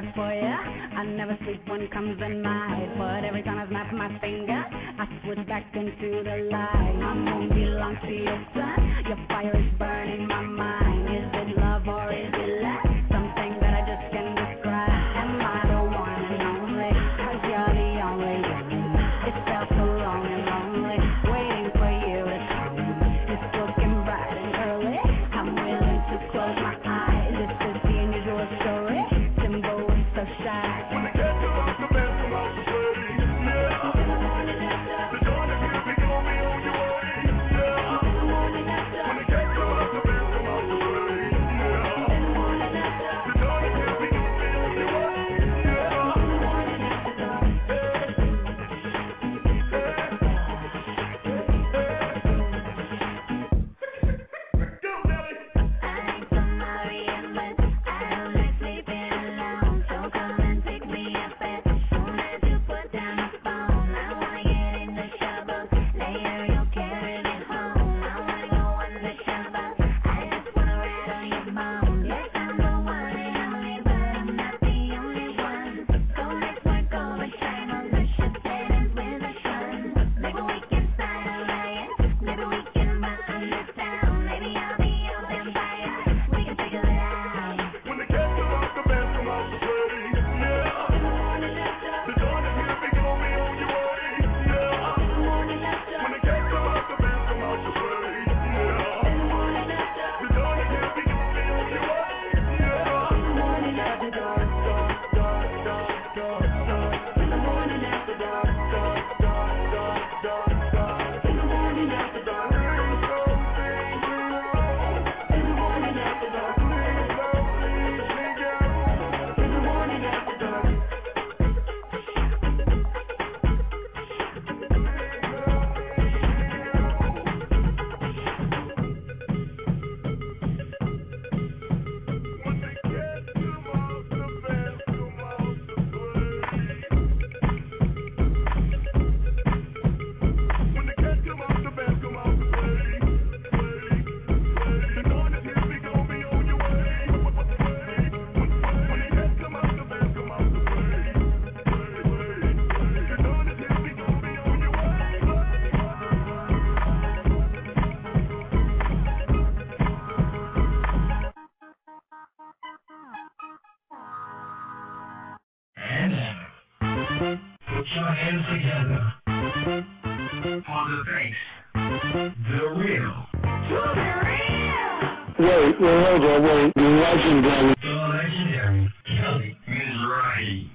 good for ya. I never sleep when comes the night, but every time I snap my finger, I switch back into the light. My moon belongs to your sun. Your fire is burning my mind. Is it love or is it lust? Something that I just can't describe. Am I the one and only? 'Cause you're the only one. It felt so long and lonely, waiting for you to come. It's looking bright and early. I'm willing to close my eyes. This is the unusual story. Symbol is so shy. When the cat comes out the bed, come out the way. Yeah. In the morning after, the dawn is here, we gon' be on your way. Yeah. In the morning after, when the cat comes out the bed, come out the way. Yeah. In the morning after, the dawn is here, we gon' be on your way. Yeah. In the morning after, go, Nelly. I ain't somebody endless. I don't like sleeping alone. So come and pick me up as soon as you put down the phone. I wanna get in the shovel. Later you'll carry me home. I wanna go on the shovel. I just wanna ride on your bone. Yes, I'm the one and only, but I'm not the only one. So let's work overtime on the ship that ends with the sun. Maybe we can start a riot. Maybe we can run this town. Maybe I'll be your vampire. We can figure it out. When the cat comes out the bed, come out the way. Yeah. In the morning after, the dawn is here, we gon' be on your way. Yeah. In the morning after, when the cat comes out the bed, come out the way. Yeah. In the morning after, the dawn is here, we gon' be on your way. Yeah. In the morning after dark, dark, dark, dark, dark, dark. In the morning after dark, dark, dark, dark, dark, dark. In the morning after dark, please don't leave me alone. In the morning after dark, please don't leave me down. In the morning after dark. When the cat come out the bed, come out the way. When the cat come out the bed, come out the way. The dawn is here, we gon' be on your way. When the cat come out the bed, come out the way. The dawn is here, we gon' be on your way. And now, put your hands together for the bass, the real, Wait, hold on, wait. The legendary. the legendary Kelly Mizrahi.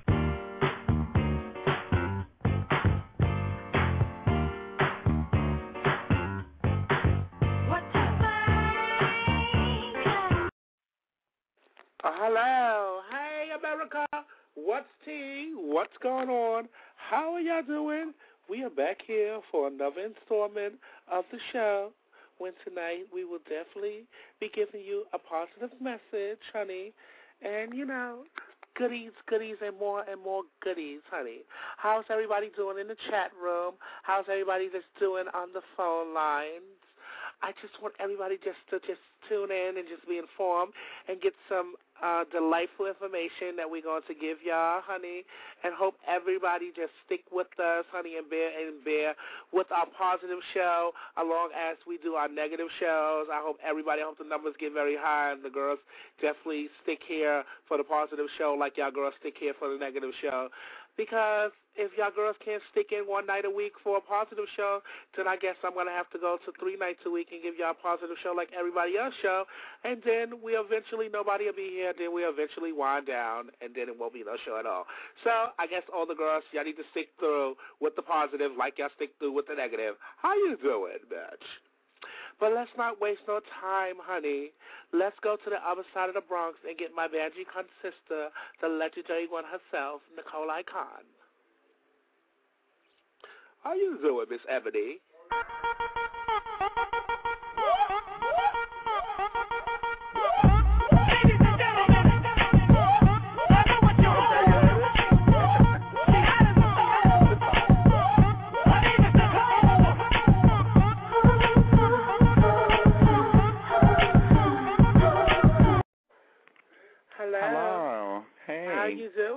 Hello. Hey, America. What's tea? What's going on? How are y'all doing? We are back here for another installment of the show, when tonight we will definitely be giving you a positive message, honey. And, you know, goodies, and more goodies, honey. How's everybody doing in the chat room? How's everybody that's doing on the phone lines? I just want everybody to tune in and just be informed and get some delightful information that we're going to give y'all, honey, and hope everybody just stick with us, honey, and bear with our positive show along as we do our negative shows. I hope the numbers get very high and the girls definitely stick here for the positive show like y'all girls stick here for the negative show. Because if y'all girls can't stick in one night a week for a positive show, then I guess I'm going to have to go to 3 nights a week and give y'all a positive show like everybody else show. And then nobody will be here. Then we'll eventually wind down, and then it won't be no show at all. So I guess all the girls, y'all need to stick through with the positive like y'all stick through with the negative. How you doing, bitch? But let's not waste no time, honey. Let's go to the other side of the Bronx and get my Banji Khan sister, the legendary one herself, Nicole Khan. How you doing, Miss Ebony? Hello. Hey. How you doing?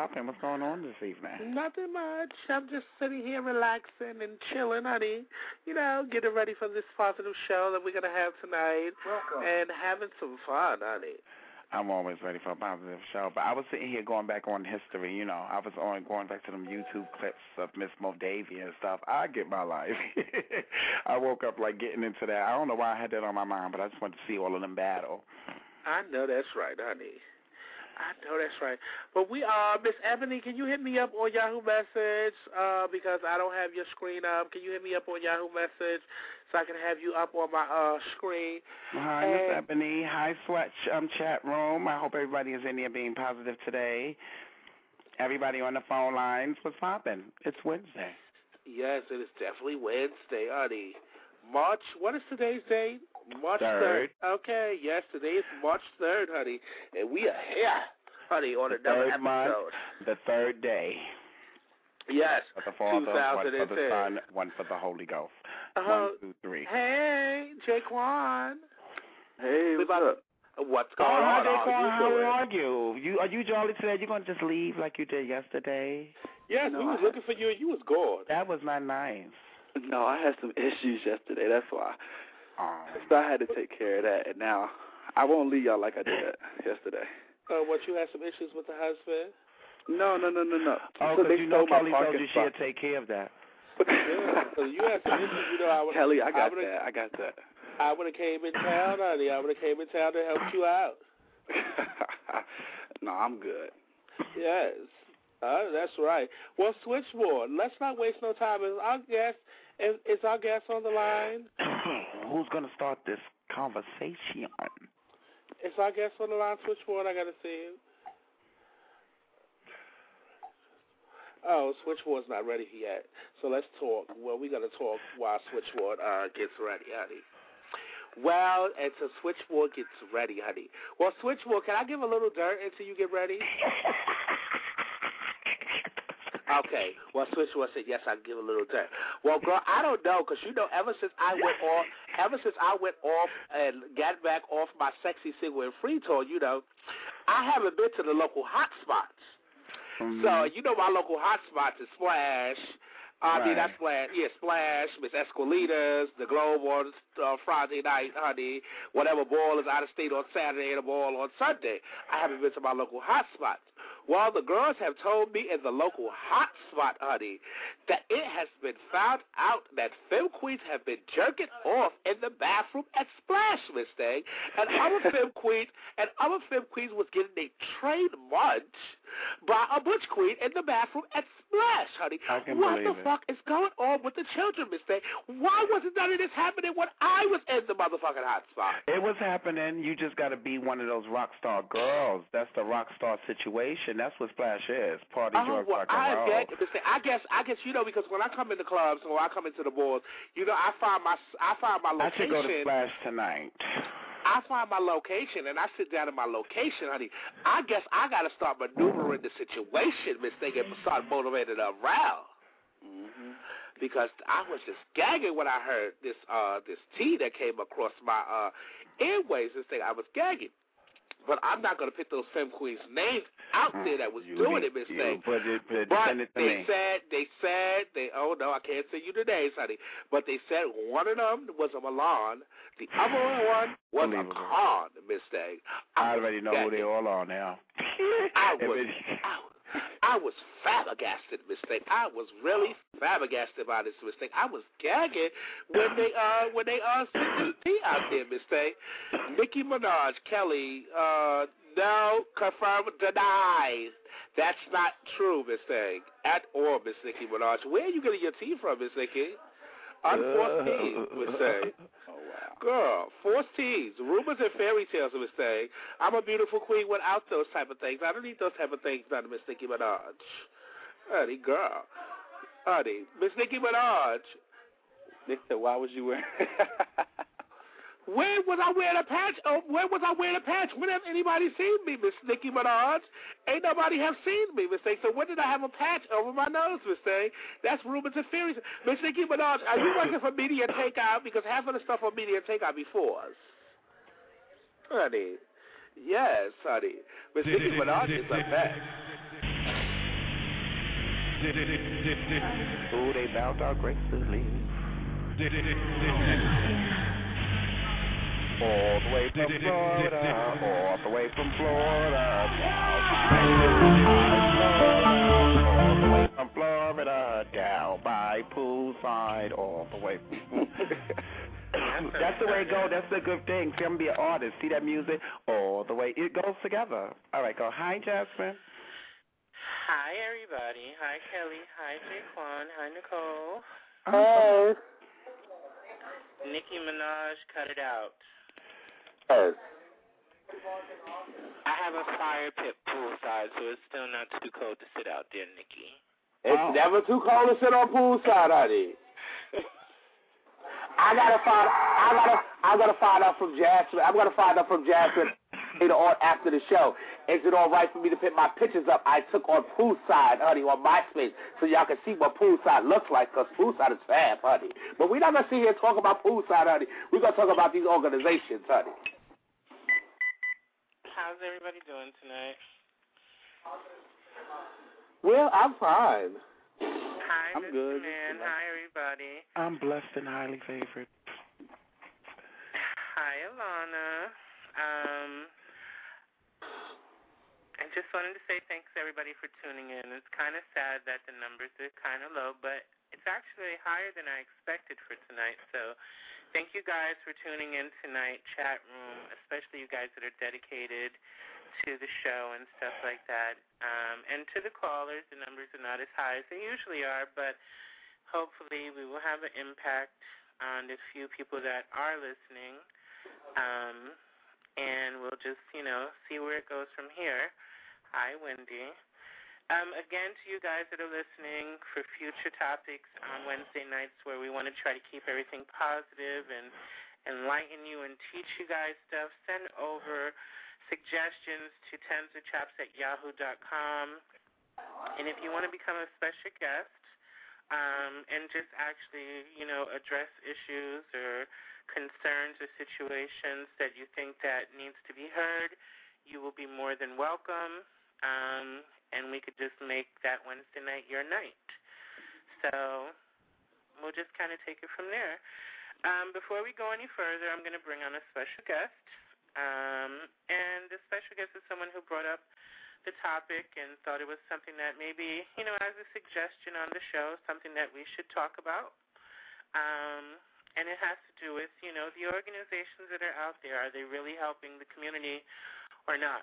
popping? What's going on this evening? Nothing much. I'm just sitting here relaxing and chilling, honey. You know, getting ready for this positive show that we're going to have tonight. Welcome. And having some fun, honey. I'm always ready for a positive show. But I was sitting here going back on history, you know. I was going back to them YouTube clips of Miss Moldavia and stuff. I get my life. I woke up, like, getting into that. I don't know why I had that on my mind, but I just wanted to see all of them battle. I know that's right, honey. I know that's right. But we are, Miss Ebony, can you hit me up on Yahoo Message? Because I don't have your screen up. Can you hit me up on Yahoo Message so I can have you up on my screen? Hi, Miss Ebony. Hi, Sweat chat room. I hope everybody is in there being positive today. Everybody on the phone lines, what's popping? It's Wednesday. Yes, it is definitely Wednesday, honey. March, what is today's date? March 3rd. Okay, yes, today is March 3rd, honey. And we are here, honey, on another episode. Month, the third day. Yes, for the Father, 2010. one for the Son, one for the Holy Ghost. 1, 2, 3. Hey, Jaquan. Hey, what's up? What's going on? Jaquan, how are you? Are you jolly today? You going to just leave like you did yesterday? Yes, we was looking for you, and you was gone. That was not nice. No, I had some issues yesterday. That's why. So I had to take care of that, and now I won't leave y'all like I did yesterday. What, you had some issues with the husband? No. Oh, so because they you know stole my Kelly told parking you spot. she'd take care of that. Yeah, so you had some issues, you know. Kelly, I got that. I would have came in town, honey. I would have came in town to help you out. No, I'm good. Yes. That's right. Well, Switchboard, let's not waste no time. Is our guest on the line? Who's going to start this conversation? Is our guest on the line, Switchboard? I got to see you. Oh, Switchboard's not ready yet. So let's talk. Well, we're going to talk while Switchboard gets ready, honey. Well, and so Switchboard gets ready, honey. Well, Switchboard, can I give a little dirt until you get ready? Okay. Well, Switchboard said, yes, I can give a little dirt. Well, girl, I don't know, because, you know, ever since I went off and got back off my sexy single and free tour, you know, I haven't been to the local hot spots. Mm-hmm. So, you know, my local hot spots is Splash. I mean, that's Splash. Yeah, Splash, Miss Esquilitas, the Globe on Friday night, honey. Whatever ball is out of state on Saturday and a ball on Sunday. I haven't been to my local hot spots. Well, the girls have told me in the local hot spot, honey, that it has been found out that femme queens have been jerking off in the bathroom at Splash, Miss Thing. And other femme queens was getting a train munch by a butch queen in the bathroom at Splash, honey. What the fuck is going on with the children, Miss Thing? Why wasn't none of this happening when I was in the motherfucking hot spot? It was happening. You just got to be one of those rock star girls. That's the rock star situation. That's what Splash is. Party, drugs, rock and roll. I guess you know, because when I come into clubs or I come into the bars, you know, I find my location. I should go to Splash tonight. I find my location and I sit down in my location, honey. I guess I got to start maneuvering the situation, Miss Thing, and start motivating around. Mm-hmm. Because I was just gagging when I heard this tea that came across my airways. This thing, I was gagging. But I'm not going to pick those femme queens' names out there that was doing it, Miss Thing. But they said, oh no, I can't say you the names, honey. But they said one of them was a Milan, the other one was a Khan, Miss Thing. I already know who they all are now. I was flabbergasted, Miss Thing. I was really flabbergasted by this, Miss Thing. I was gagging when they sent this tea out there, Miss Thing. Nicki Minaj, Kelly, no, confirm, deny. That's not true, Miss Thing, at all, Miss Nicki Minaj. Where are you getting your tea from, Miss Nicki? Unforced tea, Miss Thing. Girl, forced teas, rumors and fairy tales, Miss Thing. I'm a beautiful queen without those type of things. I don't need those type of things done to Miss Nicki Minaj. Honey, girl. Honey, Miss Nicki Minaj. Nick said, why was you wearing Where was I wearing a patch? Where was I wearing a patch? When have anybody seen me, Miss Nicki Minaj? Ain't nobody have seen me, Miss Thing. So when did I have a patch over my nose, Miss Thing? That's rumors and theories. Miss Nicki Minaj, are you working for Media Takeout? Because half of the stuff on Media Takeout before us. Honey. Yes, honey. Miss Nicki Minaj is a mess. Ooh, they bowed out gracefully. All the way from Florida, all the way from Florida, all the way from Florida, down by poolside, all the way from That's the way it goes. That's the good thing. See, I'm going to be an artist. See that music? All the way. It goes together. All right, go. Hi, Jasmine. Hi, everybody. Hi, Kelly. Hi, Jaquan. Hi, Nicole. Hey. Nicki Minaj, cut it out. Hey. I have a fire pit poolside, so it's still not too cold to sit out there, Nikki. It's never too cold to sit on poolside, honey. I gotta find out from Jasmine. I'm gonna find out from Jasmine later on after the show. Is it all right for me to put my pictures up I took on poolside, honey, on MySpace, so y'all can see what poolside looks like? Cause poolside is fab, honey. But we're not gonna sit here and talk about poolside, honey. We're gonna talk about these organizations, honey. How's everybody doing tonight? Well, I'm fine. Hi, I'm Mr. good. Man. Hi, everybody. I'm blessed and highly favored. Hi, Alana. I just wanted to say thanks, everybody, for tuning in. It's kind of sad that the numbers are kind of low, but it's actually higher than I expected for tonight. So thank you guys for tuning in tonight, chat room, especially you guys that are dedicated to the show and stuff like that. And to the callers, the numbers are not as high as they usually are, but hopefully we will have an impact on the few people that are listening. And we'll just, see where it goes from here. Hi, Wendy. Again, to you guys that are listening, for future topics on Wednesday nights where we want to try to keep everything positive and enlighten you and teach you guys stuff, send over suggestions to tensofchaps@yahoo.com. And if you want to become a special guest and just actually, address issues or concerns or situations that you think that needs to be heard, you will be more than welcome. And we could just make that Wednesday night your night. So we'll just kind of take it from there. Before we go any further, I'm going to bring on a special guest. And the special guest is someone who brought up the topic and thought it was something that maybe, as a suggestion on the show, something that we should talk about. And it has to do with, the organizations that are out there. Are they really helping the community or not?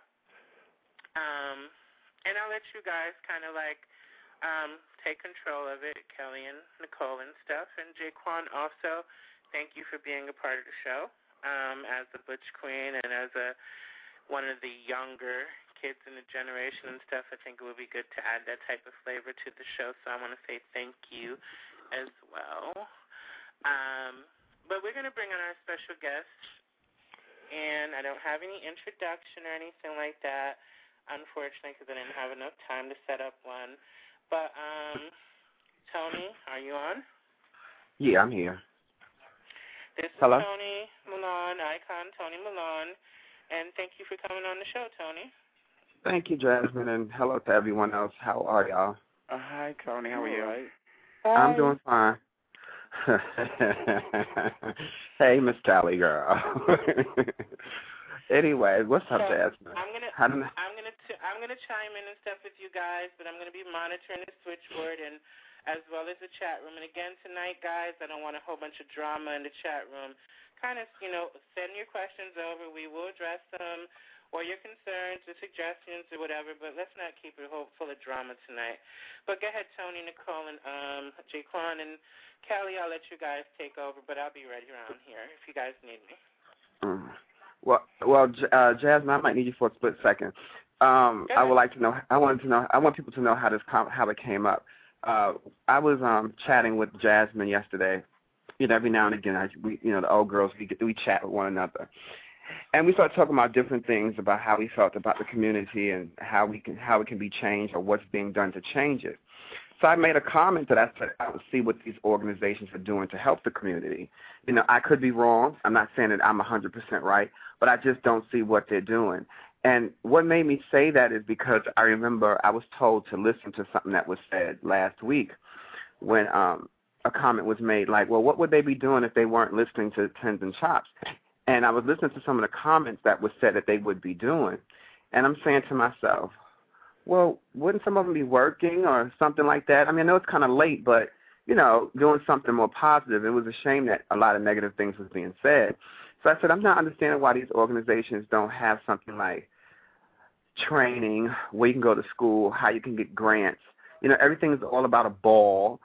And I'll let you guys kind of take control of it, Kelly and Nicole and stuff. And Jaquan, also, thank you for being a part of the show as a Butch Queen and as one of the younger kids in the generation and stuff. I think it would be good to add that type of flavor to the show, so I want to say thank you as well. But we're going to bring on our special guest, and I don't have any introduction or anything like that, unfortunately, because I didn't have enough time to set up one. But, Tony, are you on? Yeah, I'm here. This Hello? is Tony Milan, Icon Tony Milan, and thank you for coming on the show, Tony. Thank you, Jasmine, and hello to everyone else. How are y'all? Hi, Tony. How are you? Right. I'm doing fine. Hey, Miss Tally girl. Anyway, what's up, Jasmine? I'm gonna chime in and stuff with you guys, but I'm gonna be monitoring the switchboard and as well as the chat room. And again tonight, guys, I don't want a whole bunch of drama in the chat room. Kind of, send your questions over. We will address them, or your concerns or suggestions or whatever. But let's not keep it full of drama tonight. But go ahead, Tony, Nicole, and Jaquan and Kelly. I'll let you guys take over, but I'll be ready around here if you guys need me. Well, Jasmine, I might need you for a split second. I would like to know. I want people to know how it came up. I was chatting with Jasmine yesterday. Every now and again, the old girls, we chat with one another, and we started talking about different things about how we felt about the community and how it can be changed or what's being done to change it. So I made a comment that I said I would see what these organizations are doing to help the community. I could be wrong. I'm not saying that I'm 100% right, but I just don't see what they're doing. And what made me say that is because I remember I was told to listen to something that was said last week when a comment was made like, well, what would they be doing if they weren't listening to Tins and Chops? And I was listening to some of the comments that was said that they would be doing. And I'm saying to myself, well, wouldn't some of them be working or something like that? I mean, I know it's kind of late, but, you know, doing something more positive. It was a shame that a lot of negative things was being said. So I said, I'm not understanding why these organizations don't have something like training, where you can go to school, how you can get grants. You know, everything is all about a ball.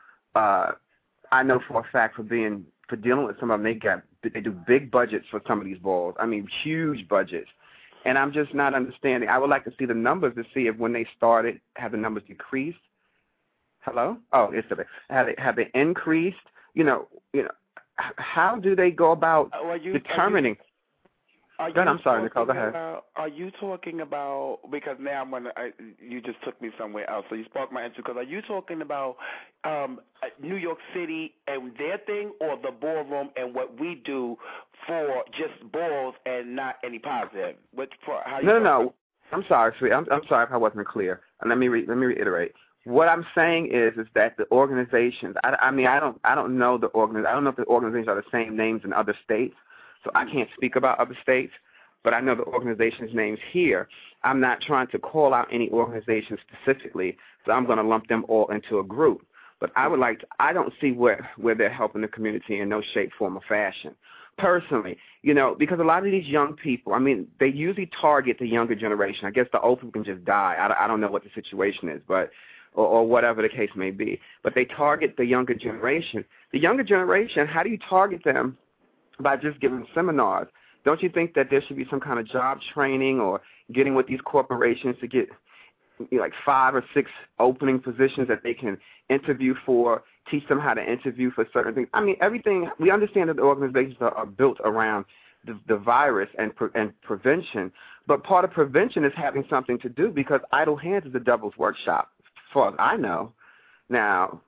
I know for a fact for dealing with some of them, they do big budgets for some of these balls. I mean, huge budgets. And I'm just not understanding. I would like to see the numbers to see if when they started, have the numbers decreased. Hello? Oh, it's have they increased? You know, how do they go about determining? I'm sorry, Nicole, go ahead. Are you talking about, because now you just took me somewhere else, so you sparked my interest, because are you talking about New York City and their thing, or the ballroom and what we do for just balls and not any positive? No. I'm sorry, sweet. I'm sorry if I wasn't clear. Let me reiterate. What I'm saying is that the organizations. I don't know the I don't know if the organizations are the same names in other states. So I can't speak about other states, but I know the organization's names here. I'm not trying to call out any organization specifically, so I'm going to lump them all into a group. But I don't see where they're helping the community in no shape, form, or fashion. Personally, you know, because a lot of these young people, I mean, they usually target the younger generation. I guess the old people can just die. I don't know what the situation is, but or whatever the case may be. But they target the younger generation. The younger generation, how do you target them? By just giving seminars. Don't you think that there should be some kind of job training or getting with these corporations to get like 5 or 6 opening positions that they can interview for, teach them how to interview for certain things? I mean, everything, we understand that the organizations are built around the virus and prevention, but part of prevention is having something to do, because idle hands is the devil's workshop, as far as I know. Now,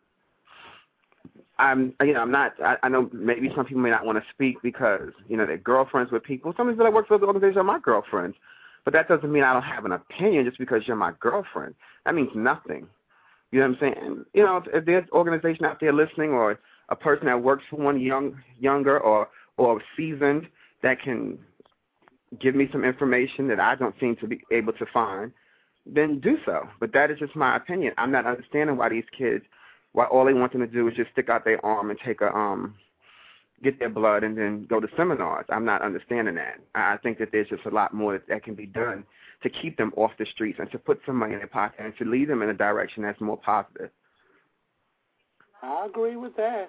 I know maybe some people may not want to speak because, you know, they're girlfriends with people. Some people that work for those organizations are my girlfriends. But that doesn't mean I don't have an opinion just because you're my girlfriend. That means nothing. You know what I'm saying? You know, if there's an organization out there listening, or a person that works for one younger or seasoned that can give me some information that I don't seem to be able to find, then do so. But that is just my opinion. I'm not understanding why these kids, why all they want them to do is just stick out their arm and take get their blood and then go to seminars. I'm not understanding that. I think that there's just a lot more that can be done to keep them off the streets and to put some money in their pocket and to lead them in a direction that's more positive. I agree with that.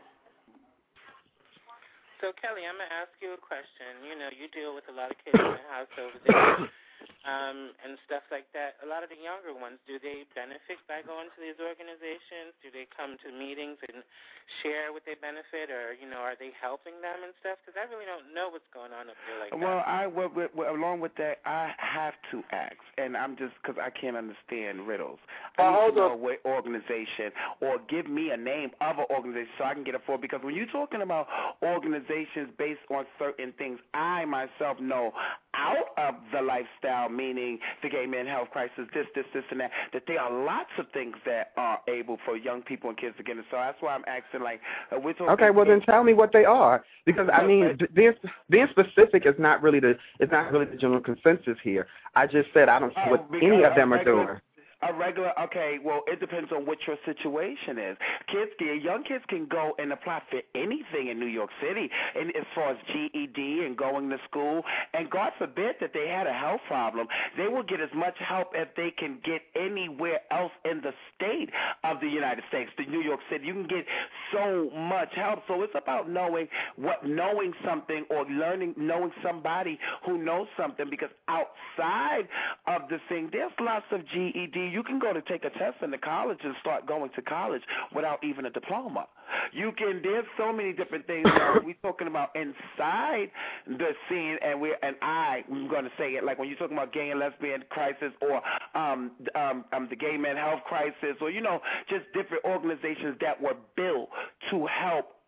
So, Kelly, I'm going to ask you a question. You know, you deal with a lot of kids in the house over there. And stuff like that. A lot of the younger ones, do they benefit by going to these organizations? Do they come to meetings and share what they benefit, or, you know, are they helping them and stuff? Because I really don't know what's going on up there like that. Well, along with that, I have to ask, and I'm just, because I can't understand riddles. I need to know what organization, or give me a name of an organization so I can get it for, because when you're talking about organizations based on certain things, I myself know out of the lifestyle, meaning the Gay Men Health Crisis, this, and that there are lots of things that are able for young people and kids to get in. So that's why I'm asking, like, we're talking. Okay, well then tell me what they are, because I mean, being specific is not really the general consensus here. I just said I don't see what any of them are doing. Okay, well, it depends on what your situation is. Young kids can go and apply for anything in New York City, and as far as GED and going to school, and God forbid that they had a health problem, they will get as much help as they can get anywhere else in the state of the United States, the New York City. You can get so much help. So it's about knowing something, or knowing somebody who knows something, because outside of the thing, there's lots of GED. You can go to take a test in the college and start going to college without even a diploma. There's so many different things that we're talking about inside the scene, and I'm going to say it, like when you're talking about gay and lesbian crisis, or the Gay Men Health Crisis, or, you know, just different organizations that were built to help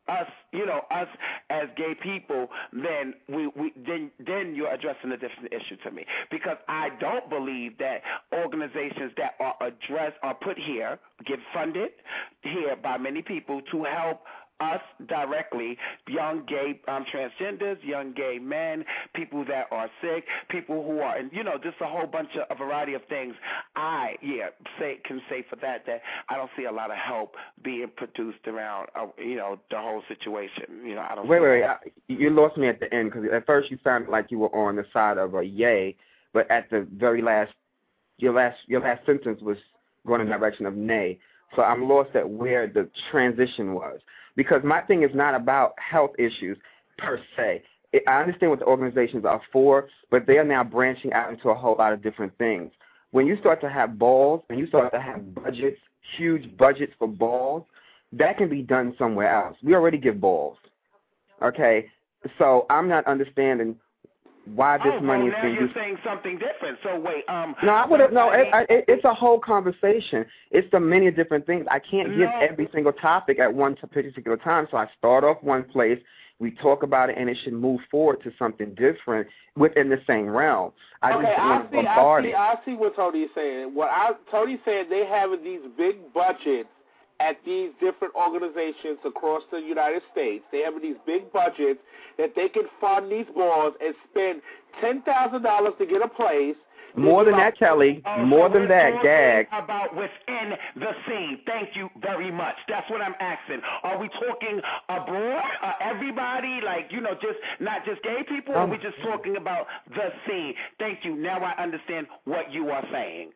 us as gay people, then then you're addressing a different issue to me, because I don't believe that organizations that are put here, get funded here by many people to help us directly, young gay transgenders, young gay men, people that are sick, people who are, and just a whole bunch of a variety of things. Can say for that I don't see a lot of help being produced around the whole situation. I don't. Wait, you lost me at the end, because at first you sounded like you were on the side of a yay, but at the very last, your last sentence was going in the direction of nay. So I'm lost at where the transition was. Because my thing is not about health issues per se. I understand what the organizations are for, but they are now branching out into a whole lot of different things. When you start to have balls, and you start to have budgets, huge budgets for balls, that can be done somewhere else. We already give balls, okay? So I'm not understanding why this money is being used. You're saying something different. So wait, No, I wouldn't. No, it's a whole conversation. It's the many different things. I can't give every single topic at one particular time. So I start off one place, we talk about it, and it should move forward to something different within the same realm. I see what Tony's saying. Tony's saying they have these big budgets at these different organizations across the United States. They have these big budgets that they can fund these balls and spend $10,000 to get a place. More than that, Kelly. More than that, gag. About within the scene. Thank you very much. That's what I'm asking. Are we talking abroad? Everybody, just not just gay people? Or are we just talking about the scene? Thank you. Now I understand what you are saying.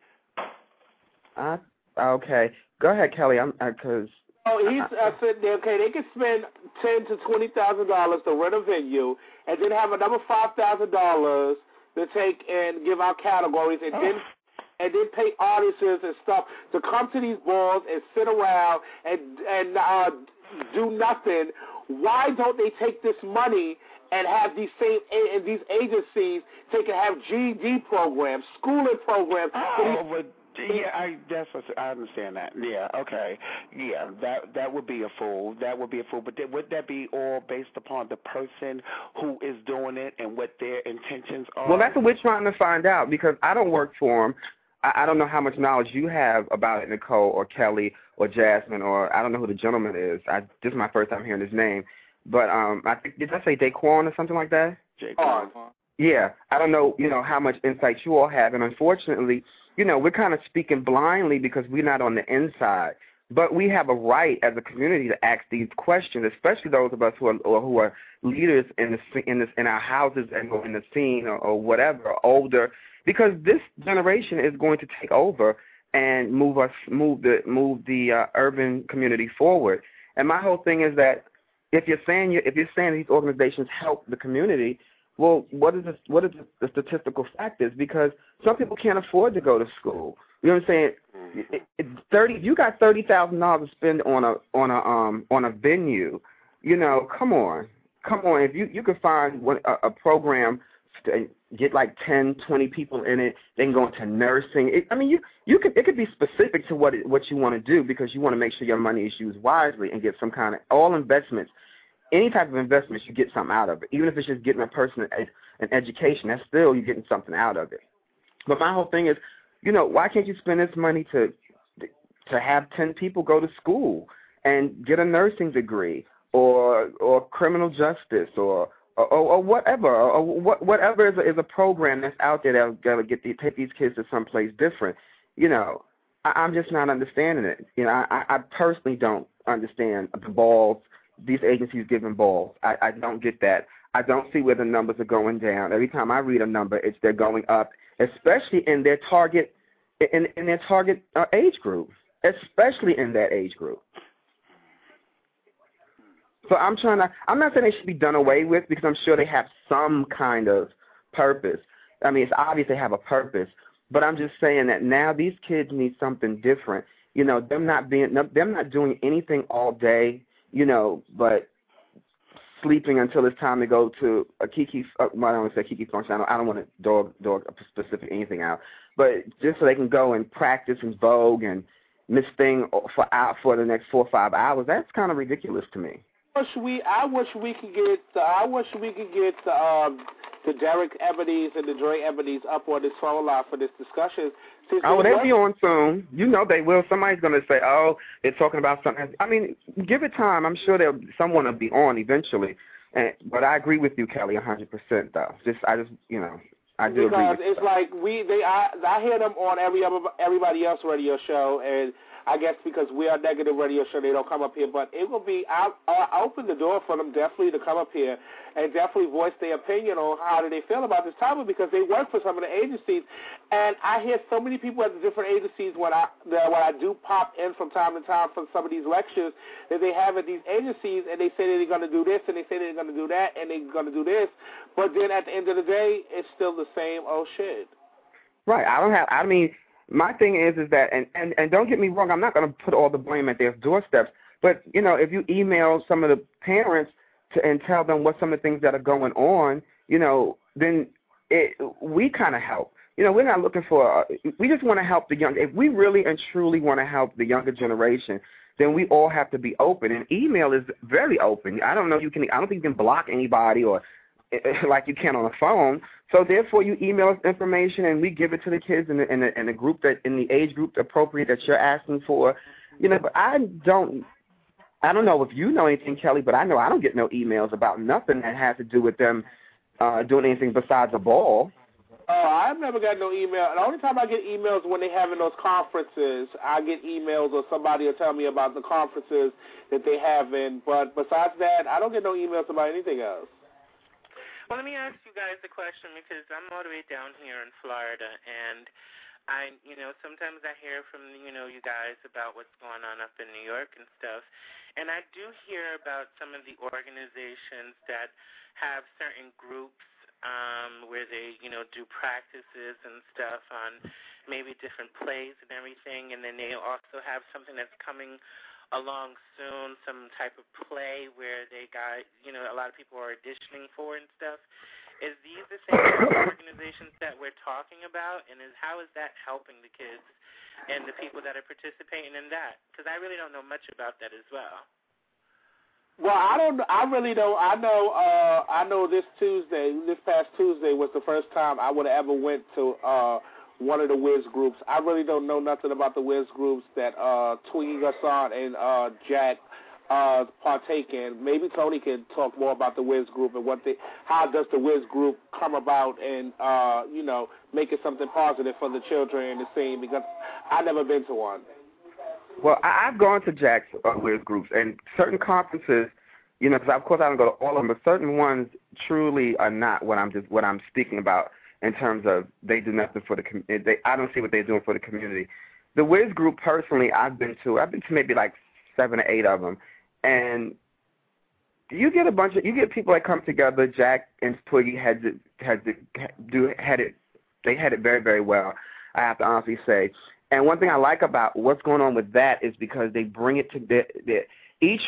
Okay. Go ahead, Kelly. Because. He's sitting there. Okay, they can spend $10,000 to $20,000 to rent a venue, and then have another $5,000 to take and give out categories, and then pay artists and stuff to come to these balls and sit around and do nothing. Why don't they take this money and have these agencies take and have GED programs, schooling programs? I understand that. Yeah, okay. Yeah, that would be a fool. That would be a fool. But would that be all based upon the person who is doing it and what their intentions are? Well, that's what we're trying to find out, because I don't work for them. I don't know how much knowledge you have about it, Nicole or Kelly or Jasmine, or I don't know who the gentleman is. This is my first time hearing his name. But I think, did I say Daquan or something like that? Daquan. Yeah, I don't know, how much insight you all have, and unfortunately, we're kind of speaking blindly because we're not on the inside. But we have a right as a community to ask these questions, especially those of us who are leaders in our houses and in the scene or whatever, older, because this generation is going to take over and move the urban community forward. And my whole thing is that if you're saying these organizations help the community, well, what is the statistical fact is? Because some people can't afford to go to school. You know what I'm saying? You got $30,000 to spend on a venue. Come on. If you could find a program to get like 10, 20 people in it, they can go into nursing. It could be specific to what you want to do, because you want to make sure your money is used wisely and get some kind of all investments. Any type of investment, you get something out of it. Even if it's just getting a person an education, that's still you getting something out of it. But my whole thing is, why can't you spend this money to have 10 people go to school and get a nursing degree or criminal justice or whatever, or whatever is a program that's out there that'll take these kids to someplace different. I'm just not understanding it. I personally don't understand the balls. These agencies giving balls. I don't get that. I don't see where the numbers are going down. Every time I read a number, they're going up, especially in their target age group, especially in that age group. So I'm not saying they should be done away with, because I'm sure they have some kind of purpose. It's obvious they have a purpose, but I'm just saying that now these kids need something different. Them not doing anything all day, but sleeping until it's time to go to a Kiki. I don't want to say Kiki function. I don't want to dog a specific anything out, but just so they can go and practice and Vogue and Miss Thing for the next 4 or 5 hours. That's kind of ridiculous to me. I wish we could get the Derek Ebony's and the Dre Ebony's up on this phone line for this discussion. They'll be on soon. You know they will. Somebody's going to say, oh, they're talking about something. I mean, give it time. I'm sure someone will be on eventually. But I agree with you, Kelly, 100%, though. I do agree with you. Because it's like I hear them on everybody else's radio show, and I guess because we are negative radio show, they don't come up here. But it will be, I'll open the door for them definitely to come up here and definitely voice their opinion on how do they feel about this topic, because they work for some of the agencies. And I hear so many people at the different agencies when I do pop in from time to time from some of these lectures that they have at these agencies, and they say that they're going to do this, and they say they're going to do that, and they're going to do this. But then at the end of the day, it's still the same old shit. Right. My thing is that, and don't get me wrong, I'm not going to put all the blame at their doorsteps, but, if you email some of the parents and tell them what some of the things that are going on, then we kind of help. We're not looking for, we just want to help the young. If we really and truly want to help the younger generation, then we all have to be open. And email is very open. I don't think you can block anybody or like you can on a phone. So therefore, you email us information and we give it to the kids in the group in the age group appropriate that you're asking for. But I don't know if you know anything, Kelly, but I know I don't get no emails about nothing that has to do with them doing anything besides a ball. I've never got no email. The only time I get emails when they having those conferences, I get emails or somebody will tell me about the conferences that they having. But besides that, I don't get no emails about anything else. Well, let me ask you guys a question, because I'm all the way down here in Florida, and sometimes I hear from, you guys about what's going on up in New York and stuff, and I do hear about some of the organizations that have certain groups where they, do practices and stuff on maybe different plays and everything, and then they also have something that's coming along soon, some type of play where they got, a lot of people are auditioning for and stuff. Is these the same organizations that we're talking about, and how is that helping the kids and the people that are participating in that? Because I really don't know much about that as well. Well, I really don't. I know this past Tuesday was the first time I would have ever went to one of the Wiz groups. I really don't know nothing about the Wiz groups that Twiggy Garcon and Jack partake in. Maybe Tony can talk more about the Wiz group and how does the Wiz group come about and make it something positive for the children in the scene, because I've never been to one. Well, I've gone to Jack's Wiz groups, and certain conferences, because of course I don't go to all of them, but certain ones truly are not what I'm speaking about in terms of they do nothing for the community. I don't see what they're doing for the community. The Wiz group, personally, I've been to maybe like 7 or 8 of them, and you get people that come together. Jack and Twiggy had it very, very well, I have to honestly say. And one thing I like about what's going on with that is because they bring it to each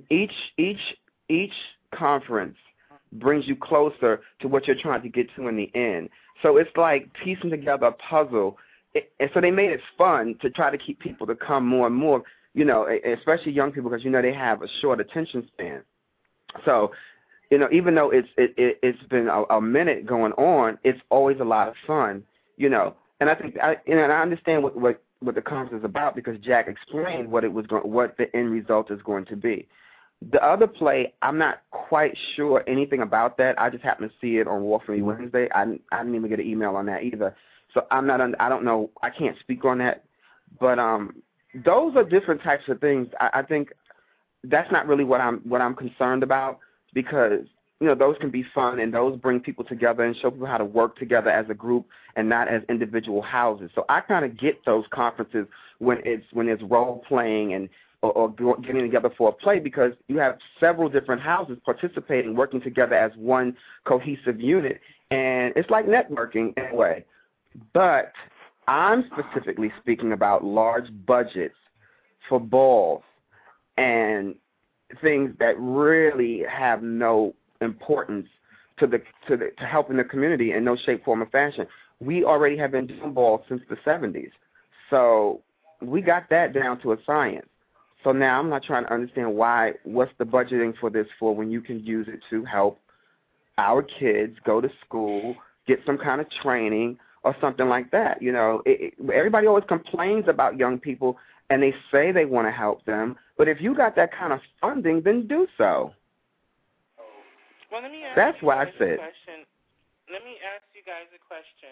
conference brings you closer to what you're trying to get to in the end. So it's like piecing together a puzzle. And so they made it fun to try to keep people to come more and more, especially young people, because, they have a short attention span. So, even though it's been a minute going on, it's always a lot of fun, And I think I understand what the conference is about, because Jack explained what the end result is going to be. The other play, I'm not quite sure anything about that. I just happened to see it on Walk For Me Wednesday. I didn't even get an email on that either. So I don't know. I can't speak on that. But those are different types of things. I think that's not really what I'm concerned about, because those can be fun, and those bring people together and show people how to work together as a group and not as individual houses. So I kind of get those conferences when it's role playing and or getting together for a play, because you have several different houses participating, working together as one cohesive unit, and it's like networking in a way. But I'm specifically speaking about large budgets for balls and things that really have no importance to helping the community in no shape, form, or fashion. We already have been doing balls since the 70s, so we got that down to a science. So now I'm not trying to understand what's the budgeting for this for when you can use it to help our kids go to school, get some kind of training or something like that. You know, everybody always complains about young people, and they say they want to help them, but if you got that kind of funding, then do so. Well, let me ask That's you why I guys said. a question. Let me ask you guys a question.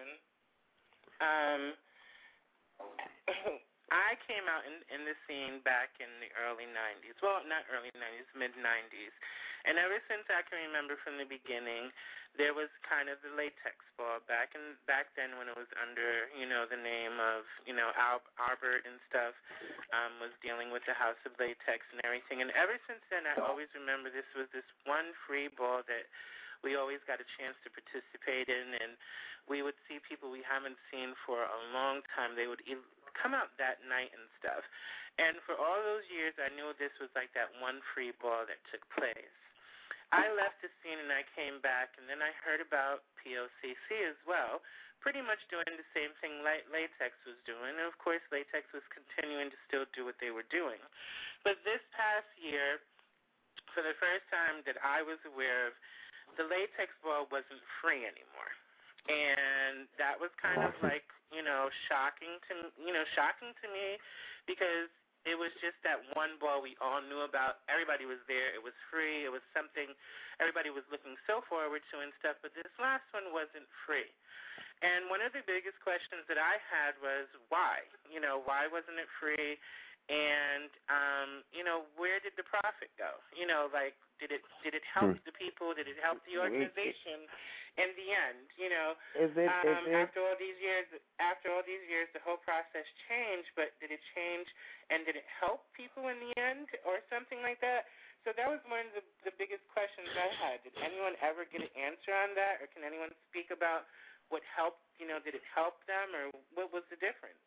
I came out in the scene back in the early 90s. Well, not early 90s, mid-90s. And ever since I can remember from the beginning, there was kind of the latex ball back then when it was under, you know, the name of, you know, Albert and stuff, was dealing with the House of Latex and everything. And ever since then, I always remember this was this one free ball that we always got a chance to participate in, and we would see people we haven't seen for a long time. They would come out that night and stuff. And for all those years, I knew this was like that one free ball that took place. I left the scene and I came back, and then I heard about POCC as well, pretty much doing the same thing Latex was doing. And, of course, Latex was continuing to still do what they were doing. But this past year, for the first time that I was aware of, the latex ball wasn't free anymore. And that was kind of like, you know, shocking to me because it was just that one ball we all knew about. Everybody was there. It was free. It was something everybody was looking so forward to and stuff. But this last one wasn't free. And one of the biggest questions that I had was why? You know, why wasn't it free? And, you know, where did the profit go? You know, like, did it help the people? Did it help the organization in the end? You know, after all these years, the whole process changed, but did it change and did it help people in the end or something like that? So that was one of the biggest questions I had. Did anyone ever get an answer on that, or can anyone speak about what helped, you know, did it help them, or what was the difference?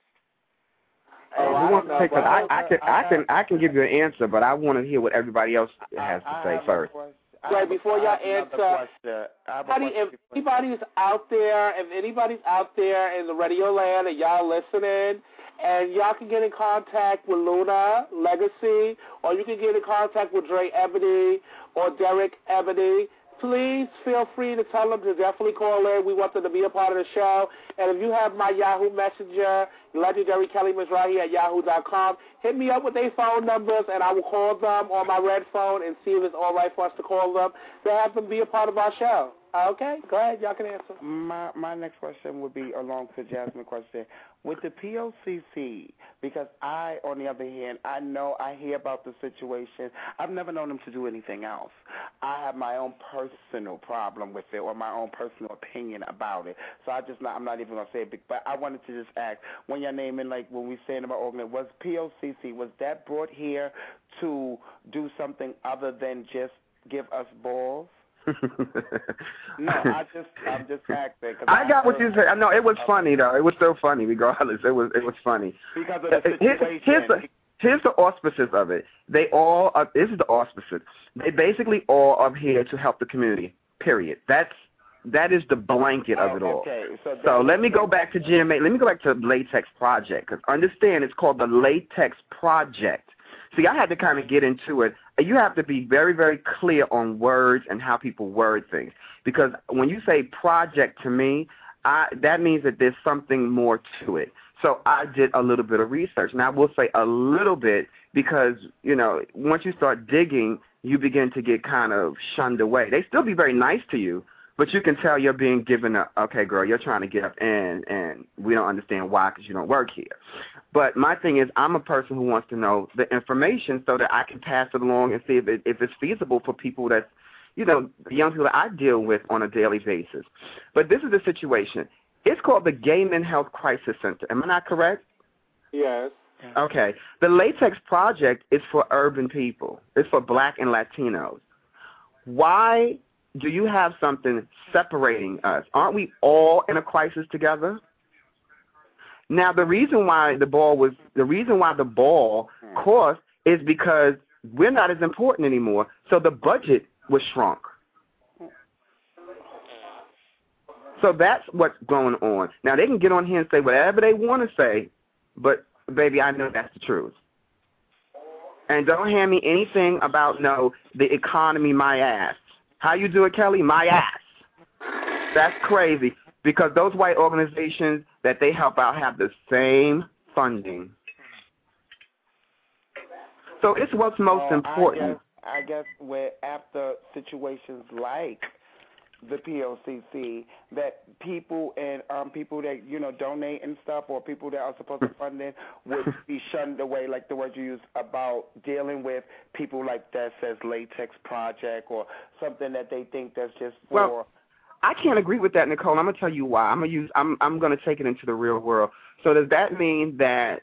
I can give you an answer, but I want to hear what everybody else has to say first. Right, before y'all answer, if anybody's out there in the radio land and y'all listening, and y'all can get in contact with Luna Legacy, or you can get in contact with Dre Ebony or Derek Ebony, please feel free to tell them to definitely call in. We want them to be a part of the show. And if you have my Yahoo Messenger, Legendary Kelly Mizrahi at yahoo.com, hit me up with their phone numbers, and I will call them on my red phone and see if it's all right for us to call them to have them be a part of our show. Okay, go ahead. Y'all can answer. My next question would be along to Jasmine's question. With the POCC, because I, on the other hand, I hear about the situation. I've never known them to do anything else. I have my own personal problem with it or my own personal opinion about it. So I'm not even going to say it, but I wanted to just ask, when you're naming, like when we saying about organization, was POCC, was that brought here to do something other than just give us balls? No, I'm just asking. I got what you said. No, it was funny though. It was so funny. Regardless, it was funny. Because of the situation. Here's the auspices of it. They all are, this is the auspices. They basically all are here to help the community. Period. That is the blanket of it all. Okay. So let me go back to GMA. Let me go back to Latex Project, because understand it's called the Latex Project. See, I had to kind of get into it. You have to be very, very clear on words and how people word things. Because when you say project to me, that means that there's something more to it. So I did a little bit of research. And I will say a little bit because, you know, once you start digging, you begin to get kind of shunned away. They still be very nice to you, but you can tell you're being given okay, girl, you're trying to get up and we don't understand why because you don't work here. But my thing is I'm a person who wants to know the information so that I can pass it along and see if it's feasible for people that's, you know, the young people that I deal with on a daily basis. But this is the situation. It's called the Gay Men Health Crisis Center. Am I not correct? Yes. Okay. The Latex Project is for urban people. It's for Black and Latinos. Why do you have something separating us? Aren't we all in a crisis together? Now, the reason why the ball cost is because we're not as important anymore, so the budget was shrunk. So that's what's going on. Now, they can get on here and say whatever they want to say, but, baby, I know that's the truth. And don't hand me anything about, the economy, my ass. How you do it, Kelly? My ass. That's crazy. Because those white organizations that they help out have the same funding. So it's what's most important. I guess after situations like the POCC, that people and people that donate and stuff, or people that are supposed to fund it, would be shunned away, like the word you use about dealing with people like that says Latex Project or something that they think that's just for. Well, I can't agree with that, Nicole. I'm gonna tell you why. I'm gonna take it into the real world. So does that mean that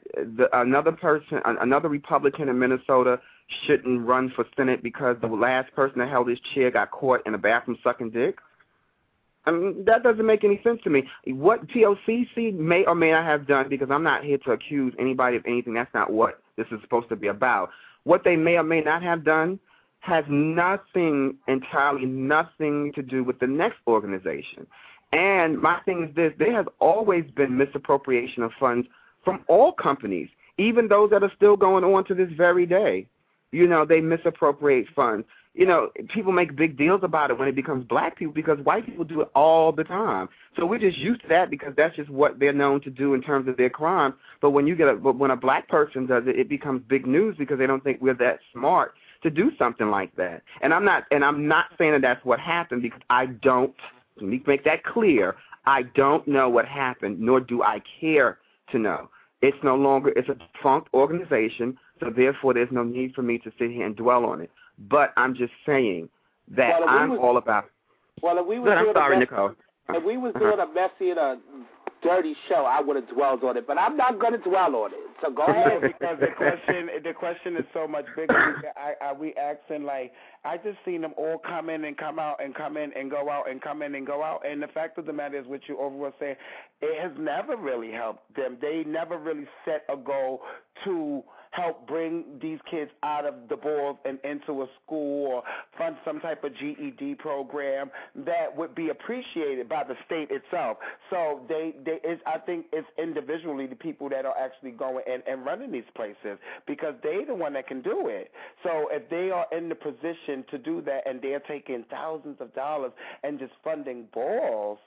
another Republican in Minnesota shouldn't run for Senate because the last person that held his chair got caught in a bathroom sucking dick? I mean, that doesn't make any sense to me. What POCC may or may not have done, because I'm not here to accuse anybody of anything. That's not what this is supposed to be about. What they may or may not have done has entirely nothing to do with the next organization. And my thing is this: there has always been misappropriation of funds from all companies, even those that are still going on to this very day. They misappropriate funds. People make big deals about it when it becomes black people, because white people do it all the time. So we're just used to that because that's just what they're known to do in terms of their crimes. But when when a black person does it, it becomes big news because they don't think we're that smart to do something like that. And I'm not saying that that's what happened, because let me make that clear. I don't know what happened, nor do I care to know. It's a defunct organization, so therefore there's no need for me to sit here and dwell on it. But I'm just saying that all about. Well, if we was Nicole. If we was doing a messy and a dirty show, I would have dwelled on it. But I'm not going to dwell on it. So go ahead. Because the question is so much bigger. We asking, like, I just seen them all come in and come out and come in and go out and come in and go out. And the fact of the matter is, what you overall saying, it has never really helped them. They never really set a goal to help bring these kids out of the balls and into a school, or fund some type of GED program that would be appreciated by the state itself. So I think it's individually the people that are actually going and running these places, because they're the one that can do it. So if they are in the position to do that and they're taking thousands of dollars and just funding balls.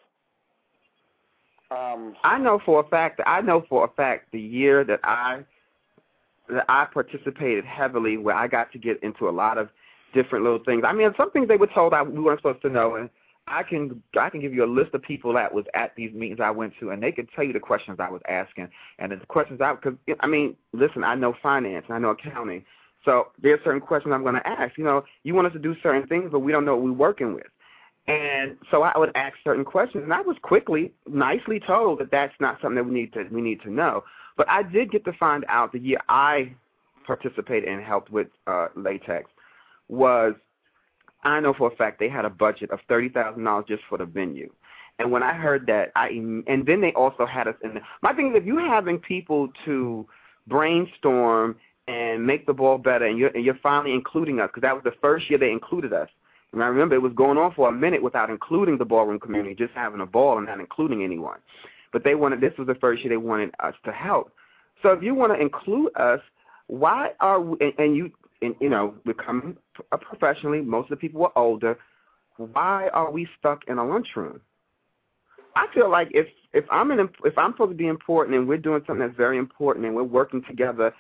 I know for a fact the year that I participated heavily, where I got to get into a lot of different little things. I mean, some things they were told we weren't supposed to know, and I can give you a list of people that was at these meetings I went to, and they could tell you the questions I was asking, and the questions listen, I know finance, I know accounting, so there are certain questions I'm going to ask. You want us to do certain things, but we don't know what we're working with. And so I would ask certain questions, and I was nicely told that that's not something that we need to know. But I did get to find out the year I participated and helped with Latex was, I know for a fact they had a budget of $30,000 just for the venue. And when I heard that, and then they also had us in my thing is, if you're having people to brainstorm and make the ball better, and you're finally including us, because that was the first year they included us. And I remember it was going on for a minute without including the ballroom community, just having a ball and not including anyone. But this was the first year they wanted us to help. So if you want to include us, why are we, we're coming professionally, most of the people were older, why are we stuck in a lunchroom? I feel like if I'm supposed to be important and we're doing something that's very important and we're working together,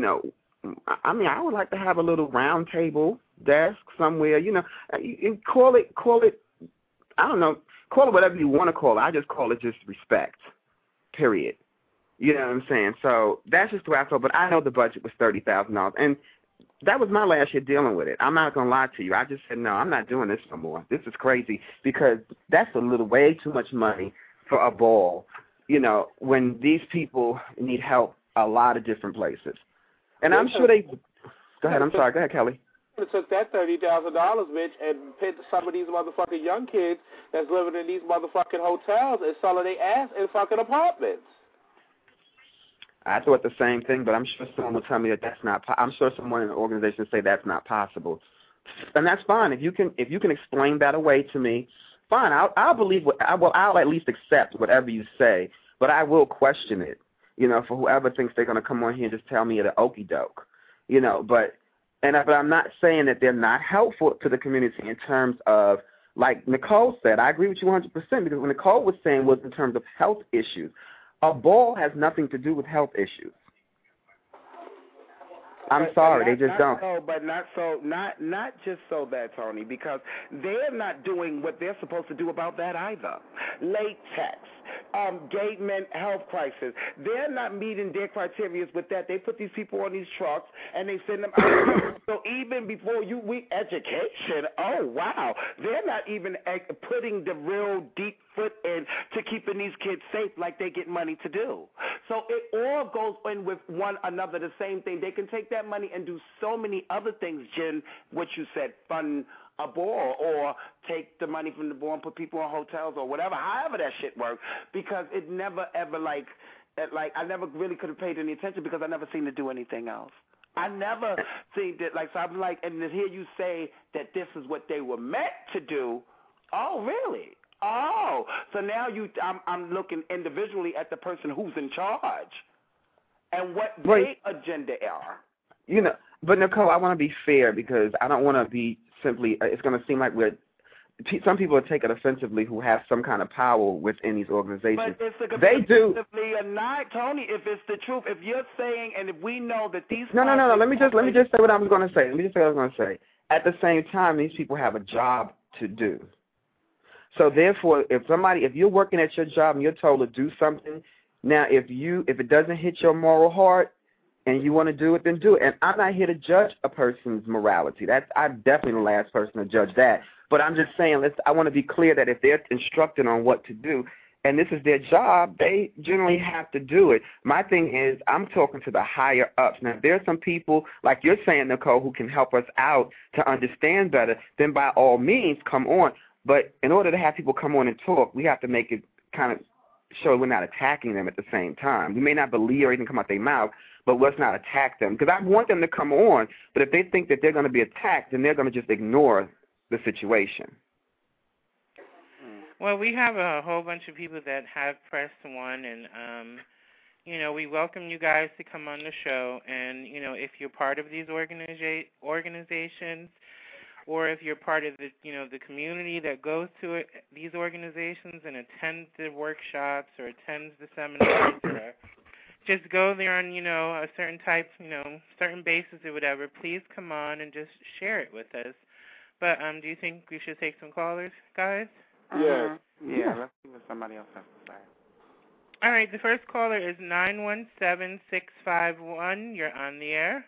I would like to have a little round table desk somewhere, and call it, I don't know, call it whatever you want to call it. I just call it just respect, period. You know what I'm saying? So that's just the way I feel. But I know the budget was $30,000, and that was my last year dealing with it. I'm not going to lie to you. I just said, no, I'm not doing this no more. This is crazy, because that's way too much money for a ball, when these people need help a lot of different places. And I'm sure they – go ahead. I'm sorry. Go ahead, Kelly. It took that $30,000, Mitch, and paid some of these motherfucking young kids that's living in these motherfucking hotels and selling their ass in fucking apartments. I thought the same thing, but I'm sure someone will tell me that that's not. I'm sure someone in the organization will say that's not possible, and that's fine. If you can explain that away to me, fine. I'll believe I'll at least accept whatever you say, but I will question it. For whoever thinks they're going to come on here and just tell me the okey doke, But But I'm not saying that they're not helpful to the community in terms of, like Nicole said, I agree with you 100% because what Nicole was saying was in terms of health issues. A ball has nothing to do with health issues. I'm sorry, they just don't. Not just so that, Tony, because they're not doing what they're supposed to do about that either. Latex, gay men health crisis. They're not meeting their criteria with that. They put these people on these trucks and they send them out. So even before education, oh wow, they're not even putting the real deep foot in to keeping these kids safe like they get money to do. So it all goes in with one another, the same thing. They can take that money and do so many other things, Jen, what you said, fund a ball or take the money from the ball and put people in hotels or whatever, however that shit works, because it never ever I never really could have paid any attention because I never seen it do anything else. I never seen that, so I'm like, and to hear you say that this is what they were meant to do, oh, really? Oh, so now I'm looking individually at the person who's in charge and what their agenda are. But Nicole, I want to be fair because I don't want to be simply, it's going to seem like some people are taking offensively who have some kind of power within these organizations. But it's they do. Or not, Tony, if it's the truth, if you're saying and if we know that these No. Let me just say what I was going to say. At the same time, these people have a job to do. So therefore, if you're working at your job and you're told to do something, now if it doesn't hit your moral heart and you want to do it, then do it. And I'm not here to judge a person's morality. I'm definitely the last person to judge that. But I'm just saying, I want to be clear that if they're instructed on what to do, and this is their job, they generally have to do it. My thing is, I'm talking to the higher ups. Now, if there are some people, like you're saying, Nicole, who can help us out to understand better, then by all means, come on. But in order to have people come on and talk, we have to make it kind of show we're not attacking them at the same time. We may not believe or anything come out their mouth, but let's not attack them. Because I want them to come on, but if they think that they're going to be attacked, then they're going to just ignore the situation. Well, we have a whole bunch of people that have pressed 1, and, we welcome you guys to come on the show. And, if you're part of these organizations, or if you're part of the, the community that goes to these organizations and attends the workshops or attends the seminars, or just go there on, a certain type, certain basis or whatever, please come on and just share it with us. But do you think we should take some callers, guys? Yeah. Yeah, let's see what somebody else has to say. All right, the first caller is 917-651. You're on the air.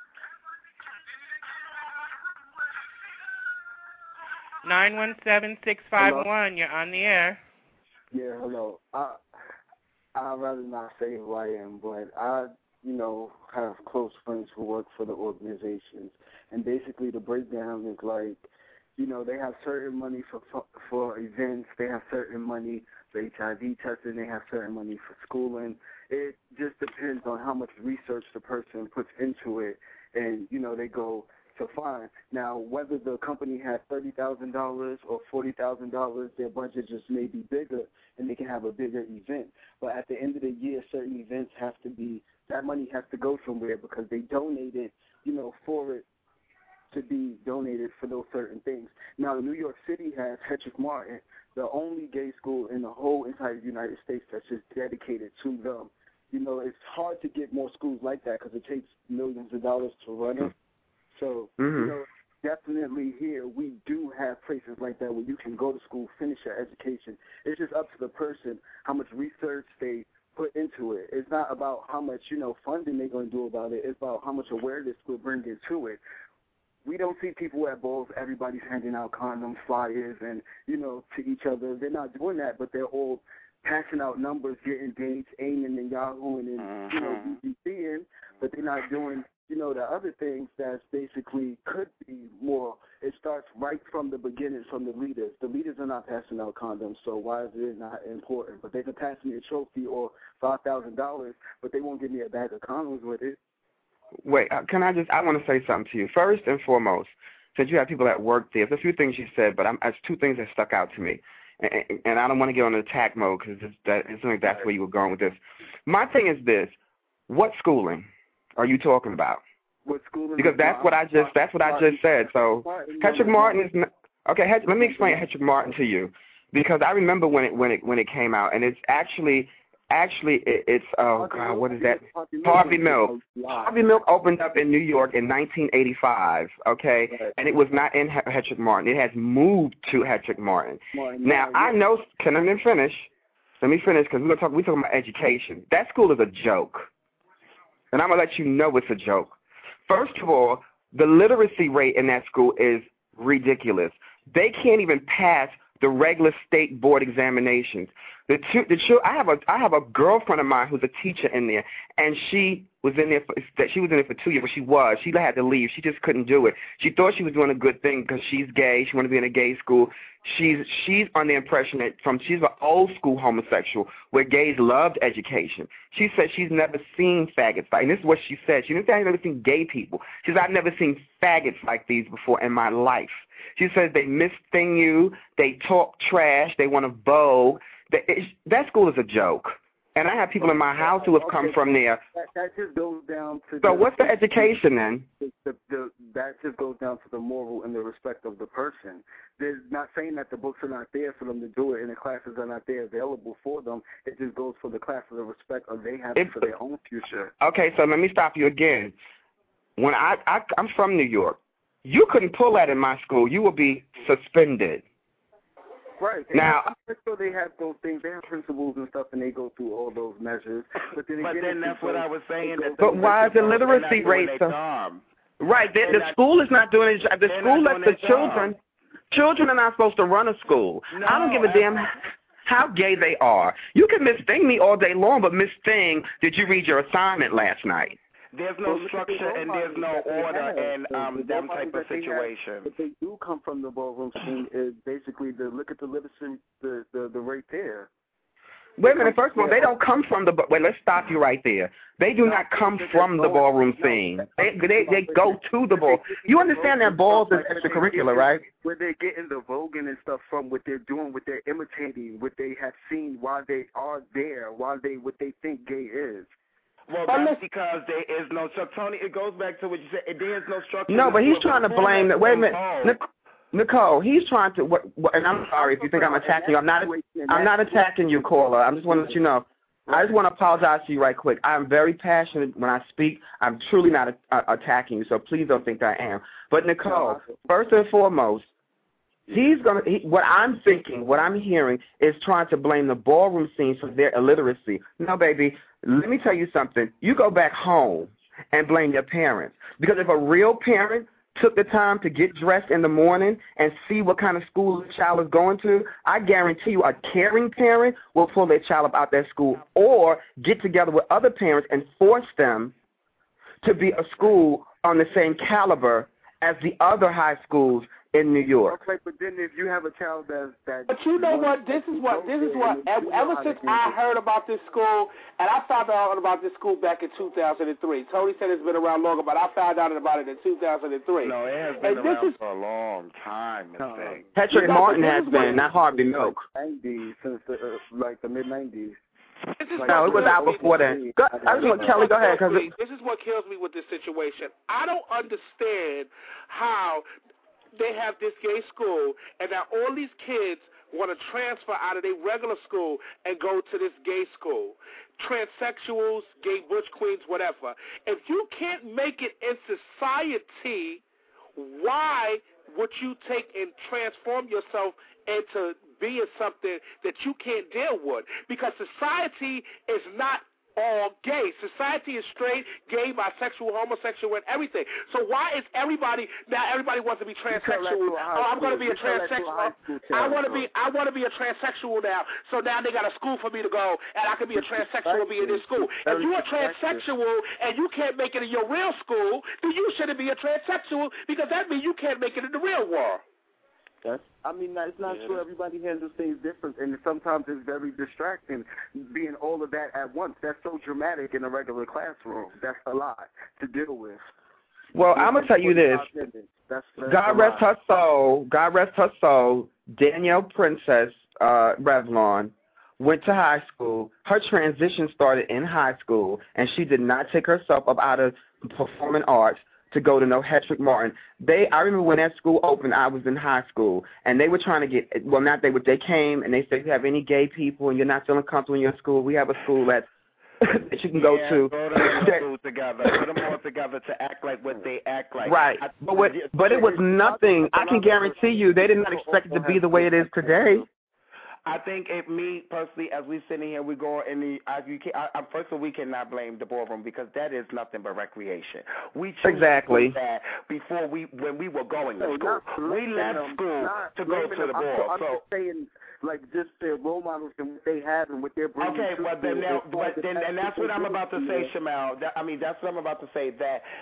Nine 917-651. You're on the air. Yeah, hello. I'd rather not say who I am, but I, have close friends who work for the organizations, and basically the breakdown is like, they have certain money for events, they have certain money for HIV testing, they have certain money for schooling. It just depends on how much research the person puts into it, and they go. So fine. Now, whether the company has $30,000 or $40,000, their budget just may be bigger, and they can have a bigger event. But at the end of the year, certain events have to be, that money has to go somewhere because they donated, for it to be donated for those certain things. Now, New York City has Hedrick Martin, the only gay school in the whole entire United States that's just dedicated to them. It's hard to get more schools like that because it takes millions of dollars to run it. So, definitely here we do have places like that where you can go to school, finish your education. It's just up to the person how much research they put into it. It's not about how much, funding they're going to do about it. It's about how much awareness we'll bring into it. We don't see people at balls, everybody's handing out condoms, flyers, and, to each other. They're not doing that, but they're all passing out numbers, getting dates, aiming and Yahooing and, UBCing, but they're not doing the other things that's basically could be more. It starts right from the beginning, from the leaders. The leaders are not passing out condoms, so why is it not important? But they can pass me a trophy or $5,000, but they won't give me a bag of condoms with it. Wait, I want to say something to you. First and foremost, since you have people that work there, there's a few things you said, but there's two things that stuck out to me. And I don't want to get on the attack mode because it's like that's where you were going with this. My thing is this. What schooling are you talking about? What school? Because that's what I just said. So Hetrick Martin is not, okay. Let me explain Hetrick Martin to you, because I remember when it came out, and it's actually it's oh God, what is that? Harvey Milk. Harvey Milk opened up in New York in 1985. Okay, and it was not in Hetrick Martin. It has moved to Hetrick Martin. Now I know. Can I finish? Let me finish, because we're talking about education. That school is a joke, and I'm gonna let you know it's a joke. First of all, the literacy rate in that school is ridiculous. They can't even pass the regular state board examinations. I have a girlfriend of mine who's a teacher in there, and she was in there for 2 years. But she had to leave. She just couldn't do it. She thought she was doing a good thing because she's gay. She wanted to be in a gay school. She's on the impression that she's an old school homosexual where gays loved education. She said she's never seen faggots like, and this is what she said. She didn't say I've never seen gay people. She said I've never seen faggots like these before in my life. She says they misthing you, they talk trash, they want to vogue. That school is a joke. And I have people in my house who have come from there. That just goes down to. So what's the education then? That just goes down to the moral and the respect of the person. They're not saying that the books are not there for them to do it and the classes are not there available for them. It just goes for the class of the respect of they have for their own future. Okay, so let me stop you again. When I'm from New York, you couldn't pull that in my school. You will be suspended. Right. Now, I'm sure they have those things. They have principles and stuff, and they go through all those measures. But then that's what I was saying. But why is the literacy rate so? Right. The school is not doing it. The school lets the children. Children are not supposed to run a school. No, I don't give a damn how gay they are. You can misthing me all day long, but misthing, did you read your assignment last night? There's no structure and there's no order in them type of situations. What they do come from the ballroom scene is basically look at the literacy, the rate there. Wait a minute. First of all, they don't come from the. Wait, let's stop you right there. They do not come from the ballroom scene. They go to the ball. You understand that balls is extracurricular, right? Where they're getting the voguing and stuff from, what they're doing, what they're imitating, what they have seen while they are there, what they think gay is. Well, that's because there is no structure. Tony, it goes back to what you said. There is no structure. No, but he's trying to blame that. Wait a minute, Nicole. He's trying to. And I'm sorry if you think I'm attacking you. I'm not attacking you, caller. I just want to let you know. I just want to apologize to you right quick. I'm very passionate when I speak. I'm truly not attacking you, so please don't think that I am. But Nicole, first and foremost, what I'm thinking, what I'm hearing is trying to blame the ballroom scene for their illiteracy. No, baby, let me tell you something. You go back home and blame your parents. Because if a real parent took the time to get dressed in the morning and see what kind of school the child is going to, I guarantee you a caring parent will pull their child up out that school or get together with other parents and force them to be a school on the same caliber as the other high schools in New York. Okay, but then if you have a child that But you know what? This is what. Ever since I heard about this school, and I found out about this school back in 2003. Tony said it's been around longer, but I found out about it in 2003. No, it has been around for a long time. Hetrick Martin has been, not Harvey Milk. Since the mid 90s. No, it was out before then. Kelly, go ahead. This is what kills me with this situation. I don't understand how they have this gay school, and now all these kids want to transfer out of their regular school and go to this gay school. Transsexuals, gay butch queens, whatever. If you can't make it in society, why would you take and transform yourself into being something that you can't deal with? Because society is not all gay. Society is straight, gay, bisexual, homosexual, and everything. So why is everybody wants to be transsexual? I'm going to be a transsexual. I want to be a transsexual now. So now they got a school for me to go, and I can be a transsexual and be in this school. If you're a transsexual and you can't make it in your real school, then you shouldn't be a transsexual, because that means you can't make it in the real world. It's not true. Everybody handles things different, and sometimes it's very distracting being all of that at once. That's so dramatic in a regular classroom. That's a lot to deal with. Well, I'm going to tell you this. God rest her soul, Danielle Princess Revlon went to high school. Her transition started in high school, and she did not take herself up out of performing arts to go to no Hedrick Martin. I remember when that school opened, I was in high school, and they were trying to get, they came and they said, if you have any gay people and you're not feeling comfortable in your school, we have a school that you can go to. Go to the school together. Put them all together to act like what they act like. Right. But it was nothing. I can guarantee you they did not expect it to be the way it is today. I think me personally, as we sitting here, we go in the. First of all, we cannot blame the ballroom because that is nothing but recreation. We chose exactly to do that before when we were going to school. We left school to go to the ball. I'm just saying, like, just their role models and what they have and what they're bringing. Okay, well then, and that's what I'm about to say, Shamal. That's what I'm about to say.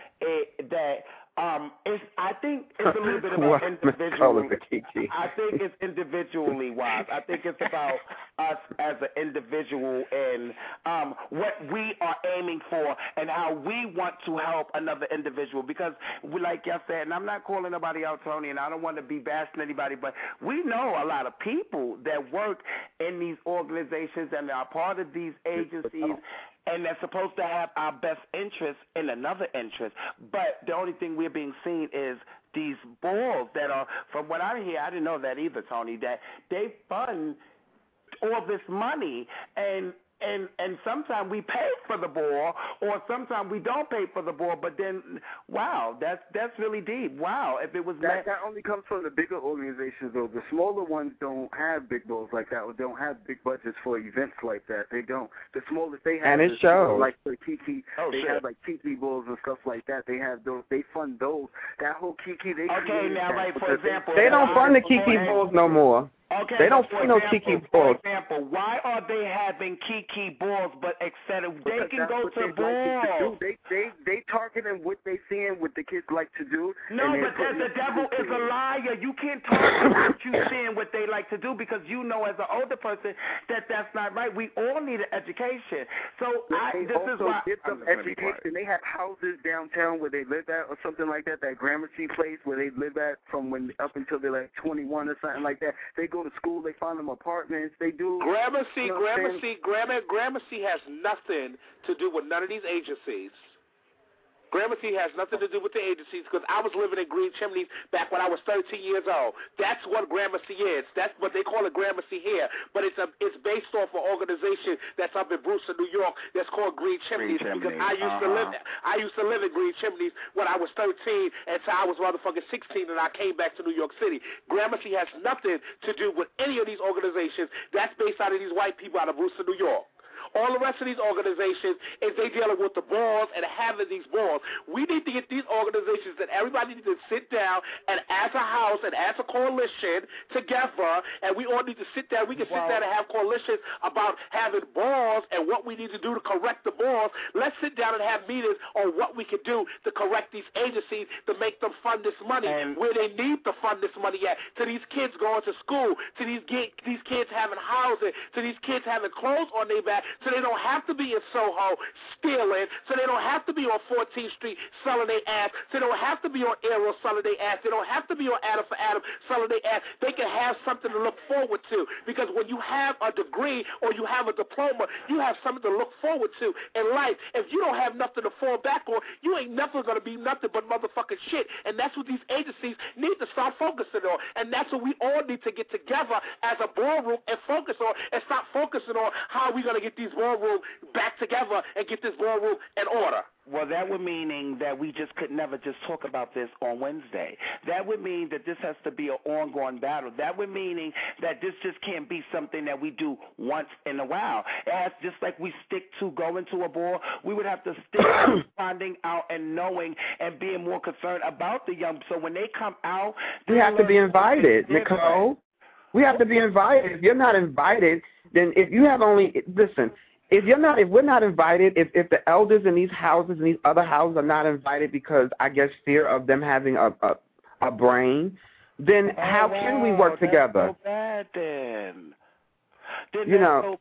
I think it's a little bit about individual. I think it's individually wise. I think it's about us as an individual and what we are aiming for and how we want to help another individual. Because, like I said, and I'm not calling nobody out, Tony, and I don't want to be bashing anybody, but we know a lot of people that work in these organizations and are part of these agencies. And they're supposed to have our best interest in another interest. But the only thing we're being seen is these balls that are, from what I hear, I didn't know that either, Tony, that they fund all this money and sometimes we pay for the ball, or sometimes we don't pay for the ball. But then, wow, that's really deep. Wow, if it was that only comes from the bigger organizations, though. The smaller ones don't have big balls like that, or don't have big budgets for events like that. They don't. The smallest they have, and it shows. Like the Kiki, have like Kiki balls and stuff like that. They have those. They fund those. That whole Kiki. Now, like for example, they don't fund the Kiki balls no more. Okay, they don't fund no Kiki balls. For example, why are they having Kiki balls, but instead of they can go to balls? They targeting what they seeing, what the kids like to do. No, but the devil is a liar. You can't target what you seeing, what they like to do, because you know as an older person that that's not right. We all need an education. So this is why give them education. They have houses downtown where they live at, or something like that. That Gramercy place where they live at from when up until they're like 21 or something like that. They go to school, they find them apartments, they do. Gramercy has nothing to do with none of these agencies. Gramercy has nothing to do with the agencies because I was living in Green Chimneys back when I was 13 years old. That's what Gramercy is. That's what they call it, Gramercy here. But it's based off an organization that's up in Brewster, New York. That's called Green Chimneys. Because I used to live in Green Chimneys when I was 13 until I was motherfucking 16 and I came back to New York City. Gramercy has nothing to do with any of these organizations. That's based out of these white people out of Brewster, New York. All the rest of these organizations is they dealing with the balls and having these balls. We need to get these organizations that everybody needs to sit down and as a house and as a coalition together, and we all need to sit down. We can sit down and have coalitions about having balls and what we need to do to correct the balls. Let's sit down and have meetings on what we can do to correct these agencies to make them fund this money where they need to fund this money at. To these kids going to school, to these kids having housing, to these kids having clothes on their back, so they don't have to be in Soho stealing, so they don't have to be on 14th Street selling their ass, so they don't have to be on Arrow selling their ass, they don't have to be on Adam for Adam selling their ass. They can have something to look forward to, because when you have a degree or you have a diploma, you have something to look forward to in life. If you don't have nothing to fall back on, you ain't never going to be nothing but motherfucking shit, and that's what these agencies need to start focusing on, and that's what we all need to get together as a ballroom and focus on, and stop focusing on how we going to get these ballroom back together and get this ballroom in order. Well, that would mean that we just could never just talk about this on Wednesday. That would mean that this has to be an ongoing battle. That would mean that this just can't be something that we do once in a while. As just like we stick to going to a ball, we would have to stick to finding out and knowing and being more concerned about the young. So when they come out, we have to be invited, Nicole. We have to be invited. If you're not invited, then if you have only listen. If we're not invited, if the elders in these houses and these other houses are not invited because I guess fear of them having a brain, then how can we work together? So bad, then. You know.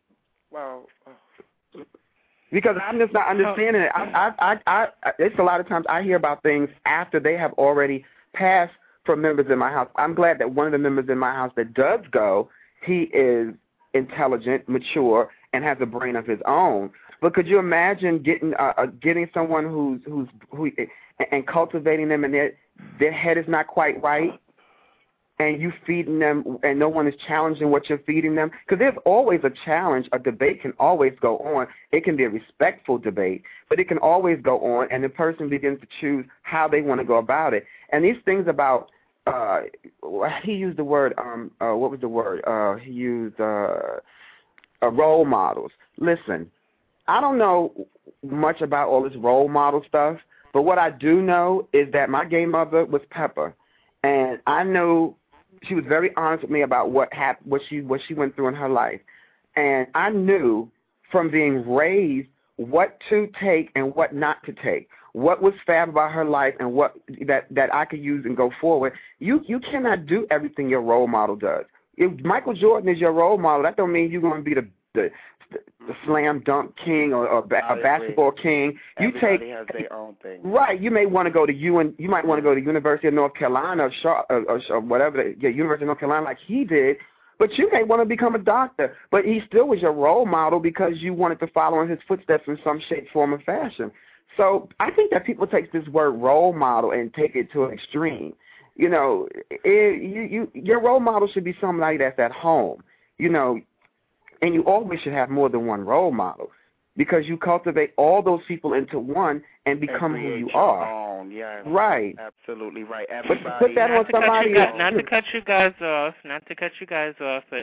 Because I'm just not understanding it. It's a lot of times I hear about things after they have already passed from members in my house. I'm glad that one of the members in my house that does go, he is intelligent, mature, and has a brain of his own. But could you imagine getting someone who and cultivating them, and their head is not quite right, and you feeding them, and no one is challenging what you're feeding them, because there's always a challenge. A debate can always go on. It can be a respectful debate, but it can always go on, and the person begins to choose how they want to go about it. And these things about, he used the word, what was the word? He used role models. Listen, I don't know much about all this role model stuff, but what I do know is that my gay mother was Pepper, and I knew she was very honest with me about what she went through in her life, and I knew from being raised what to take and what not to take, what was fab about her life, and what that I could use and go forward. You cannot do everything your role model does. If Michael Jordan is your role model, that don't mean you're going to be the slam dunk king or a basketball king. Everybody has their own thing. Right. You may want to go to you might want to go to University of North Carolina or whatever, University of North Carolina like he did, but you may want to become a doctor. But he still was your role model because you wanted to follow in his footsteps in some shape, form, or fashion. So I think that people take this word role model and take it to an extreme. You know, your role model should be somebody that's at home, you know, and you always should have more than one role model because you cultivate all those people into one and become who you are. Yeah, right. Absolutely right. But put that on somebody else. Not to cut you guys off, but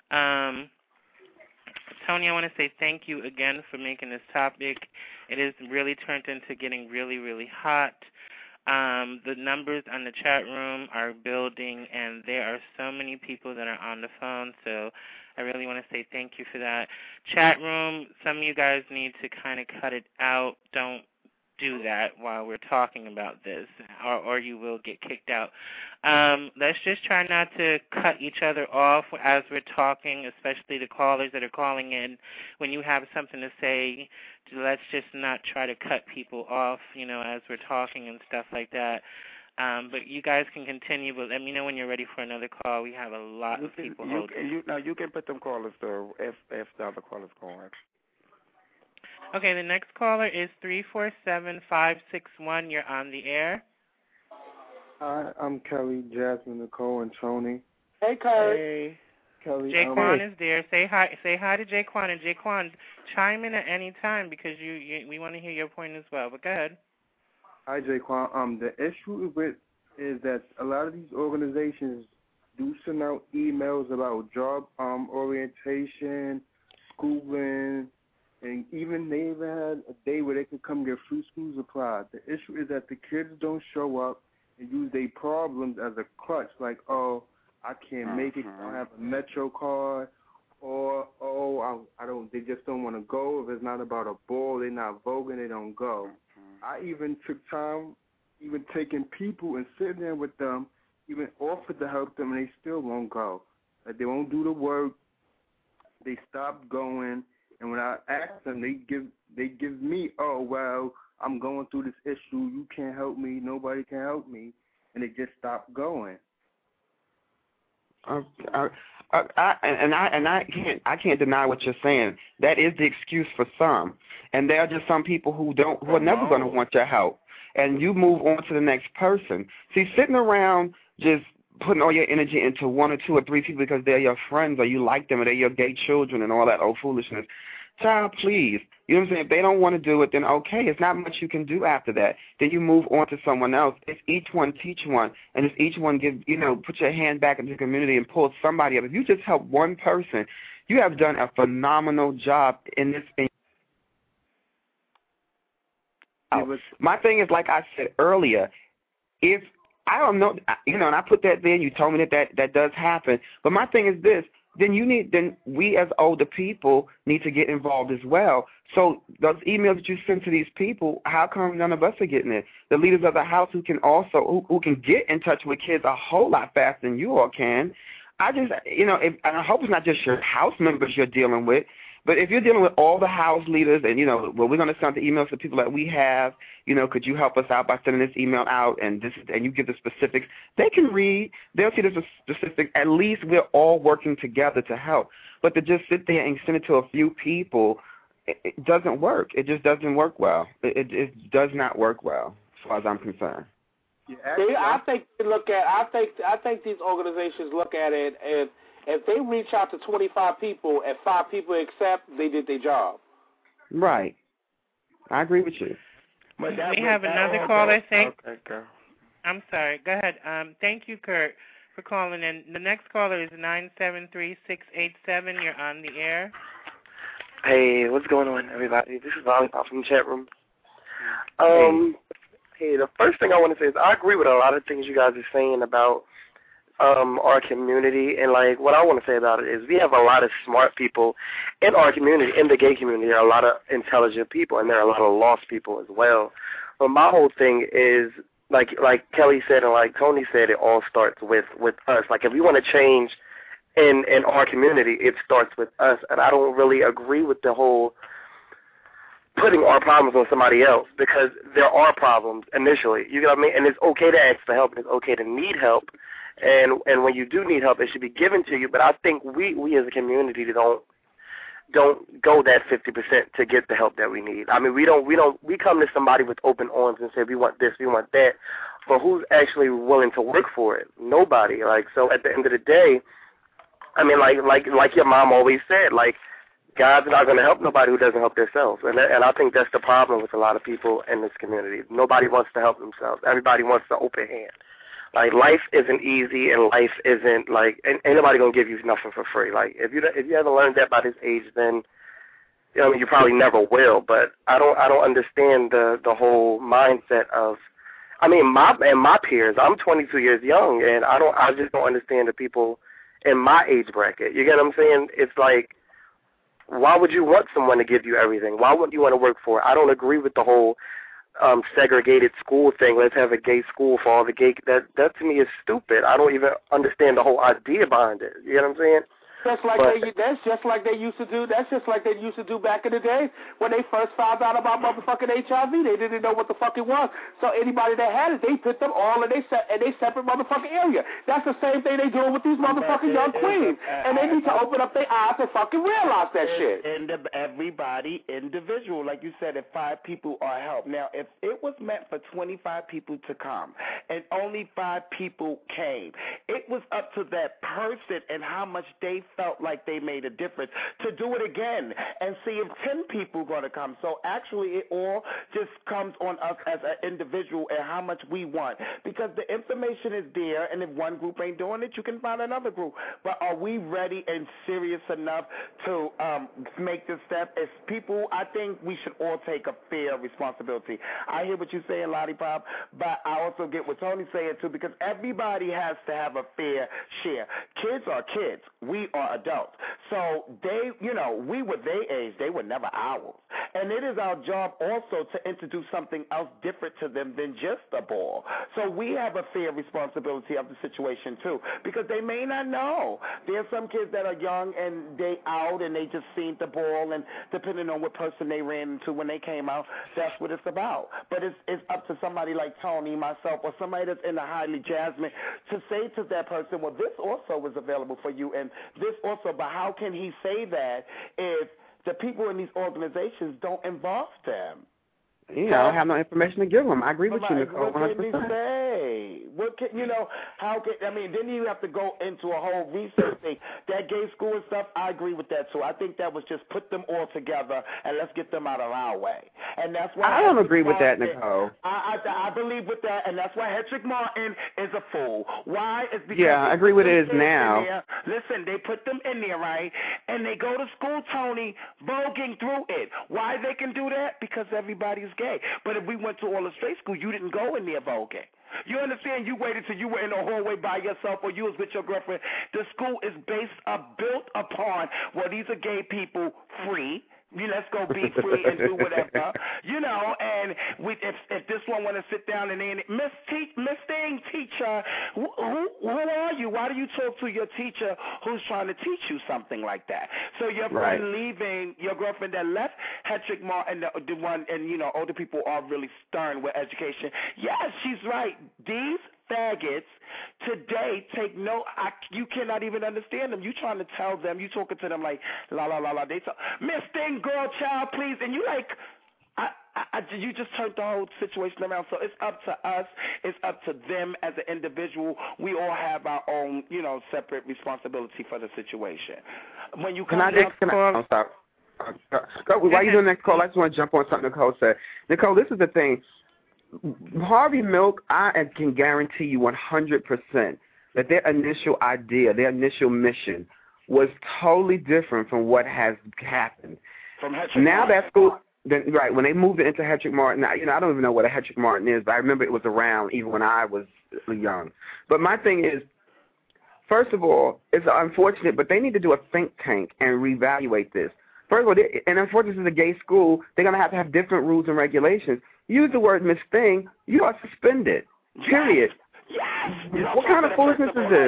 Tony, I want to say thank you again for making this topic. It has really turned into getting really, really hot. The numbers on the chat room are building, and there are so many people that are on the phone, so I really want to say thank you for that. Chat room, some of you guys need to kind of cut it out. Don't do that while we're talking about this, or you will get kicked out. Let's just try not to cut each other off as we're talking, especially the callers that are calling in. When you have something to say, let's just not try to cut people off, you know, as we're talking and stuff like that. But you guys can continue, but let me know when you're ready for another call. We have a lot of people holding. You can put them callers through if the other caller's going. Okay, the next caller is 347-561. You're on the air. Hi, I'm Kelly, Jasmine, Nicole, and Tony. Hey, Kelly. Hey, Kelly. Jaquan is there. Say hi to Jaquan, and Jaquan, chime in at any time because we want to hear your point as well. But go ahead. Hi, Jaquan. The issue with is that a lot of these organizations do send out emails about job orientation, schooling, and even they even had a day where they could come get free school supplies. The issue is that the kids don't show up and use their problems as a crutch, like, oh, I can't make it, I don't have a Metro card, or, I don't. They just don't want to go. If it's not about a ball, they're not voguing, they don't go. I even took time, even taking people and sitting there with them, even offered to help them, and they still won't go. Like, they won't do the work. They stop going. And when I ask them, they give me, oh, well, I'm going through this issue. You can't help me. Nobody can help me. And they just stop going. I can't deny what you're saying. That is the excuse for some. And there are just some people who are never going to want your help. And you move on to the next person. See, sitting around just putting all your energy into one or two or three people because they're your friends or you like them or they're your gay children and all that old foolishness. Child, please. You know what I'm saying? If they don't want to do it, then okay. It's not much you can do after that. Then you move on to someone else. It's each one teach one. And it's each one put your hand back into the community and pull somebody up. If you just help one person, you have done a phenomenal job in this thing. My thing is, like I said earlier, if I don't know, and I put that there, you told me that does happen. But my thing is this, then we as older people need to get involved as well. So those emails that you send to these people, how come none of us are getting it? The leaders of the house who can get in touch with kids a whole lot faster than you all can. I just, and I hope it's not just your house members you're dealing with, but if you're dealing with all the house leaders and, we're going to send the emails to people that we have, could you help us out by sending this email out and you give the specifics, they can read, they'll see the specifics. At least we're all working together to help. But to just sit there and send it to a few people, it doesn't work. It just doesn't work well. It does not work well. far as I'm concerned. See, I think they look at. I think these organizations look at it as if they reach out to 25 people and 5 people accept, they did their job. Right. I agree with you. We have another caller. Okay, go. I'm sorry. Go ahead. Thank you, Kurt, for calling in. The next caller is 973-687. You're on the air. Hey, what's going on, everybody? This is Lollipop from the chat room. Hey, the first thing I want to say is I agree with a lot of things you guys are saying about our community, and like what I want to say about it is we have a lot of smart people in our community, in the gay community. There are a lot of intelligent people, and there are a lot of lost people as well. But my whole thing is, like Kelly said and like Tony said, it all starts with us. Like if we want to change in our community, it starts with us, and I don't really agree with the whole putting our problems on somebody else, because there are problems initially. You know what I mean? And it's okay to ask for help, and it's okay to need help. And when you do need help, it should be given to you. But I think we as a community don't go that 50% to get the help that we need. I mean, we come to somebody with open arms and say we want this, we want that. But who's actually willing to work for it? Nobody. Like, so at the end of the day, I mean, like your mom always said, like, God's not going to help nobody who doesn't help themselves. And I think that's the problem with a lot of people in this community. Nobody wants to help themselves. Everybody wants the open hand. Like, life isn't easy, and life isn't, like, ain't nobody going to give you nothing for free. Like, if you haven't learned that by this age, then, you know, you probably never will. But I don't understand the whole mindset of, I mean, my peers, I'm 22 years young, and I just don't understand the people in my age bracket. You get what I'm saying? It's like, why would you want someone to give you everything? Why wouldn't you want to work for it? I don't agree with the whole segregated school thing. Let's have a gay school for all the gay. That to me is stupid. I don't even understand the whole idea behind it. You know what I'm saying? That's just like they used to do. That's just like they used to do back in the day when they first found out about motherfucking HIV. They didn't know what the fuck it was. So anybody that had it, they put them all in they separate motherfucking area. That's the same thing they doing with these motherfucking young queens. And they need to open up their eyes and fucking realize that shit. And everybody individual, like you said, if 5 people are helped. Now, if it was meant for 25 people to come and only 5 people came, it was up to that person and how much they felt like they made a difference to do it again and see if 10 people are going to come. So actually it all just comes on us as an individual and how much we want, because the information is there, and if one group ain't doing it, you can find another group. But are we ready and serious enough to make this step? As people, I think we should all take a fair responsibility. I hear what you're saying, Lollipop, but I also get what Tony's saying too, because everybody has to have a fair share. Kids are kids. We are adults. So they, you know, we were their age. They were never ours. And it is our job also to introduce something else different to them than just a ball. So we have a fair responsibility of the situation too, because they may not know. There are some kids that are young and they out and they just seen the ball, and depending on what person they ran into when they came out, that's what it's about. But it's up to somebody like Tony, myself, or somebody that's in the highly Jasmine to say to that person, well, this also was available for you, and this also, but how can he say that if the people in these organizations don't involve them? You know, I have no information to give them. I agree with you, Nicole. What can he say? What can, you know, how can, I mean, then you have to go into a whole research thing. That gay school and stuff, I agree with that, too. I think that was just put them all together and let's get them out of our way. And that's why I don't agree with that, Nicole. I believe with that, and that's why Hedrick Martin is a fool. Why? It's because I agree with it is now. Listen, they put them in there, right? And they go to school, Tony, voguing through it. Why they can do that? Because everybody's gay. But if we went to all a straight school, you didn't go in there voguing. You understand? You waited till you were in the hallway by yourself, or you was with your girlfriend. The school is built upon, well, these are gay people, free. Let's go be free and do whatever, you know. And if this one want to sit down and then Miss Thing teacher, who are you? Why do you talk to your teacher who's trying to teach you something like that? So your friend leaving, your girlfriend that left Hedrick Martin, the one, and you know, older people are really stern with education. Yes, she's right. These faggots today take no, you cannot even understand them. You trying to tell them, you talking to them like la la la la. They talk, Miss Thing, girl, child, please, and you like, You just turned the whole situation around. So it's up to us. It's up to them as an individual. We all have our own, separate responsibility for the situation. When you come Why you doing next call? I just want to jump on something Nicole said. Nicole, this is the thing. Harvey Milk, I can guarantee you 100% that their initial idea, their initial mission was totally different from what has happened. From Hetrick now Martin. that school, right, when they moved it into Hetrick Martin, I don't even know what a Hetrick Martin is, but I remember it was around even when I was young. But my thing is, first of all, it's unfortunate, but they need to do a think tank and reevaluate this. First of all, and unfortunately, this is a gay school, they're going to have different rules and regulations. Use the word Miss Thing, you are suspended, period. Yes. What kind of foolishness is this?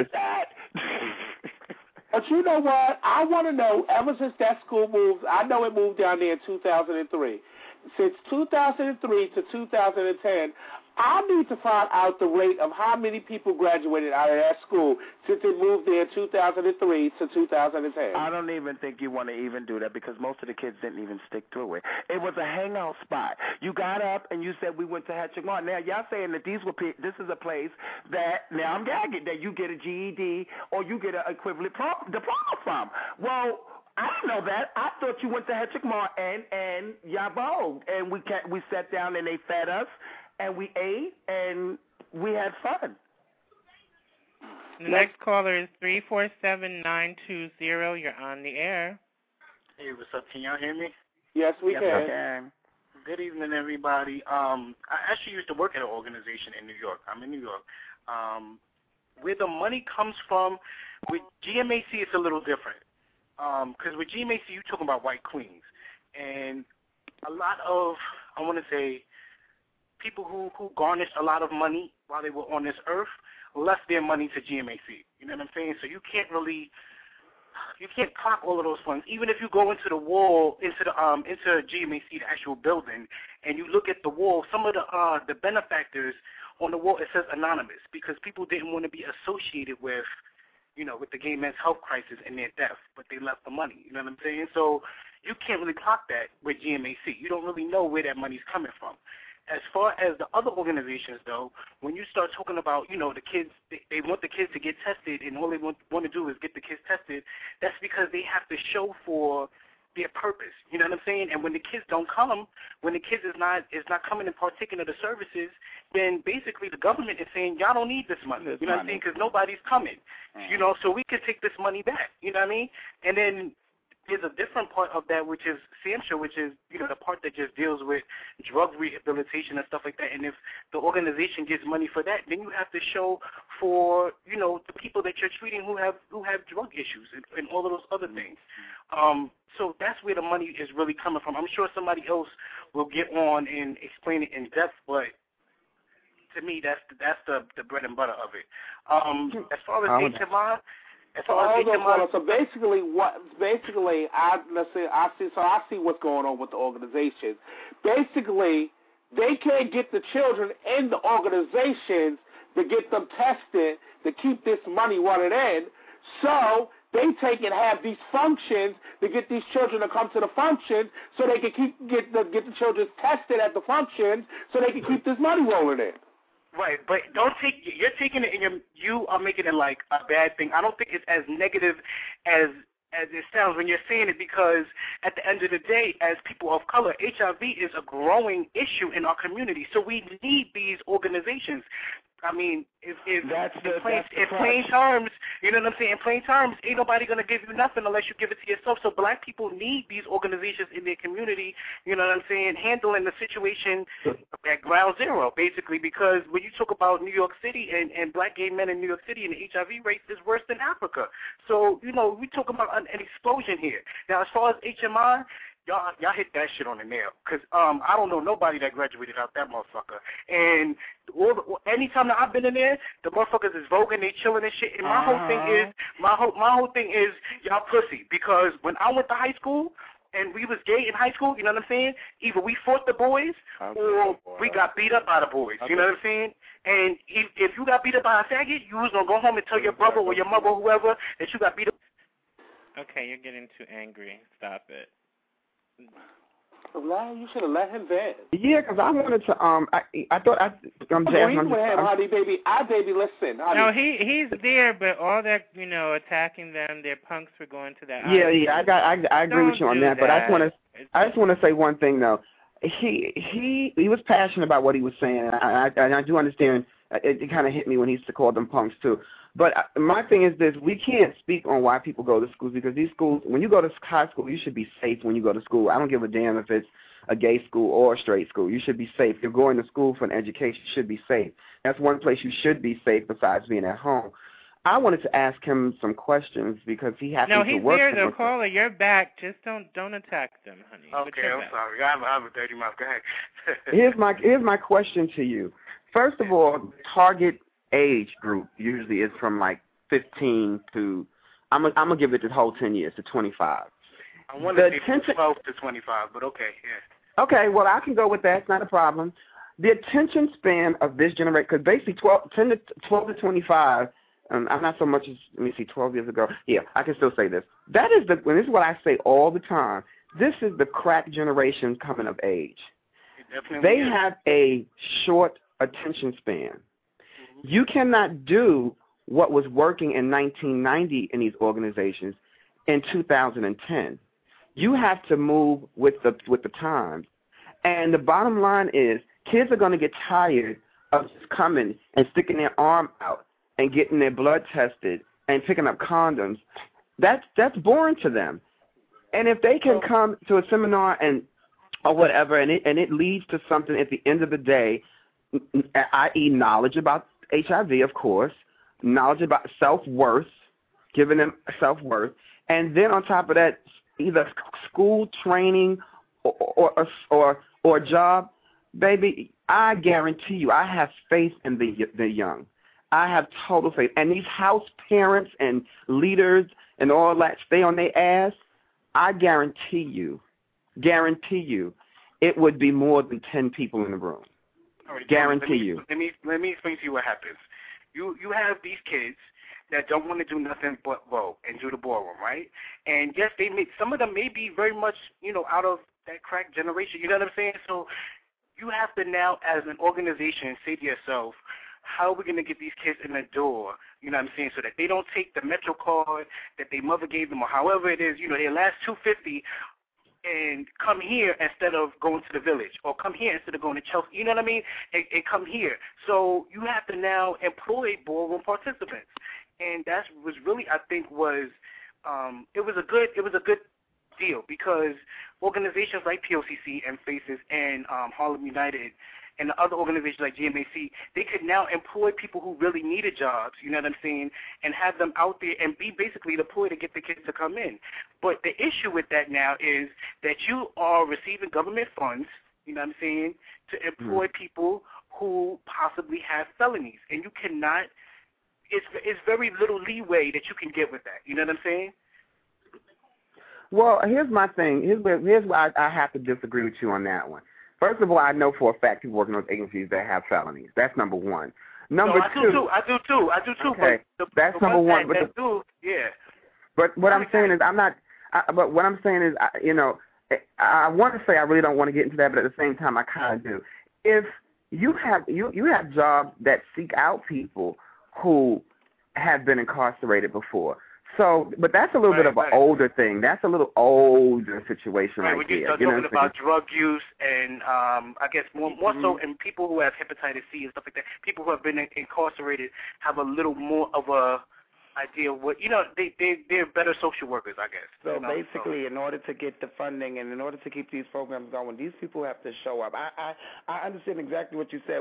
But you know what? I want to know, ever since that school moved, I know it moved down there in 2003. Since 2003 to 2010, I need to find out the rate of how many people graduated out of that school since it moved there in 2003 to 2010. I don't even think you want to even do that because most of the kids didn't even stick through it. It was a hangout spot. You got up and you said we went to Hetrick Martin. Now, y'all saying that this is a place that, now I'm gagging, that you get a GED or you get an equivalent diploma from. Well, I didn't know that. I thought you went to Hetrick Martin and y'all bowled. And we sat down and they fed us. And we ate, and we had fun. The next caller is 347-920. You're on the air. Hey, what's up? Can y'all hear me? Yes, we can. Good evening, everybody. I actually used to work at an organization in New York. I'm in New York. Where the money comes from, with GMAC, it's a little different. Because with GMAC, you're talking about white queens. And a lot of, I want to say, people who garnished a lot of money while they were on this earth left their money to GMAC. You know what I'm saying? So you can't clock all of those funds. Even if you go into the wall, into GMAC, the actual building, and you look at the wall, some of the benefactors on the wall, it says anonymous because people didn't want to be associated with, with the gay men's health crisis and their death, but they left the money. You know what I'm saying? So you can't really clock that with GMAC. You don't really know where that money's coming from. As far as the other organizations, though, when you start talking about, the kids, they want the kids to get tested, and all they want to do is get the kids tested, that's because they have to show for their purpose. You know what I'm saying? And when the kids don't come, when the kids is not coming and partaking of the services, then basically the government is saying, y'all don't need this money. You know what I'm saying? Because nobody's coming. So we can take this money back. You know what I mean? And then there's a different part of that, which is SAMHSA, which is, the part that just deals with drug rehabilitation and stuff like that. And if the organization gets money for that, then you have to show for, the people that you're treating who have drug issues and all of those other things. So that's where the money is really coming from. I'm sure somebody else will get on and explain it in depth, but to me, that's the bread and butter of it. As far as HMI, So basically, I see what's going on with the organizations. Basically, they can't get the children in the organizations to get them tested to keep this money running in. So they take and have these functions to get these children to come to the functions, so they can get the children tested at the functions, so they can keep this money rolling in. Right, but you're taking it and you are making it like a bad thing. I don't think it's as negative as it sounds when you're saying it, because at the end of the day, as people of color, HIV is a growing issue in our community. So we need these organizations. I mean, in plain terms, you know what I'm saying? In plain terms, ain't nobody going to give you nothing unless you give it to yourself. So black people need these organizations in their community, you know what I'm saying, handling the situation at ground zero, basically, because when you talk about New York City and black gay men in New York City, and the HIV rate is worse than Africa. So, we talk about an explosion here. Now, as far as HMI, Y'all hit that shit on the nail, because I don't know nobody that graduated out that motherfucker. And anytime that I've been in there, the motherfuckers is voguing, they chilling and shit. And my whole thing is y'all pussy, because when I went to high school and we was gay in high school, you know what I'm saying? Either we fought the boys or we got beat up by the boys. You know what I'm saying? And if you got beat up by a faggot, you was gonna go home and tell your brother or your mother or whoever that you got beat up. Okay, you're getting too angry. Stop it. You should have let him vent. Yeah, because I wanted to. I thought Jasmine with him, honey, baby. Baby, listen, honey. No, he's there, but all that attacking them, their punks for going to that. Yeah. I agree with you on that, but I just want to say one thing though. He was passionate about what he was saying, and I do understand. It kind of hit me when he used to call them punks too. But my thing is this: we can't speak on why people go to schools, because these schools, when you go to high school, you should be safe when you go to school. I don't give a damn if it's a gay school or a straight school. You should be safe. If you're going to school for an education, you should be safe. That's one place you should be safe besides being at home. I wanted to ask him some questions because he happens to work. No, he's there though, caller. You're back. Just don't attack them, honey. Okay, I'm sorry. I have a dirty mouth. Go ahead. Here's my question to you. First of all, target age group usually is from like 15 to I'm gonna give it the whole 10 years to 25. I want to say 12 to 25, but okay, yeah. Okay, well I can go with that. It's not a problem. The attention span of this generation, because basically 12 to 25. I'm not so much as, let me see, 12 years ago. Yeah, I can still say this. This is what I say all the time. This is the crack generation coming of age. They have a short attention span. You cannot do what was working in 1990 in these organizations in 2010. You have to move with the times. And the bottom line is, kids are going to get tired of just coming and sticking their arm out and getting their blood tested and picking up condoms. That's boring to them. And if they can come to a seminar or whatever, and it leads to something at the end of the day, i.e. knowledge about HIV, of course, knowledge about self-worth, giving them self-worth, and then on top of that, either school training or a job, baby, I guarantee you, I have faith in the young. I have total faith. And these house parents and leaders and all that stay on their ass, I guarantee you, it would be more than 10 people in the room. All right, guarantee you. Let me explain to you what happens. You have these kids that don't want to do nothing but vote and do the ballroom, right? And yes, some of them may be very much, out of that crack generation. You know what I'm saying? So you have to now, as an organization, say to yourself, how are we going to get these kids in the door, you know what I'm saying, so that they don't take the Metro card that their mother gave them or however it is, their last $250 and come here instead of going to the village, or come here instead of going to Chelsea, you know what I mean, and come here. So you have to now employ ballroom participants. And that was really, I think, it was a good deal, because organizations like POCC and FACES and Harlem United and the other organizations like GMAC, they could now employ people who really needed jobs, you know what I'm saying, and have them out there and be basically the ploy to get the kids to come in. But the issue with that now is that you are receiving government funds, you know what I'm saying, to employ people who possibly have felonies, and you cannot. It's very little leeway that you can get with that. You know what I'm saying? Well, here's my thing. Here's why I have to disagree with you on that one. First of all, I know for a fact people working on agencies that have felonies. That's number one. Number two. I do too. Okay, but that's number one. Yeah. But what I'm saying is, but what I'm saying is, I want to say I really don't want to get into that, but at the same time, I kind of do. If you have jobs that seek out people who have been incarcerated before. So, but that's a little bit of an older thing. That's a little older situation right there. You start talking about drug use and I guess more so in people who have hepatitis C and stuff like that, people who have been incarcerated have a little more of a idea of what, they're better social workers, I guess. So basically, in order to get the funding and in order to keep these programs going, these people have to show up. I understand exactly what you said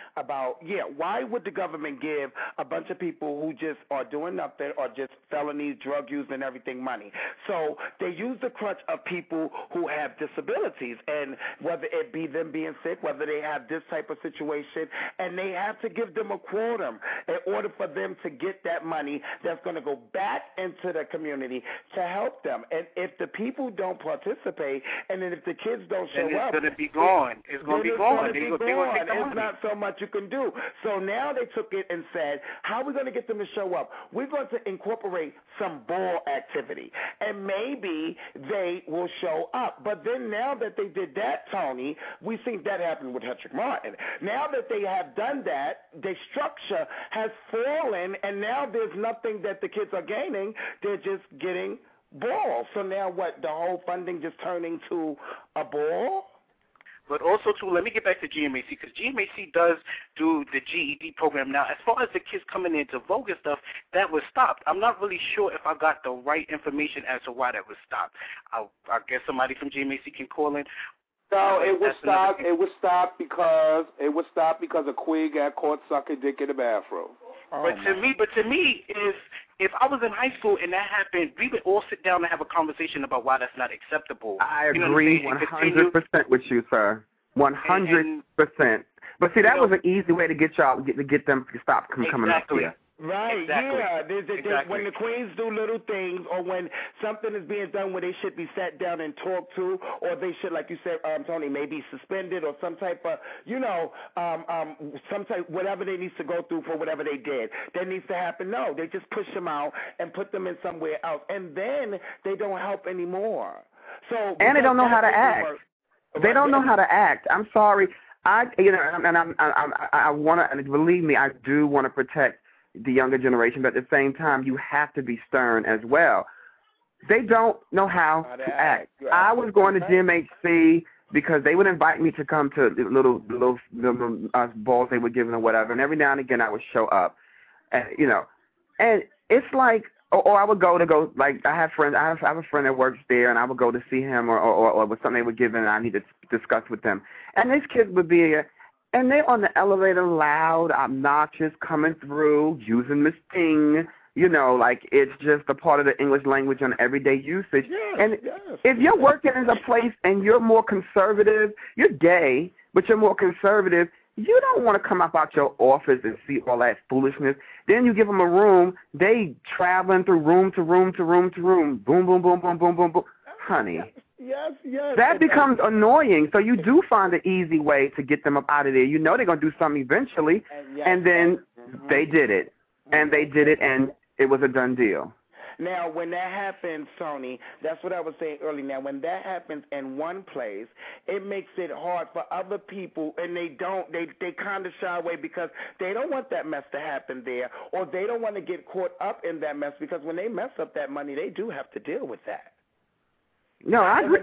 why would the government give a bunch of people who just are doing nothing or just felonies, drug use, and everything money? So they use the crutch of people who have disabilities, and whether it be them being sick, whether they have this type of situation, and they have to give them a quorum in order for them to get that money that's going to go back into the community to help them. And if the people don't participate, and then if the kids don't show up, it's going to be gone. It's going to be gone. They're going to take the money. It's not so much you can do. So now they took it and said, how are we going to get them to show up? We're going to incorporate some ball activity, and maybe they will show up. But then now that they did that, Tony, we think that happened with Hedrick Martin. Now that they have done that, the structure has fallen, and now there's nothing that the kids are gaining. They're just getting balls. So now what, the whole funding just turning to a ball? But also, too, let me get back to GMAC, because GMAC does do the GED program. Now, as far as the kids coming into Vogue and stuff, that was stopped. I'm not really sure if I got the right information as to why that was stopped. I guess somebody from GMAC can call in. No, it was stopped. It was stopped because a queen got caught sucking dick in the bathroom. But to me, if I was in high school and that happened, we would all sit down and have a conversation about why that's not acceptable. I agree 100% with you, sir. 100%. But see, that was an easy way to get them to stop coming up here. Right, exactly. Yeah. When the queens do little things, or when something is being done where they should be sat down and talked to, or they should, like you said, Tony, maybe suspended or some type of, some type, whatever they need to go through for whatever they did. That needs to happen. No, they just push them out and put them in somewhere else, and then they don't help anymore. And they don't know how to act. They don't know how to act. I'm sorry. I want to, and believe me, I do want to protect the younger generation, but at the same time, you have to be stern as well. They don't know how to act. I was going to GMHC because they would invite me to come to little balls they were giving or whatever, and every now and again I would show up, and it's like, or I would go, like, I have a friend that works there, and I would go to see him, or with something they were giving, and I need to discuss with them, and these kids would be and they're on the elevator loud, obnoxious, coming through, using this thing, like it's just a part of the English language on everyday usage. If you're working in a place and you're more conservative, you're gay, but you're more conservative, you don't want to come up out your office and see all that foolishness. Then you give them a room, they traveling through room to room to room to room, boom, boom, boom, boom, boom, boom, boom. Honey. Yes. That becomes annoying. So you do find an easy way to get them up out of there. You know they're going to do something eventually, and then they did it. And they did it, and it was a done deal. Now, when that happens, Tony, that's what I was saying earlier. Now, when that happens in one place, it makes it hard for other people, and they kind of shy away because they don't want that mess to happen there, or they don't want to get caught up in that mess, because when they mess up that money, they do have to deal with that. No, I agree.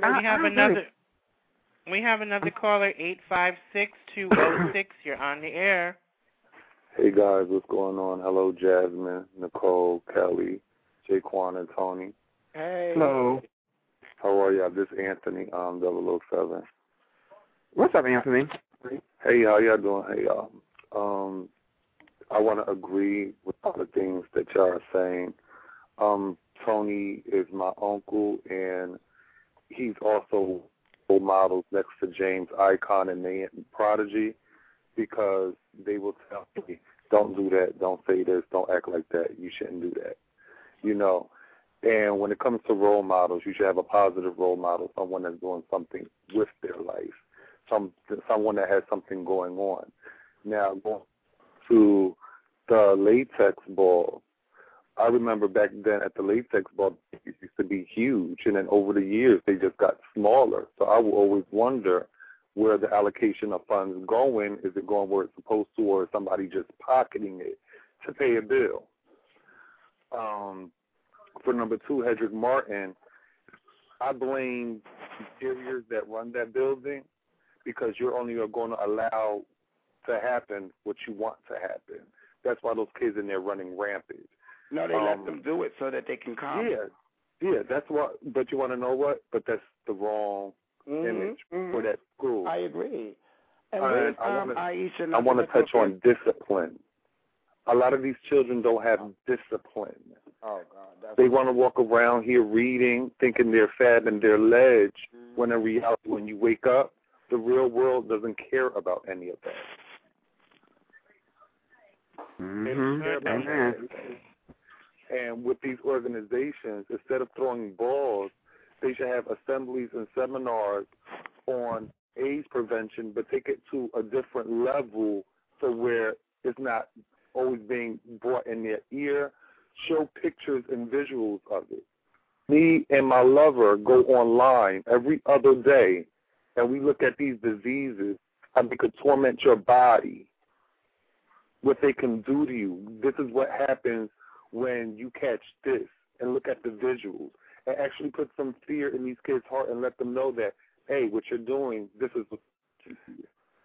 We have another caller, 856-206. You're on the air. Hey, guys, what's going on? Hello, Jasmine, Nicole, Kelly, Jaquan, and Tony. Hey. Hello. How are y'all? This is Anthony, 007. What's up, Anthony? Hey, how y'all doing? Hey, y'all. I want to agree with all the things that y'all are saying. Tony is my uncle, and he's also role models next to James Icon and Nate Prodigy, because they will tell me, don't do that, don't say this, don't act like that, you shouldn't do that, And when it comes to role models, you should have a positive role model, someone that's doing something with their life, someone that has something going on. Now, going to the latex ball, I remember back then at the latex ball, it used to be huge, and then over the years, they just got smaller. So I will always wonder where the allocation of funds going. Is it going where it's supposed to, or is somebody just pocketing it to pay a bill? For number two, Hedrick Martin, I blame the interiors that run that building, because you're only going to allow to happen what you want to happen. That's why those kids in there running rampage. No, they let them do it so that they can come. Yeah, that's what. But you want to know what? But that's the wrong image for that school. I agree. And I want to touch on discipline. A lot of these children don't have discipline. Oh, God. They want to walk around here reading, thinking they're fat and they're ledge, when in reality, when you wake up, the real world doesn't care about any of that. And with these organizations, instead of throwing balls, they should have assemblies and seminars on AIDS prevention, but take it to a different level to where it's not always being brought in their ear. Show pictures and visuals of it. Me and my lover go online every other day, and we look at these diseases, how they could torment your body, what they can do to you. This is what happens when you catch this, and look at the visuals, and actually put some fear in these kids' heart and let them know that, hey, what you're doing, this is what you see.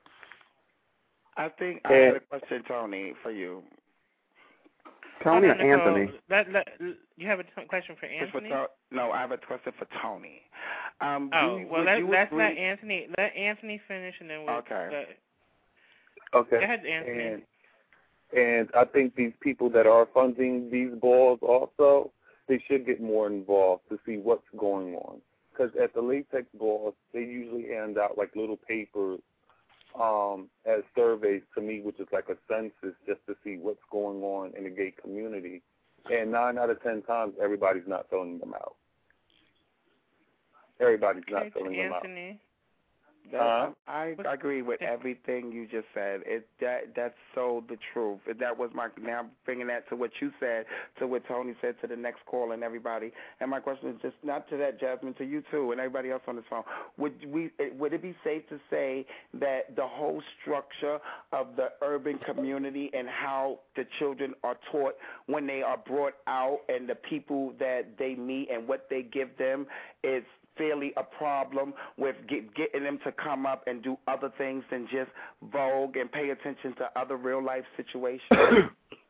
I think I had a question, Tony, for you. Tony or Anthony? You have a question for Anthony? No, I have a question for Tony. Let's let Anthony finish, and then we'll... Okay. Go ahead, Anthony. And I think these people that are funding these balls also, they should get more involved to see what's going on. Because at the latex balls, they usually hand out like little papers as surveys to me, which is like a census just to see what's going on in the gay community. And 9 out of 10 times, everybody's not filling them out. Everybody's not filling them out. I agree with everything you just said. That's so the truth. That was now bringing that to what you said, to what Tony said, to the next call and everybody. And my question is just not to that, Jasmine, to you too and everybody else on this phone. Would it be safe to say that the whole structure of the urban community and how the children are taught when they are brought out and the people that they meet and what they give them is fairly a problem with getting them to come up and do other things than just Vogue and pay attention to other real life situations?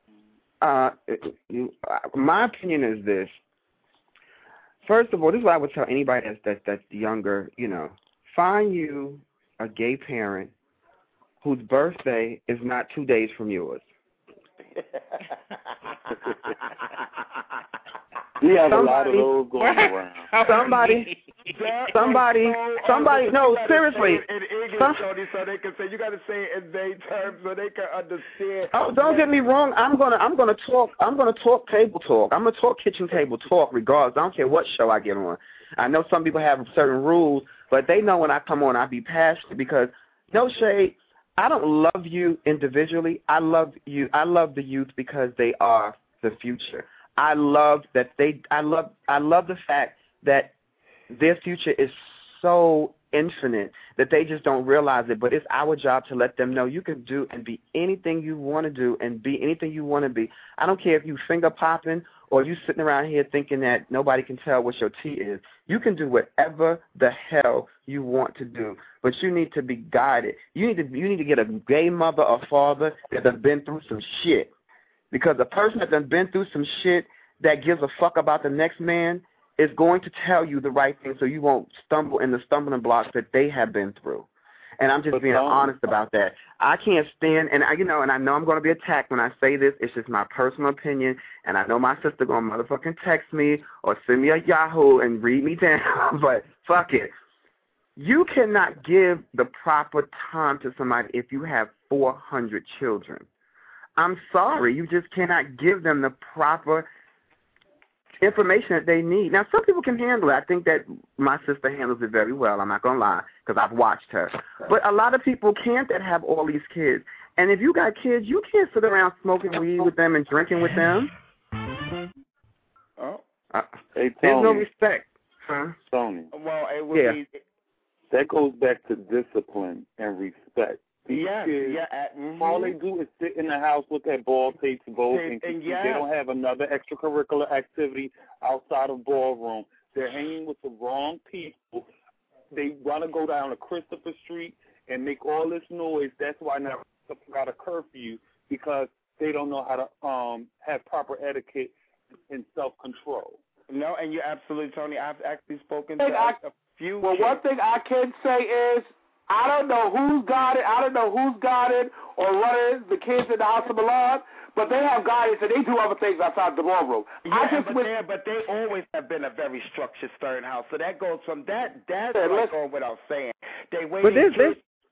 My opinion is this. First of all, this is what I would tell anybody that's younger. Find you a gay parent whose birthday is not 2 days from yours. We have a lot of those going around. Somebody. No, seriously. In English, Tony, so they can say you got to say it in their terms so they can understand. Oh, don't get me wrong. I'm gonna talk table talk. I'm gonna talk kitchen table talk regardless. I don't care what show I get on. I know some people have certain rules, but they know when I come on, I be passionate because no shade. I don't love you individually. I love you. I love the youth because they are the future. I love the fact that their future is so infinite that they just don't realize it. But it's our job to let them know you can do and be anything you want to do and be anything you want to be. I don't care if you finger popping or you sitting around here thinking that nobody can tell what your tea is. You can do whatever the hell you want to do, but you need to be guided. You need to get a gay mother or father that has been through some shit. Because a person that has been through some shit that gives a fuck about the next man is going to tell you the right thing so you won't stumble in the stumbling blocks that they have been through. And I'm just being honest about that. I can't stand, and I know I'm going to be attacked when I say this. It's just my personal opinion, and I know my sister going to motherfucking text me or send me a Yahoo and read me down, but fuck it. You cannot give the proper time to somebody if you have 400 children. I'm sorry, you just cannot give them the proper information that they need. Now, some people can handle it. I think that my sister handles it very well. I'm not going to lie because I've watched her. But a lot of people can't that have all these kids. And if you got kids, you can't sit around smoking weed with them and drinking with them. Hey, Tony. There's no respect. Huh? Tony. Well, it would be... That goes back to discipline and respect. These kids, all they do is sit in the house with their ball tapes, Vogue, and they don't have another extracurricular activity outside of ballroom. They're hanging with the wrong people. They want to go down to Christopher Street and make all this noise. That's why now got a curfew, because they don't know how to have proper etiquette and self-control. No, and you're absolutely, Tony. I've actually spoken to a few kids. One thing I can say is, I don't know who's guarded. I don't know who's guarded or running the kids in the house of Milan, but they have guidance and they do other things outside the ballroom. But they always have been a very structured Stern house. So that goes from that. That's going without saying.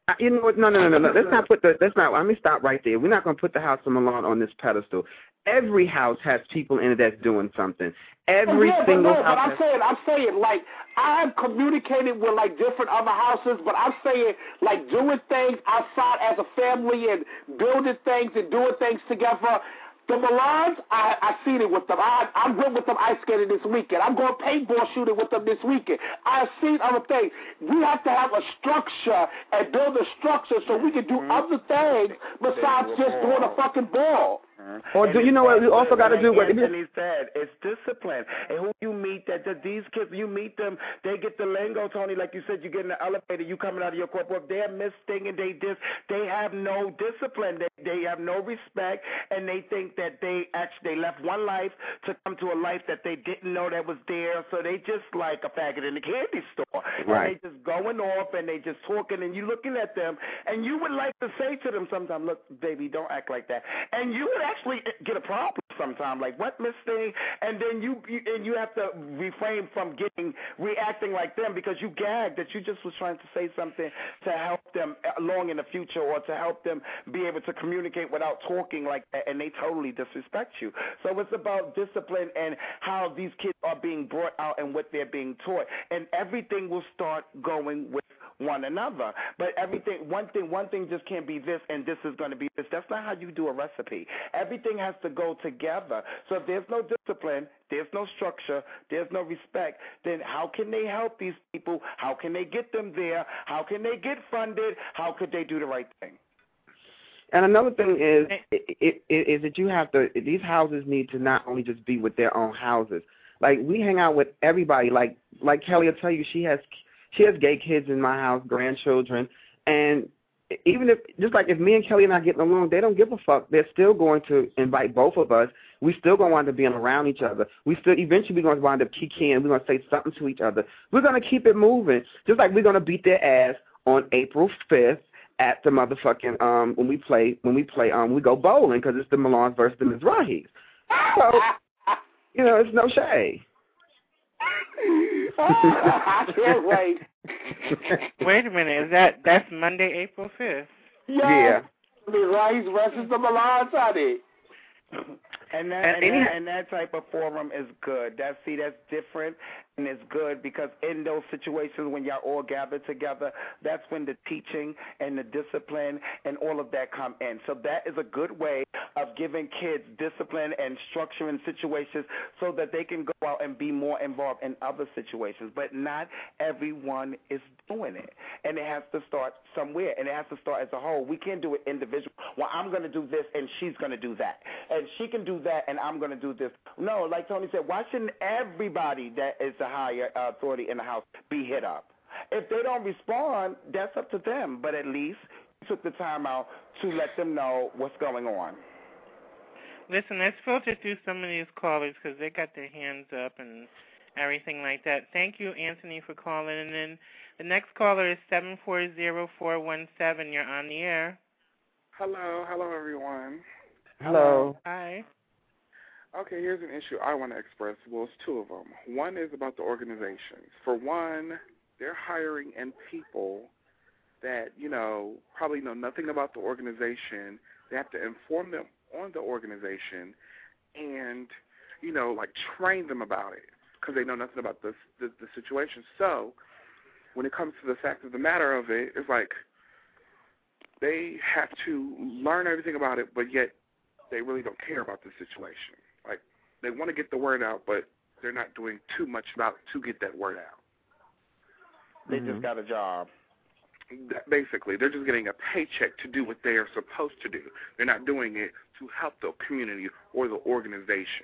You know what? No. Let's not put Let me stop right there. We're not going to put the House of Milan on this pedestal. Every house has people in it that's doing something. Every single house. But I'm saying, like, I've communicated with like different other houses, but I'm saying, like, doing things outside as a family and building things and doing things together. The Milans, I seen it with them. I went with them ice skating this weekend. I'm going paintball shooting with them this weekend. I've seen other things. We have to have a structure and build a structure so we can do other things besides just doing a fucking ball. Or do you know what we also got to do? What Anthony said, it's discipline. And who you meet, that these kids, you meet them, they get the lingo, Tony. Like you said, you get in the elevator, you coming out of your corporate, they're misting and they have no discipline. They have no respect, and they think that they left one life to come to a life that they didn't know that was there. So they just like a faggot in the candy store. Right. And they just going off and they just talking, and you looking at them, and you would like to say to them sometimes, look, baby, don't act like that. And you would actually get a problem sometimes, like, what, Miss Thing? And then you have to refrain from reacting like them because you gagged that you just was trying to say something to help them along in the future or to help them be able to communicate without talking like that, and they totally disrespect you. So it's about discipline and how these kids are being brought out and what they're being taught, and everything will start going with one another. But one thing just can't be this and this is going to be this. That's not how you do a recipe. Everything has to go together. So if there's no discipline, there's no structure, there's no respect, then how can they help these people? How can they get them there? How can they get funded? How could they do the right thing? And another thing is that you have to, these houses need to not only just be with their own houses. Like, we hang out with everybody. Like Kelly will tell you, she has gay kids in my house, grandchildren, and even if me and Kelly are not getting along, they don't give a fuck. They're still going to invite both of us. We still going to wind up being around each other. We still eventually going to wind up kikiing. We're going to say something to each other. We're going to keep it moving, just like we're going to beat their ass on April 5th at the motherfucking when we go bowling because it's the Milans versus the Mizrahis. So it's no shade. I can't wait. Wait a minute, that's Monday, April 5th? Yeah. The Rice versus the Milans, honey. And that type of forum is good. That's different, and it's good because in those situations when y'all all gather together, that's when the teaching and the discipline and all of that come in. So that is a good way of giving kids discipline and structure in situations so that they can go out and be more involved in other situations. But not everyone is doing it, and it has to start somewhere, and it has to start as a whole. We can't do it individual. Well, I'm going to do this, and she's going to do that, and she can do that, and I'm going to do this. No, like Tony said, why shouldn't everybody that is the higher authority in the house be hit up? If they don't respond, that's up to them, but at least you took the time out to let them know what's going on. Listen, let's filter through some of these callers because they got their hands up and everything like that. Thank you, Anthony, for calling. And then the next caller is 740417. You're on the air. Hello, everyone. Hello. Hi. Okay, here's an issue I want to express. Well, it's two of them. One is about the organizations. For one, they're hiring in people that, probably know nothing about the organization. They have to inform them on the organization and, train them about it because they know nothing about the situation. So when it comes to the fact of the matter of it, it's like they have to learn everything about it, but yet they really don't care about the situation. Like, they want to get the word out, but they're not doing too much to get that word out. They just got a job. Basically, they're just getting a paycheck to do what they are supposed to do. They're not doing it to help the community or the organization.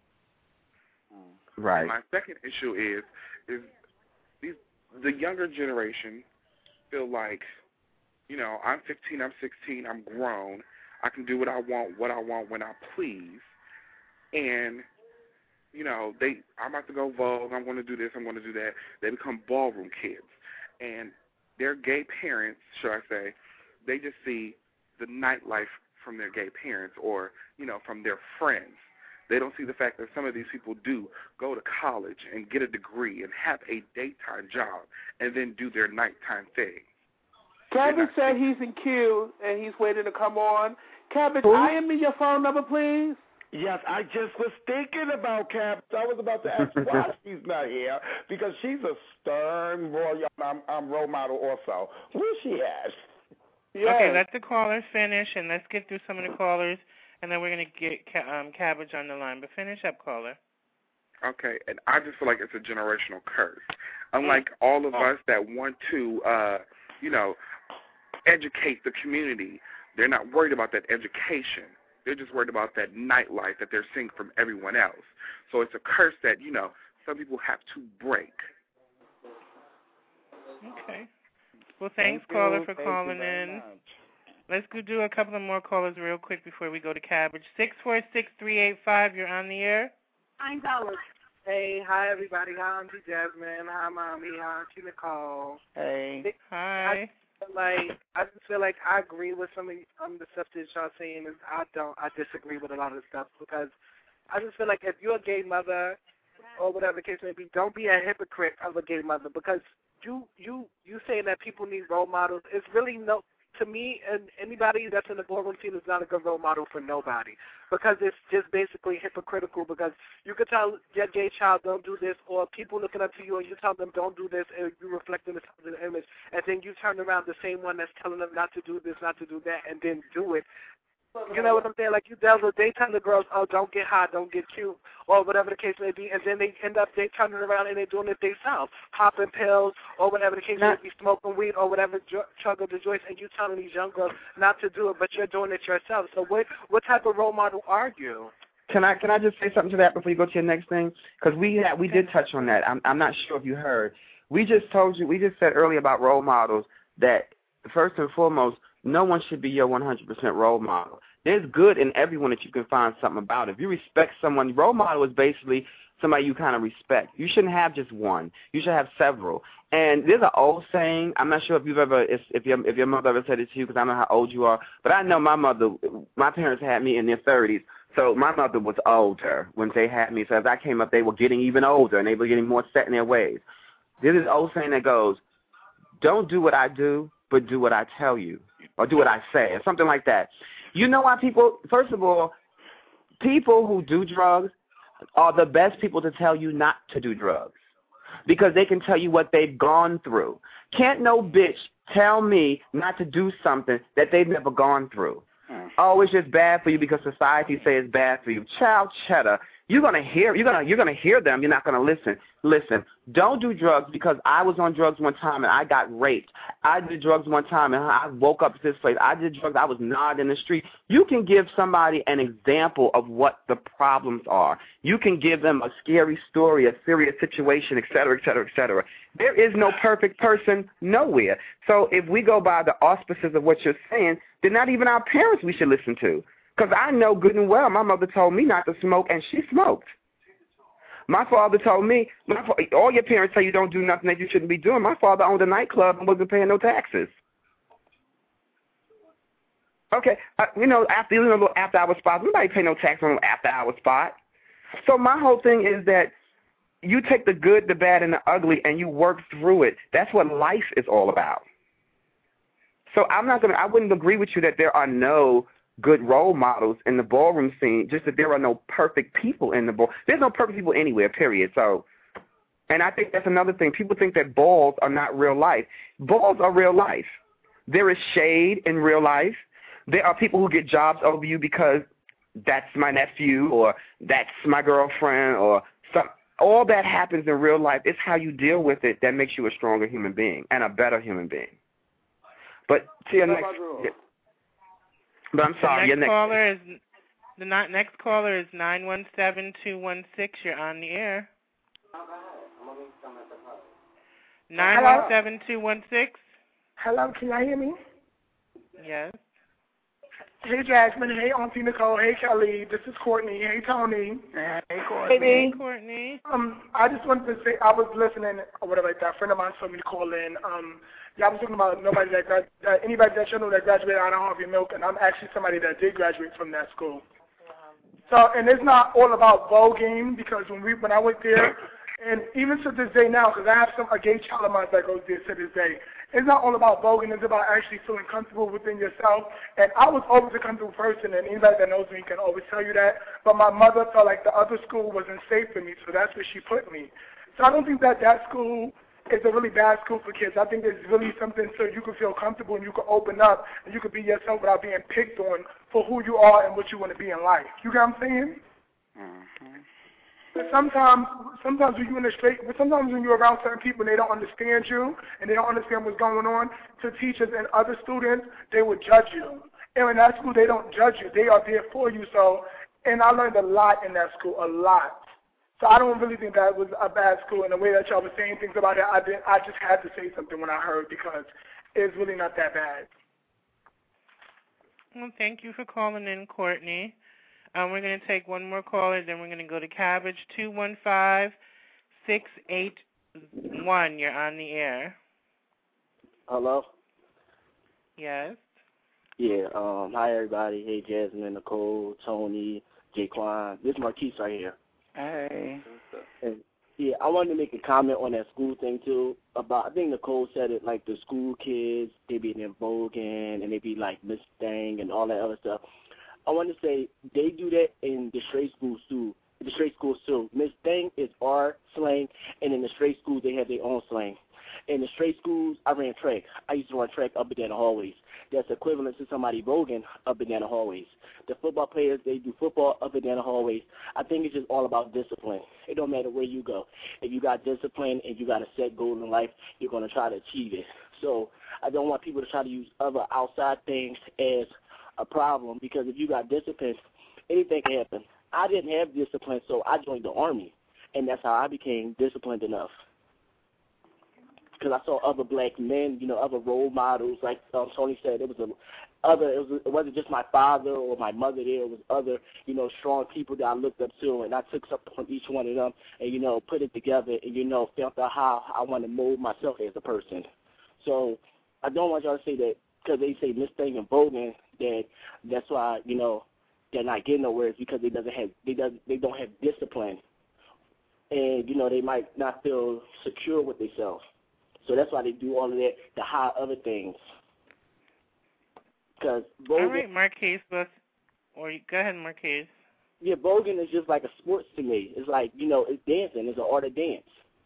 Right. And my second issue is the younger generation feel like, I'm 15, I'm 16, I'm grown, I can do what I want, when I please, and I'm about to go Vogue, I'm going to do this, I'm going to do that. They become ballroom kids, and their gay parents, should I say, they just see the nightlife from their gay parents or, from their friends. They don't see the fact that some of these people do go to college and get a degree and have a daytime job and then do their nighttime thing. Cabbage said he's in queue and he's waiting to come on. Cabbage, I me your phone number, please. Yes, I just was thinking about Cabbage. I was about to ask why she's not here because she's a stern role model also. Where's she at? Yeah. Okay, let the caller finish, and let's get through some of the callers, and then we're going to get Cabbage on the line. But finish up, caller. Okay, and I just feel like it's a generational curse. Unlike all of us that want to, educate the community, they're not worried about that education. They're just worried about that nightlife that they're seeing from everyone else. So it's a curse that, some people have to break. Okay. Well, thanks, caller, for calling in. Let's go do a couple of more callers real quick before we go to Cabbage. 646-385, you're on the air. $9. Hey, hi, everybody. Hi, Auntie Jasmine. Hi, Mommy. Hi, Auntie Nicole. Hey. Hi. I just feel like I agree with some of the stuff that y'all saying. I disagree with a lot of the stuff because I just feel like if you're a gay mother or whatever the case may be, don't be a hypocrite of a gay mother because you saying that people need role models. It's really to me, and anybody that's in the ballroom scene is not a good role model for nobody because it's just basically hypocritical because you could tell your gay child don't do this or people looking up to you and you tell them don't do this and you reflect in the image and then you turn around the same one that's telling them not to do this, not to do that, and then do it. You know what I'm saying? Like they tell the girls, oh, don't get hot, don't get cute, or whatever the case may be, and then they end up turning around and they're doing it themselves, popping pills or whatever the case may be, smoking weed or whatever, chugging the joints, and you telling these young girls not to do it, but you're doing it yourself. So what type of role model are you? Can I just say something to that before you go to your next thing? Because we did touch on that. I'm not sure if you heard. We just said earlier about role models that first and foremost, no one should be your 100% role model. There's good in everyone that you can find something about. If you respect someone, role model is basically somebody you kind of respect. You shouldn't have just one. You should have several. And there's an old saying. I'm not sure if your mother ever said it to you because I know how old you are. But I know my parents had me in their 30s. So my mother was older when they had me. So as I came up, they were getting even older and they were getting more set in their ways. There's this old saying that goes, don't do what I do, but do what I tell you. Or do what I say, or something like that. You know why first of all, people who do drugs are the best people to tell you not to do drugs because they can tell you what they've gone through. Can't no bitch tell me not to do something that they've never gone through. Oh, it's just bad for you because society says it's bad for you. Child cheddar. You're gonna hear them. You're not gonna listen. Listen, don't do drugs because I was on drugs one time and I got raped. I did drugs one time and I woke up at this place. I did drugs. I was nodding in the street. You can give somebody an example of what the problems are. You can give them a scary story, a serious situation, et cetera, et cetera, et cetera. There is no perfect person nowhere. So if we go by the auspices of what you're saying, then not even our parents we should listen to. Because I know good and well my mother told me not to smoke, and she smoked. My father told me, all your parents say you don't do nothing that you shouldn't be doing. My father owned a nightclub and wasn't paying no taxes. Okay, after hour spots, nobody pay no tax on after hour spot. So my whole thing is that you take the good, the bad, and the ugly, and you work through it. That's what life is all about. So I wouldn't agree with you that there are no good role models in the ballroom scene, just that there are no perfect people in the ball. There's no perfect people anywhere, period. So, and I think that's another thing. People think that balls are not real life. Balls are real life. There is shade in real life. There are people who get jobs over you because that's my nephew or that's my girlfriend or some. All that happens in real life. It's how you deal with it that makes you a stronger human being and a better human being. But to your next... But I'm sorry. The next caller is 917-216. You're on the air. 917-216. Hello, can y'all hear me? Yes. Hey, Jasmine. Hey, Auntie Nicole. Hey, Kelly. This is Courtney. Hey, Tony. Hey, Courtney. Hey, Courtney. I just wanted to say I was listening or whatever like that. A friend of mine told me to call in. Y'all was talking about anybody that you know that graduated out of Harvey Milk, and I'm actually somebody that did graduate from that school. So, and it's not all about voguing because when I went there, And even to this day now, because I have a gay child of mine that goes there to this day, it's not all about voguing, it's about actually feeling comfortable within yourself. And I was always a comfortable person, and anybody that knows me can always tell you that. But my mother felt like the other school wasn't safe for me, so that's where she put me. So I don't think that school is a really bad school for kids. I think it's really something so you can feel comfortable and you can open up and you can be yourself without being picked on for who you are and what you want to be in life. You get what I'm saying? Mm-hmm. Sometimes when you're around certain people and they don't understand you and they don't understand what's going on, to teachers and other students, they will judge you. And in that school, they don't judge you. They are there for you. So, and I learned a lot in that school, a lot. So I don't really think that was a bad school. In the way that y'all were saying things about it, I just had to say something when I heard because it's really not that bad. Well, thank you for calling in, Courtney. We're going to take one more caller, then we're going to go to Cabbage 215-681. You're on the air. Hello? Yes. Yeah, hi everybody. Hey Jasmine, Nicole, Tony, Jaquan. This is Marquise right here. Hey. And, yeah, I wanted to make a comment on that school thing too. I think Nicole said it, like the school kids, they be in voguing and they be like Miss Thing and all that other stuff. I want to say they do that in the straight schools too. Miss Thing is our slang, and in the straight schools they have their own slang. In the straight schools, I ran track. I used to run track up and down the hallways. That's equivalent to somebody voguing up and down the hallways. The football players, they do football up and down the hallways. I think it's just all about discipline. It don't matter where you go. If you got discipline and you got a set goal in life, you're going to try to achieve it. So I don't want people to try to use other outside things as a problem, because if you got discipline, anything can happen. I didn't have discipline, so I joined the Army, and that's how I became disciplined enough. Because I saw other black men, other role models, like Tony said, it wasn't just my father or my mother there, it was other, strong people that I looked up to, and I took something from each one of them and, put it together and, felt out how I want to mold myself as a person. So I don't want y'all to say that because they say Miss Thing and voguing, that's why, they're not getting nowhere, is because they don't have discipline. And, they might not feel secure with themselves. So that's why they do all of that to hide other things. Because voguing, all right, Marquise, go ahead, Marquise. Yeah, voguing is just like a sports to me. It's like, it's dancing. It's an art of dance.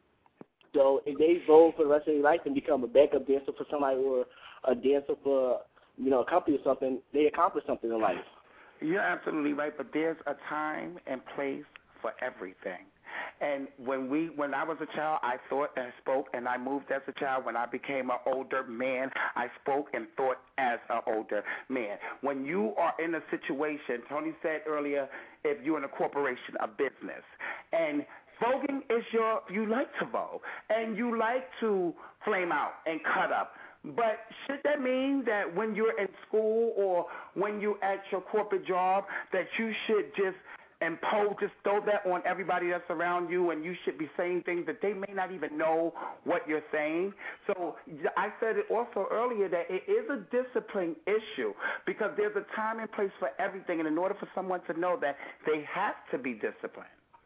So if they vogue for the rest of their life and become a backup dancer for somebody or a dancer for, a company or something, they accomplish something in life. You're absolutely right, but there's a time and place for everything. And when I was a child, I thought and spoke, and I moved as a child. When I became an older man, I spoke and thought as an older man. When you are in a situation, Tony said earlier, if you're in a corporation, a business, and voguing is you like to vogue, and you like to flame out and cut up. But should that mean that when you're in school or when you're at your corporate job that you should just throw that on everybody that's around you, and you should be saying things that they may not even know what you're saying? So I said it also earlier that it is a discipline issue because there's a time and place for everything, and in order for someone to know that, they have to be disciplined.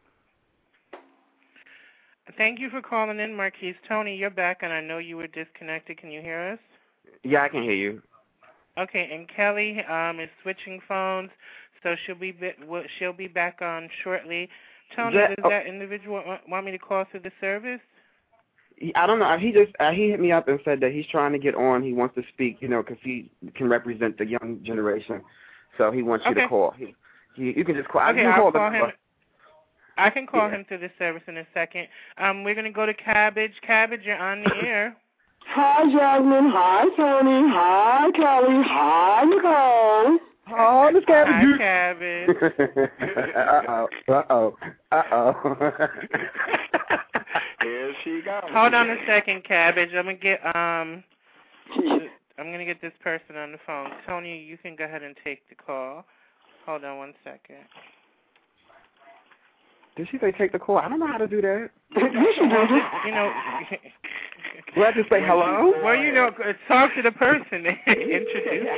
Thank you for calling in, Marquise. Tony, you're back, and I know you were disconnected. Can you hear us? Yeah, I can hear you. Okay, and Kelly is switching phones, so she'll be back on shortly. Tony, does that individual want me to call through the service? I don't know. He hit me up and said that he's trying to get on. He wants to speak, because he can represent the young generation. So he wants you to call. You can just call. Okay, I'll call him. I can call him through the service in a second. We're going to go to Cabbage. Cabbage, you're on the air. Hi, Jasmine. Hi, Tony. Hi, Kelly. Hi, Nicole. Hi, Miss Cabbage. Hi, Cabbage. Uh-oh. Here she goes. Hold on a second, Cabbage. I'm gonna get this person on the phone. Tony, you can go ahead and take the call. Hold on one second. Did she say take the call? I don't know how to do that. Do I just say hello? Well, talk to the person and introduce.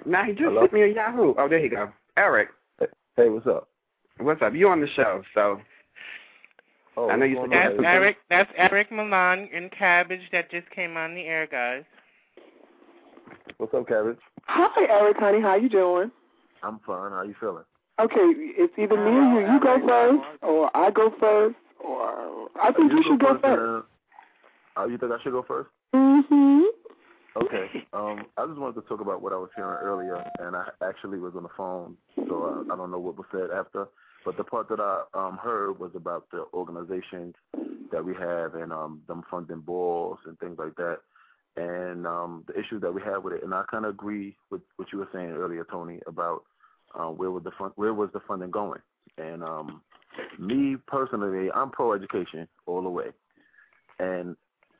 Now he just sent me a Yahoo. Oh, there you go. Eric. Hey, what's up? What's up? You on the show, so. I know you said That's Eric Milan in Cabbage that just came on the air, guys. What's up, Cabbage? Hi, Eric, honey. How you doing? I'm fine. How you feeling? Okay, it's either me or you. You go first, or I go first, or I think you should go first. You think I should go first? Mm-hmm. Okay. I just wanted to talk about what I was hearing earlier, and I actually was on the phone, so I don't know what was said after. But the part that I heard was about the organizations that we have and them funding balls and things like that, and the issues that we have with it. And I kind of agree with what you were saying earlier, Tony, about where was the funding going. And me personally, I'm pro-education all the way, and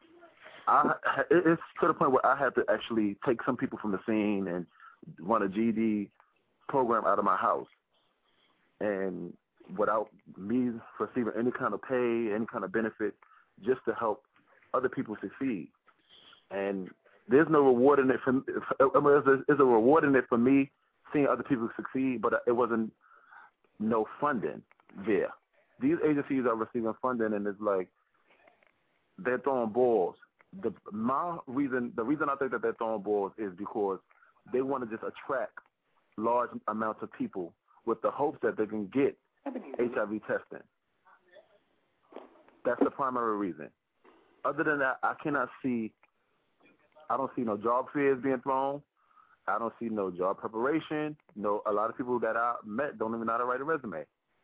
it's to the point where I had to actually take some people from the scene and run a GED program out of my house. And without me receiving any kind of pay, any kind of benefit, just to help other people succeed. And there's no reward in it for me. There's a reward in it for me seeing other people succeed, but it wasn't no funding there. These agencies are receiving funding, and it's like they're throwing balls. The reason I think that they're throwing balls is because they want to just attract large amounts of people with the hopes that they can get HIV testing. That's the primary reason. Other than that, I don't see no job fairs being thrown. I don't see no job preparation. A lot of people that I met don't even know how to write a resume.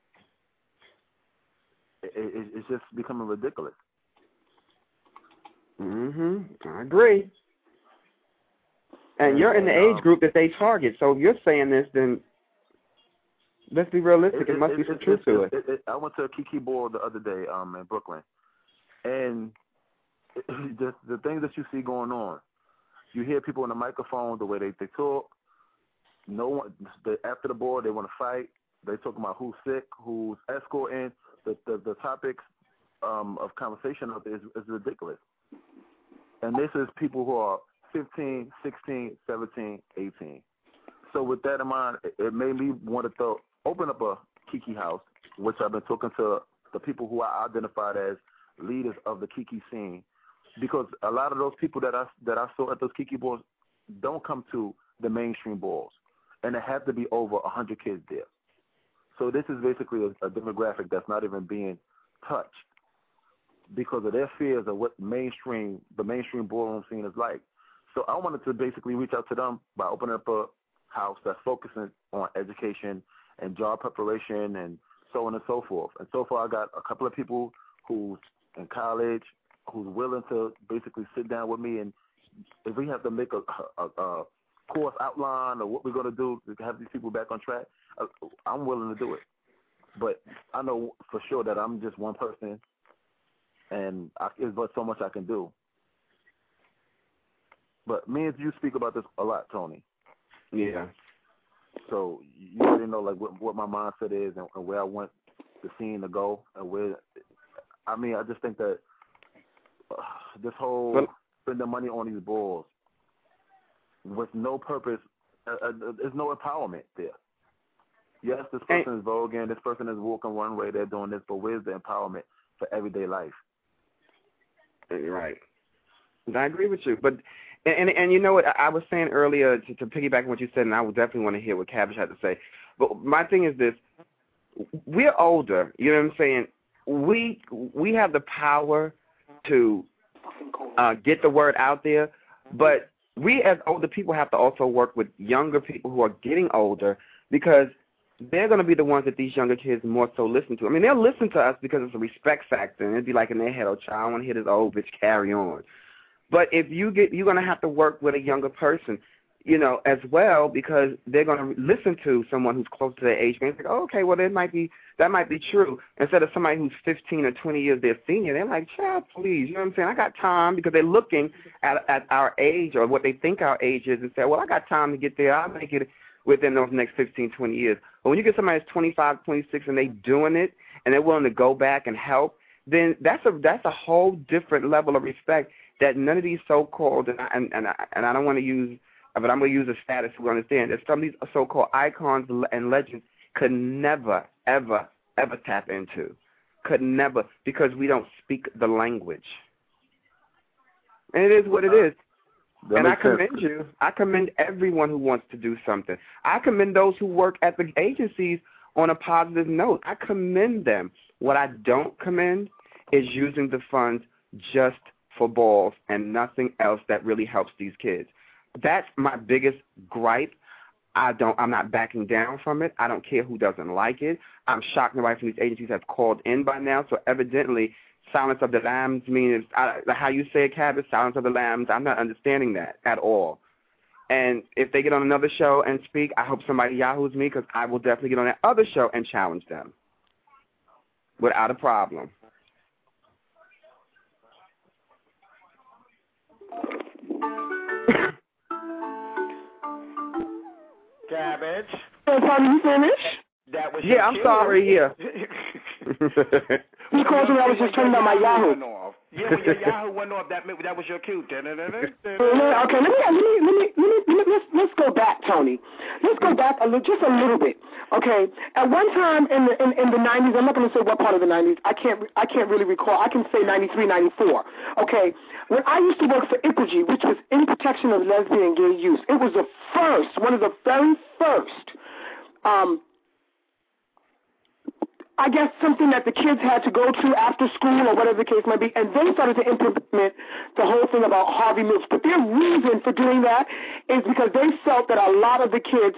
It's just becoming ridiculous. I agree. And you're in the age group that they target. So if you're saying this, then let's be realistic. It must be some truth to it. I went to a Kiki Ball the other day in Brooklyn, and the things that you see going on, you hear people on the microphone, the way they talk. No one after the ball, they want to fight. They talking about who's sick, who's escorting. The topics of conversation out there is ridiculous. And this is people who are 15, 16, 17, 18. So with that in mind, it made me want to open up a Kiki house, which I've been talking to the people who I identified as leaders of the Kiki scene, because a lot of those people that I saw at those Kiki balls don't come to the mainstream balls, and there have to be over 100 kids there. So this is basically a demographic that's not even being touched because of their fears of what the mainstream ballroom scene is like. So I wanted to basically reach out to them by opening up a house that's focusing on education and job preparation and so on and so forth. And so far I got a couple of people who's in college who's willing to basically sit down with me, and if we have to make a course outline or what we're going to do to have these people back on track, I'm willing to do it. But I know for sure that I'm just one person, and there's but so much I can do. But me and you speak about this a lot, Tony. Yeah. So you already know like what my mindset is and where I want the scene to go, and where. I mean, I just think that this whole spending money on these balls with no purpose, there's no empowerment there. Yes, this person is voguing, this person is walking one way, they're doing this, but where's the empowerment for everyday life? Right. I agree with you, but and you know what I was saying earlier to piggyback on what you said, and I would definitely want to hear what Cabbage had to say. But my thing is this: we're older. You know what I'm saying? We have the power to get the word out there, but we as older people have to also work with younger people who are getting older, because they're going to be the ones that these younger kids more so listen to. I mean, they'll listen to us because it's a respect factor, and it'd be like in their head, oh, child, I want to hear this old bitch carry on. But if you're going to have to work with a younger person, you know, as well, because they're going to listen to someone who's close to their age. And it's like, oh, okay, well, that might be true. Instead of somebody who's 15 or 20 years their senior, they're like, child, please, you know what I'm saying? I got time, because they're looking at our age or what they think our age is and say, well, I got time to get there. I'll make it within those next 15, 20 years. But when you get somebody that's 25, 26 and they doing it and they're willing to go back and help, then that's a whole different level of respect that none of these so-called, and I don't want to use but I'm going to use a status to understand that some of these so-called icons and legends could never, ever, ever tap into. Could never, because we don't speak the language. And it is what it is. And I commend you. I commend everyone who wants to do something. I commend those who work at the agencies on a positive note. I commend them. What I don't commend is using the funds just for balls and nothing else that really helps these kids. That's my biggest gripe. I'm not backing down from it. I don't care who doesn't like it. I'm shocked nobody from these agencies has called in by now. So evidently, Silence of the Lambs means how you say it, Cabot, Silence of the Lambs. I'm not understanding that at all. And if they get on another show and speak, I hope somebody yahoos me, because I will definitely get on that other show and challenge them without a problem. Cabbage. Are you finished? That was yeah, I'm sorry, yeah. You called me, I was just turning on my Yahoo. Yeah, when your Yahoo went off, that was your cue. Okay, let's go back, Tony. Let's go back just a little bit. Okay, at one time in the 90s, I'm not going to say what part of the 90s. I can't really recall. I can say 93, 94. Okay, when I used to work for IPRG, which was In Protection of Lesbian and Gay Youth, it was one of the very first. I guess something that the kids had to go to after school or whatever the case might be, and they started to implement the whole thing about Harvey Milks. But their reason for doing that is because they felt that a lot of the kids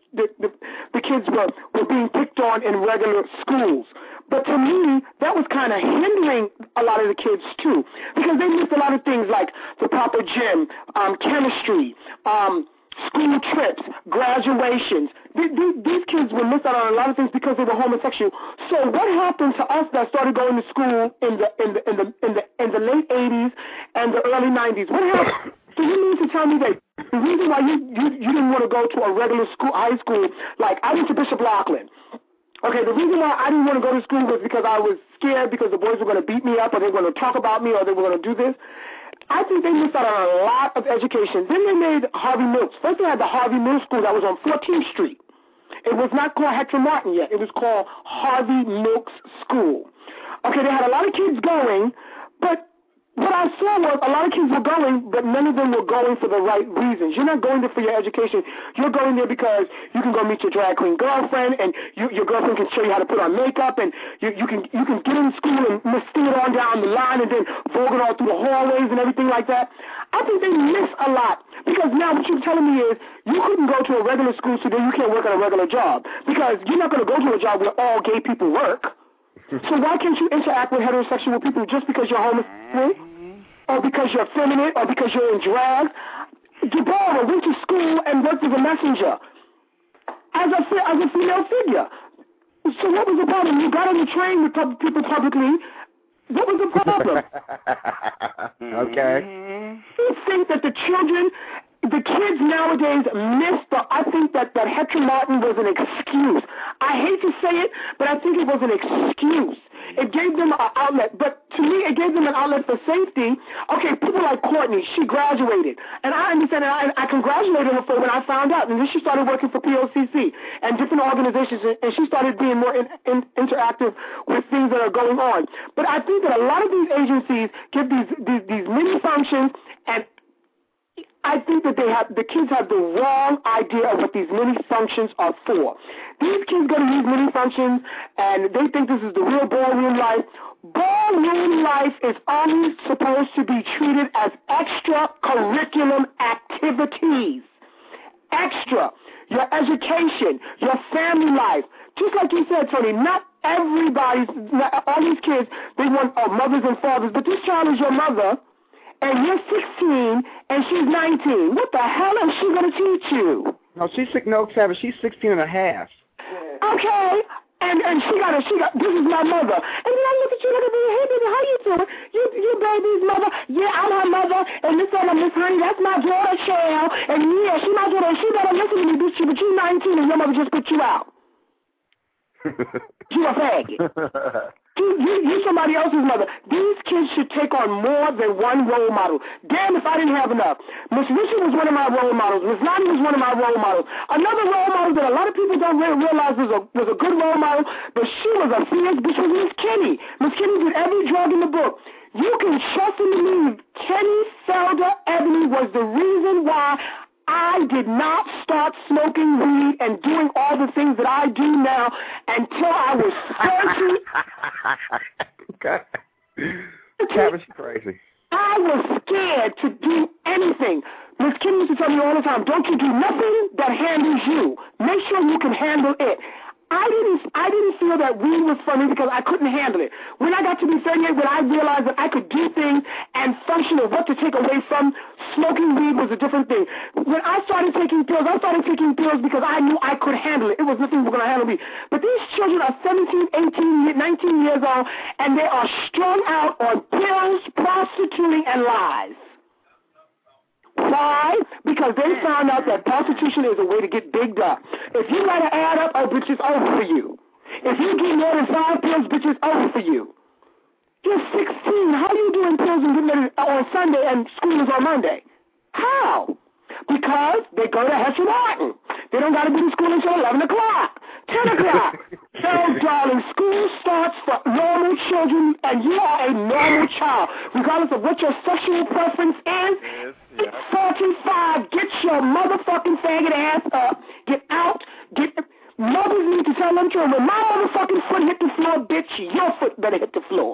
were being picked on in regular schools. But to me, that was kind of hindering a lot of the kids too, because they missed a lot of things like the proper gym, chemistry, school trips, graduations. These kids would miss out on a lot of things because they were homosexual. So what happened to us that started going to school in the late 80s and the early 90s? What happened? So you mean to tell me that the reason why you didn't want to go to a regular school, high school, like I went to Bishop Loughlin. Okay, the reason why I didn't want to go to school was because I was scared because the boys were going to beat me up, or they were going to talk about me, or they were going to do this. I think they missed out on a lot of education. Then they made Harvey Milks. First they had the Harvey Mills School that was on 14th Street. It was not called Hector Martin yet. It was called Harvey Milks School. Okay, they had a lot of kids going, but what I saw was a lot of kids were going, but none of them were going for the right reasons. You're not going there for your education. You're going there because you can go meet your drag queen girlfriend, and your girlfriend can show you how to put on makeup, and you can get in school and steal it on down the line and then vogue it all through the hallways and everything like that. I think they miss a lot, because now what you're telling me is you couldn't go to a regular school, so then you can't work at a regular job, because you're not going to go to a job where all gay people work. So why can't you interact with heterosexual people just because you're homosexual, or because you're feminine, or because you're in drag? Deborah went to school and worked as a messenger as a female figure. So what was the problem? You got on the train with people publicly. What was the problem? Okay. You think that the kids nowadays I think that Hector Martin was an excuse. I hate to say it, but I think it was an excuse. It gave them an outlet, but to me it gave them an outlet for safety. Okay, people like Courtney, she graduated, and I understand, and I congratulated her for when I found out, and then she started working for POCC and different organizations, and she started being more interactive with things that are going on. But I think that a lot of these agencies give these mini functions, and I think that the kids have the wrong idea of what these mini functions are for. These kids go to these mini functions and they think this is the real ballroom life. Ballroom life is only supposed to be treated as extracurriculum activities. Extra. Your education, your family life. Just like you said, Tony, not all these kids, they want mothers and fathers, but this child is your mother. And you're 16, and she's 19. What the hell is she going to teach you? No, she's 16 and a half. Okay, and she got, this is my mother. And then I look at you, hey, baby, how you doing? You baby's mother. Yeah, I'm her mother, and this one, Miss Honey, that's my daughter, Cheryl. And yeah, she's my daughter, and she better listen to me, bitch, but you're 19, and your mother just put you out. You a faggot. You're somebody else's mother. These kids should take on more than one role model. Damn if I didn't have enough. Miss Richard was one of my role models. Miss Lonnie was one of my role models. Another role model that a lot of people don't realize was a good role model, but she was a fierce bitch, was Miss Kenny. Miss Kenny did every drug in the book. You can trust and believe Kenny Felder Ebony was the reason why I did not start smoking weed and doing all the things that I do now until I was 30. Okay. That was crazy. I was scared to do anything. Miss Kim used to tell me all the time, don't you do nothing that handles you. Make sure you can handle it. I didn't feel that weed was for me because I couldn't handle it. When I got to be 38, when I realized that I could do things and function and what to take away from, smoking weed was a different thing. When I started taking pills because I knew I could handle it. It was nothing was going to handle me. But these children are 17, 18, 19 years old, and they are strung out on pills, prostituting, and lies. Why? Because they found out that prostitution is a way to get bigged up. If you write an ad up, oh, bitch, it's over for you. If you get more than 5 pills, bitch, it's over for you. You're 16. How are you doing pills and getting it on Sunday and school is on Monday? How? Because they go to Hester Martin. They don't got to be in school until 11 o'clock, 10 o'clock. So, darling, school starts for normal children, and you are a normal child. Regardless of what your sexual preference is, 45, get your motherfucking faggot ass up. Get out. Mothers need to tell them children, when my motherfucking foot hit the floor, bitch, your foot better hit the floor.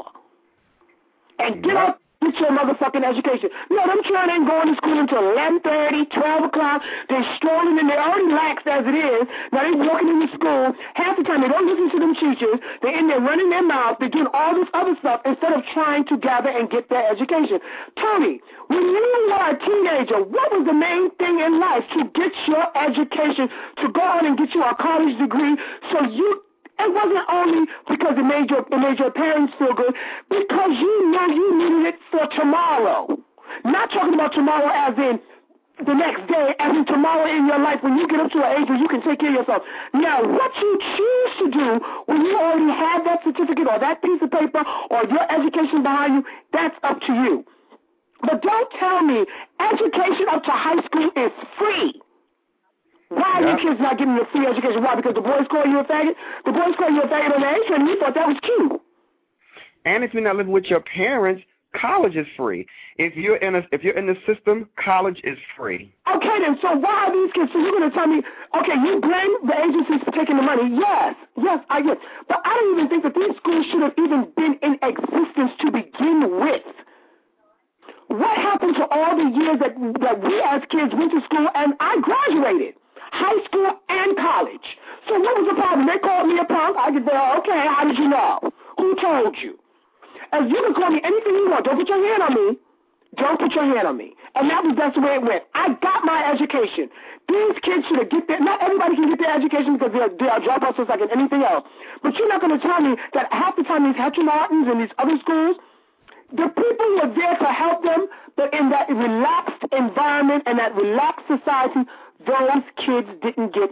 And get up. Get your motherfucking education. No, them children ain't going to school until 11:30, 12 o'clock. They're strolling and they're already laxed as it is. Now they're walking into school. Half the time they don't listen to them teachers. They're in there running their mouth. They're doing all this other stuff instead of trying to gather and get their education. Tony, when you were a teenager, what was the main thing in life to get your education, to go on and get you a college degree so you... It wasn't only because it made your parents feel good, because you know you needed it for tomorrow. Not talking about tomorrow as in the next day, as in tomorrow in your life when you get up to an age where you can take care of yourself. Now, what you choose to do when you already have that certificate or that piece of paper or your education behind you, that's up to you. But don't tell me education up to high school is free. Why are your kids not getting a free education? Why? Because the boys call you a faggot? The boys call you a faggot on the age and you thought that was cute. And if you're not living with your parents, college is free. If you're in the system, college is free. Okay then, so why are these kids? So you're going to tell me, okay, you blame the agencies for taking the money. Yes, I get. But I don't even think that these schools should have even been in existence to begin with. What happened to all the years that we as kids went to school and I graduated? High school and college. So what was the problem? They called me a punk. I get there, okay, how did you know? Who told you? And you can call me anything you want. Don't put your hand on me. Don't put your hand on me. And that's the way it went. I got my education. These kids should have get their, not everybody can get their education because they are dropouts just like in anything else. But you're not going to tell me that half the time these Hester Martins and these other schools, the people were there to help them, but in that relaxed environment and that relaxed society, those kids didn't get...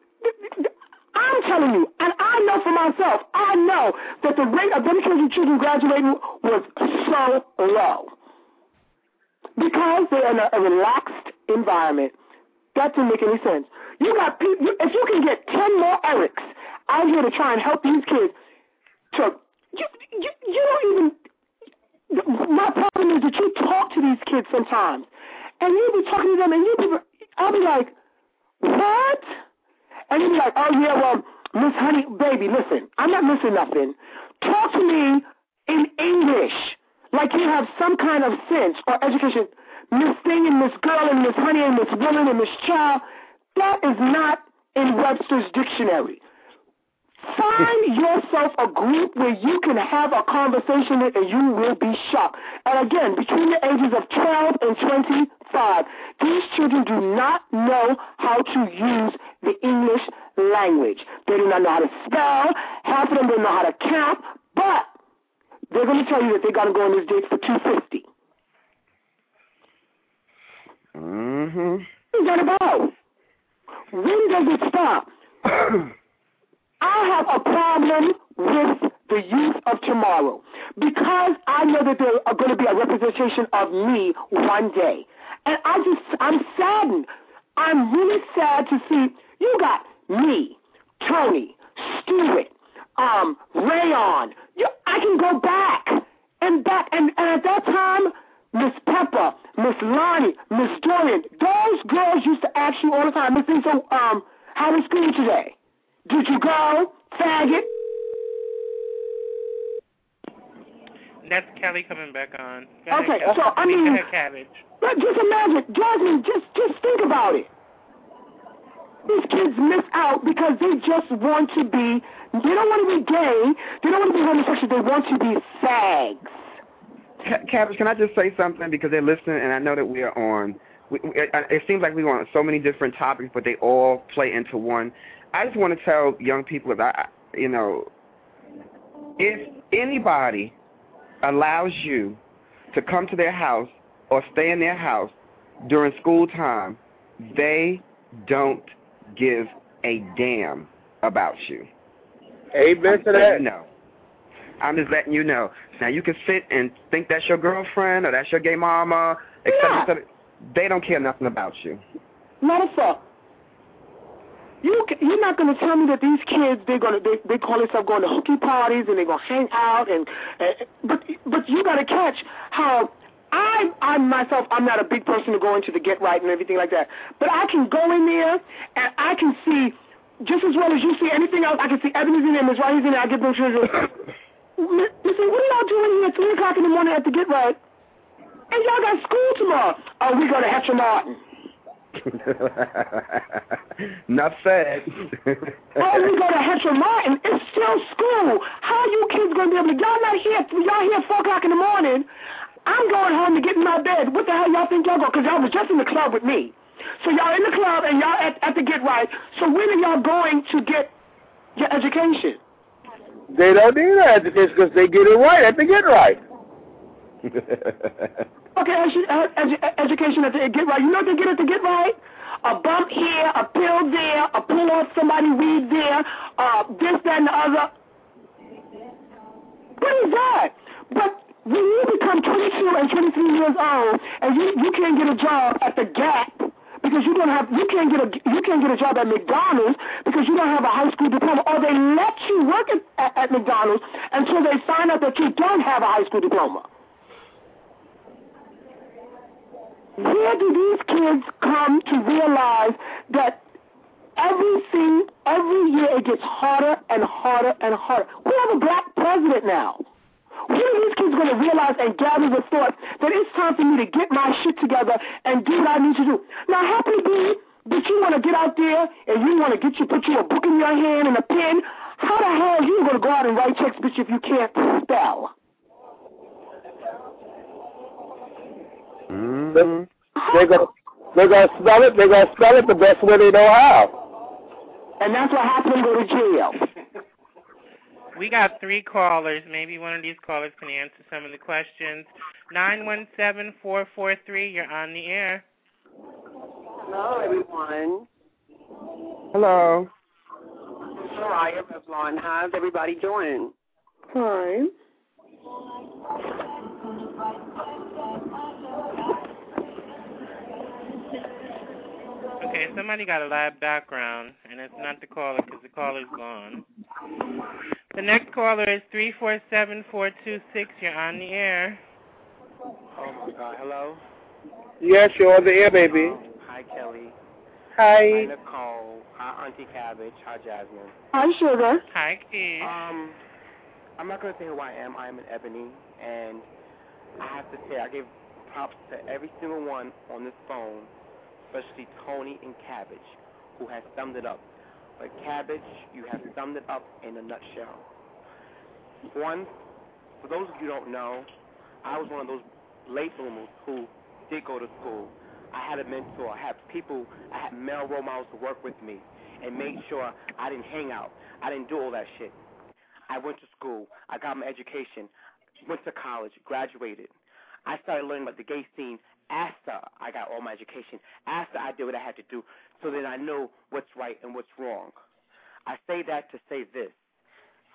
I'm telling you, and I know for myself, I know that the rate of educated children graduating was so low. Because they're in a relaxed environment. That didn't make any sense. You got people, if you can get 10 more Erics out here to try and help these kids to... You don't even... My problem is that you talk to these kids sometimes, and you be talking to them, and I'll be like, what? And you be like, oh yeah, well, Miss Honey, baby, listen, I'm not missing nothing. Talk to me in English, like you have some kind of sense or education. Miss Thing and Miss Girl and Miss Honey and Miss Woman and Miss Child, that is not in Webster's dictionary. Find yourself a group where you can have a conversation with and you will be shocked. And again, between the ages of 12 and 25, these children do not know how to use the English language. They do not know how to spell. Half of them don't know how to count. But they're going to tell you that they're going to go on this date for $250. What's that about? When does it stop? I have a problem with the youth of tomorrow, because I know that there are going to be a representation of me one day. And I'm saddened. I'm really sad to see you got me, Tony, Stewart, Rayon. I can go back. And at that time, Miss Pepper, Miss Lonnie, Miss Dorian, those girls used to ask you all the time, Miss So, how was school today? Did you go, faggot? That's Kelly coming back on. Okay, so I mean, Cabbage. But just imagine, Jasmine, just think about it. These kids miss out because they just want to be, they don't want to be gay, they don't want to be homosexual, they want to be fags. Cabbage, can I just say something? Because they're listening, and I know that we are on, it seems like we're on so many different topics, but they all play into one. I just want to tell young people, if anybody allows you to come to their house or stay in their house during school time, they don't give a damn about you. Amen to that. I'm just letting you know. Now, you can sit and think that's your girlfriend or that's your gay mama, etc. They don't care nothing about you. Not a fuck. You're not going to tell me that these kids, they call themselves going to hooky parties and they're going to hang out, but you got to catch how I myself, I'm not a big person to go into the Get Right and everything like that, but I can go in there and I can see just as well as you see anything else. I can see Ebony's in there, Ms. Riley's in there. I get them children. Listen, what are y'all doing here at 3 o'clock in the morning at the Get Right? And y'all got school tomorrow. Oh, we go to Hetcher Martin. Enough said. Oh, we go to Hetcher Martin. It's still school. How are you kids going to be able to... Y'all not here. Y'all here at 4 o'clock in the morning. I'm going home to get in my bed. What the hell y'all think y'all go? Because y'all was just in the club with me. So y'all in the club and y'all at the Get Right. So when are y'all going to get your education? They don't need their education because they get it right at the Get Right. Okay, education at the Get Right. You know what they get at the Get Right? A bump here, a pill there, a pull off somebody weed there, this, that, and the other. What is that? But when you become 22 and 23 years old and you can't get a job at the Gap because you can't get a job at McDonald's because you don't have a high school diploma, or they let you work at McDonald's until they find out that you don't have a high school diploma. Where do these kids come to realize that every year it gets harder and harder and harder? We have a black president now. When are these kids going to realize and gather the thought that it's time for me to get my shit together and do what I need to do? Now, happily be that you want to get out there and you want to put you a book in your hand and a pen. How the hell are you going to go out and write checks, bitch, if you can't spell? Mm-hmm. They're gonna spell it. They're gonna spell it the best way they know how. And that's what happened to go to jail. We got 3 callers. Maybe one of these callers can answer some of the questions. 917-443. You're on the air. Hello, everyone. Hello. Soraya Revlon. How's everybody doing? Fine. Okay, somebody got a loud background, and it's not the caller because the caller's gone. The next caller is 347-426. You're on the air. Oh, my God. Hello? Yes, you're on the air, baby. Hi, Kelly. Hi. Hi, Nicole. Hi, Auntie Cabbage. Hi, Jasmine. Hi, Sugar. Hi, Keith. I'm not going to say who I am. I am an Ebony, and I have to say I give props to every single one on this phone, especially Tony and Cabbage, who has summed it up. But Cabbage, you have summed it up in a nutshell. One, for those of you who don't know, I was one of those late bloomers who did go to school. I had a mentor. I had male role models to work with me and made sure I didn't hang out. I didn't do all that shit. I went to school. I got my education, went to college, graduated. I started learning about the gay scene after I got all my education, after I did what I had to do, so that I know what's right and what's wrong. I say that to say this.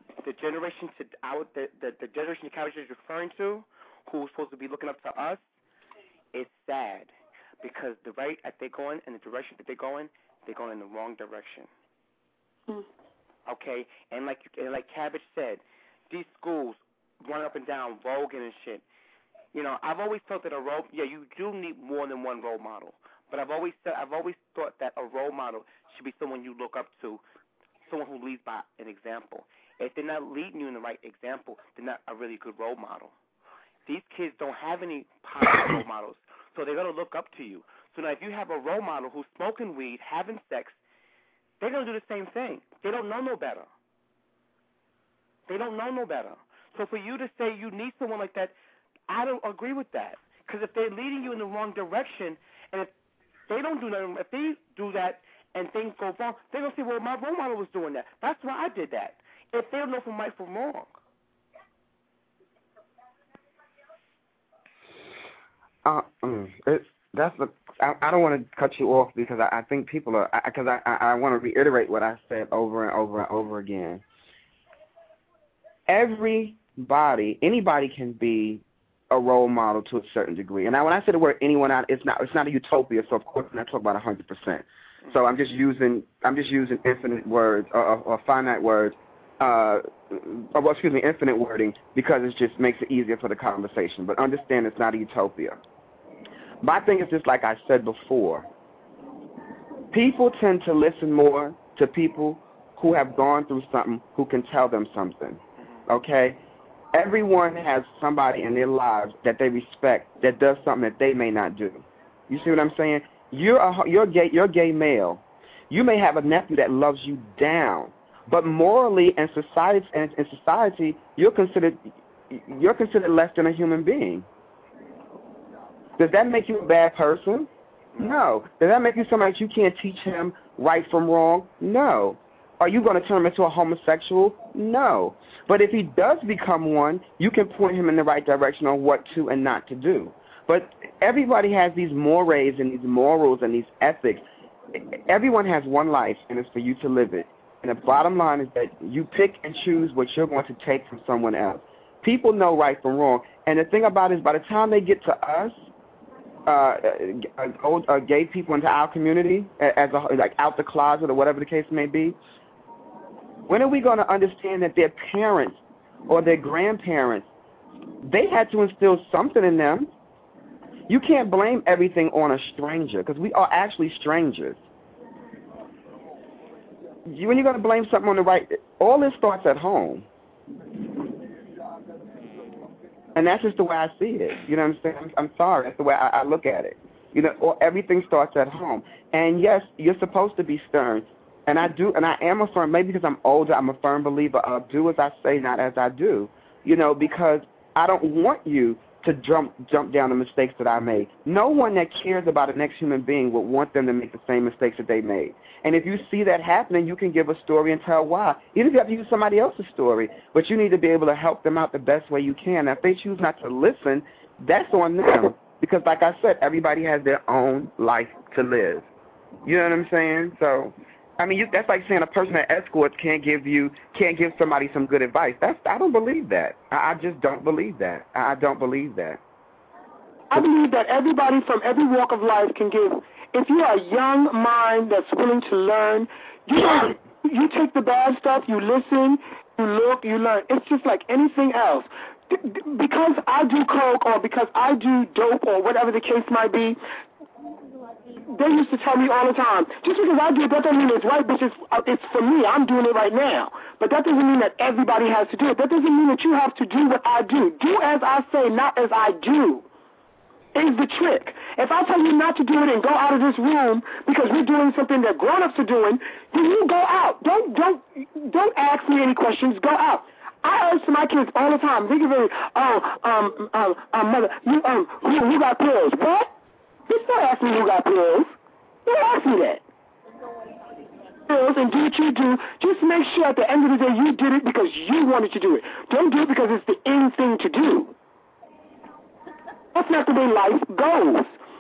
the generation to the generation the Cabbage is referring to, who's supposed to be looking up to us, it's sad because the rate that they're going and the direction that they're going in the wrong direction. Okay, and like Cabbage said, these schools run up and down, voguing and shit. You know, I've always felt that you do need more than one role model. But I've always thought that a role model should be someone you look up to, someone who leads by an example. If they're not leading you in the right example, they're not a really good role model. These kids don't have any positive role models, so they're going to look up to you. So now if you have a role model who's smoking weed, having sex, they're going to do the same thing. They don't know no better. They don't know no better. So for you to say you need someone like that, I don't agree with that. Because if they're leading you in the wrong direction, and if they don't do nothing, if they do that and things go wrong, they're going to say, well, my role model was doing that. That's why I did that. If they don't know from right from wrong. I don't want to cut you off because I think people are, because I want to reiterate what I said over and over and over again. Anybody can be a role model to a certain degree. And now when I say the word anyone, it's not a utopia, so of course I'm not talking about 100%. So I'm just using infinite words or finite words, infinite wording, because it just makes it easier for the conversation. But understand it's not a utopia. My thing is just like I said before, people tend to listen more to people who have gone through something, who can tell them something, okay? Everyone has somebody in their lives that they respect that does something that they may not do. You see what I'm saying? You're gay male. You may have a nephew that loves you down, but morally and in society, you're considered less than a human being. Does that make you a bad person? No. Does that make you somebody that you can't teach him right from wrong? No. Are you going to turn him into a homosexual? No. But if he does become one, you can point him in the right direction on what to and not to do. But everybody has these mores and these morals and these ethics. Everyone has one life, and it's for you to live it. And the bottom line is that you pick and choose what you're going to take from someone else. People know right from wrong. And the thing about it is by the time they get to us, gay people into our community, like out the closet or whatever the case may be, when are we going to understand that their parents or their grandparents, they had to instill something in them? You can't blame everything on a stranger because we are actually strangers. When you're going to blame something on the right, all this starts at home. And that's just the way I see it. You know what I'm saying? I'm sorry. That's the way I look at it. You know, everything starts at home. And yes, you're supposed to be stern. And I do, and I am a firm, maybe because I'm older, I'm a firm believer of do as I say, not as I do. You know, because I don't want you to jump down the mistakes that I made. No one that cares about the next human being would want them to make the same mistakes that they made. And if you see that happening, you can give a story and tell why. Even if you have to use somebody else's story, but you need to be able to help them out the best way you can. Now, if they choose not to listen, that's on them. Because like I said, everybody has their own life to live. You know what I'm saying? So, I mean, that's like saying a person at escorts can't give somebody some good advice. I don't believe that. I just don't believe that. I don't believe that. I believe that everybody from every walk of life can give. If you're a young mind that's willing to learn, you take the bad stuff, you listen, you look, you learn. It's just like anything else. Because I do coke or because I do dope or whatever the case might be, they used to tell me all the time, just because I do it, that doesn't mean it's right, bitch. It's for me. I'm doing it right now. But that doesn't mean that everybody has to do it. That doesn't mean that you have to do what I do. Do as I say, not as I do, is the trick. If I tell you not to do it and go out of this room because we're doing something that grown-ups are doing, then you go out. Don't ask me any questions. Go out. I ask my kids all the time. They give me, mother, who got pills? What? Just don't ask me who got pills. Don't ask me that. Pills and do what you do. Just make sure at the end of the day you did it because you wanted to do it. Don't do it because it's the in thing to do. That's not the way life goes.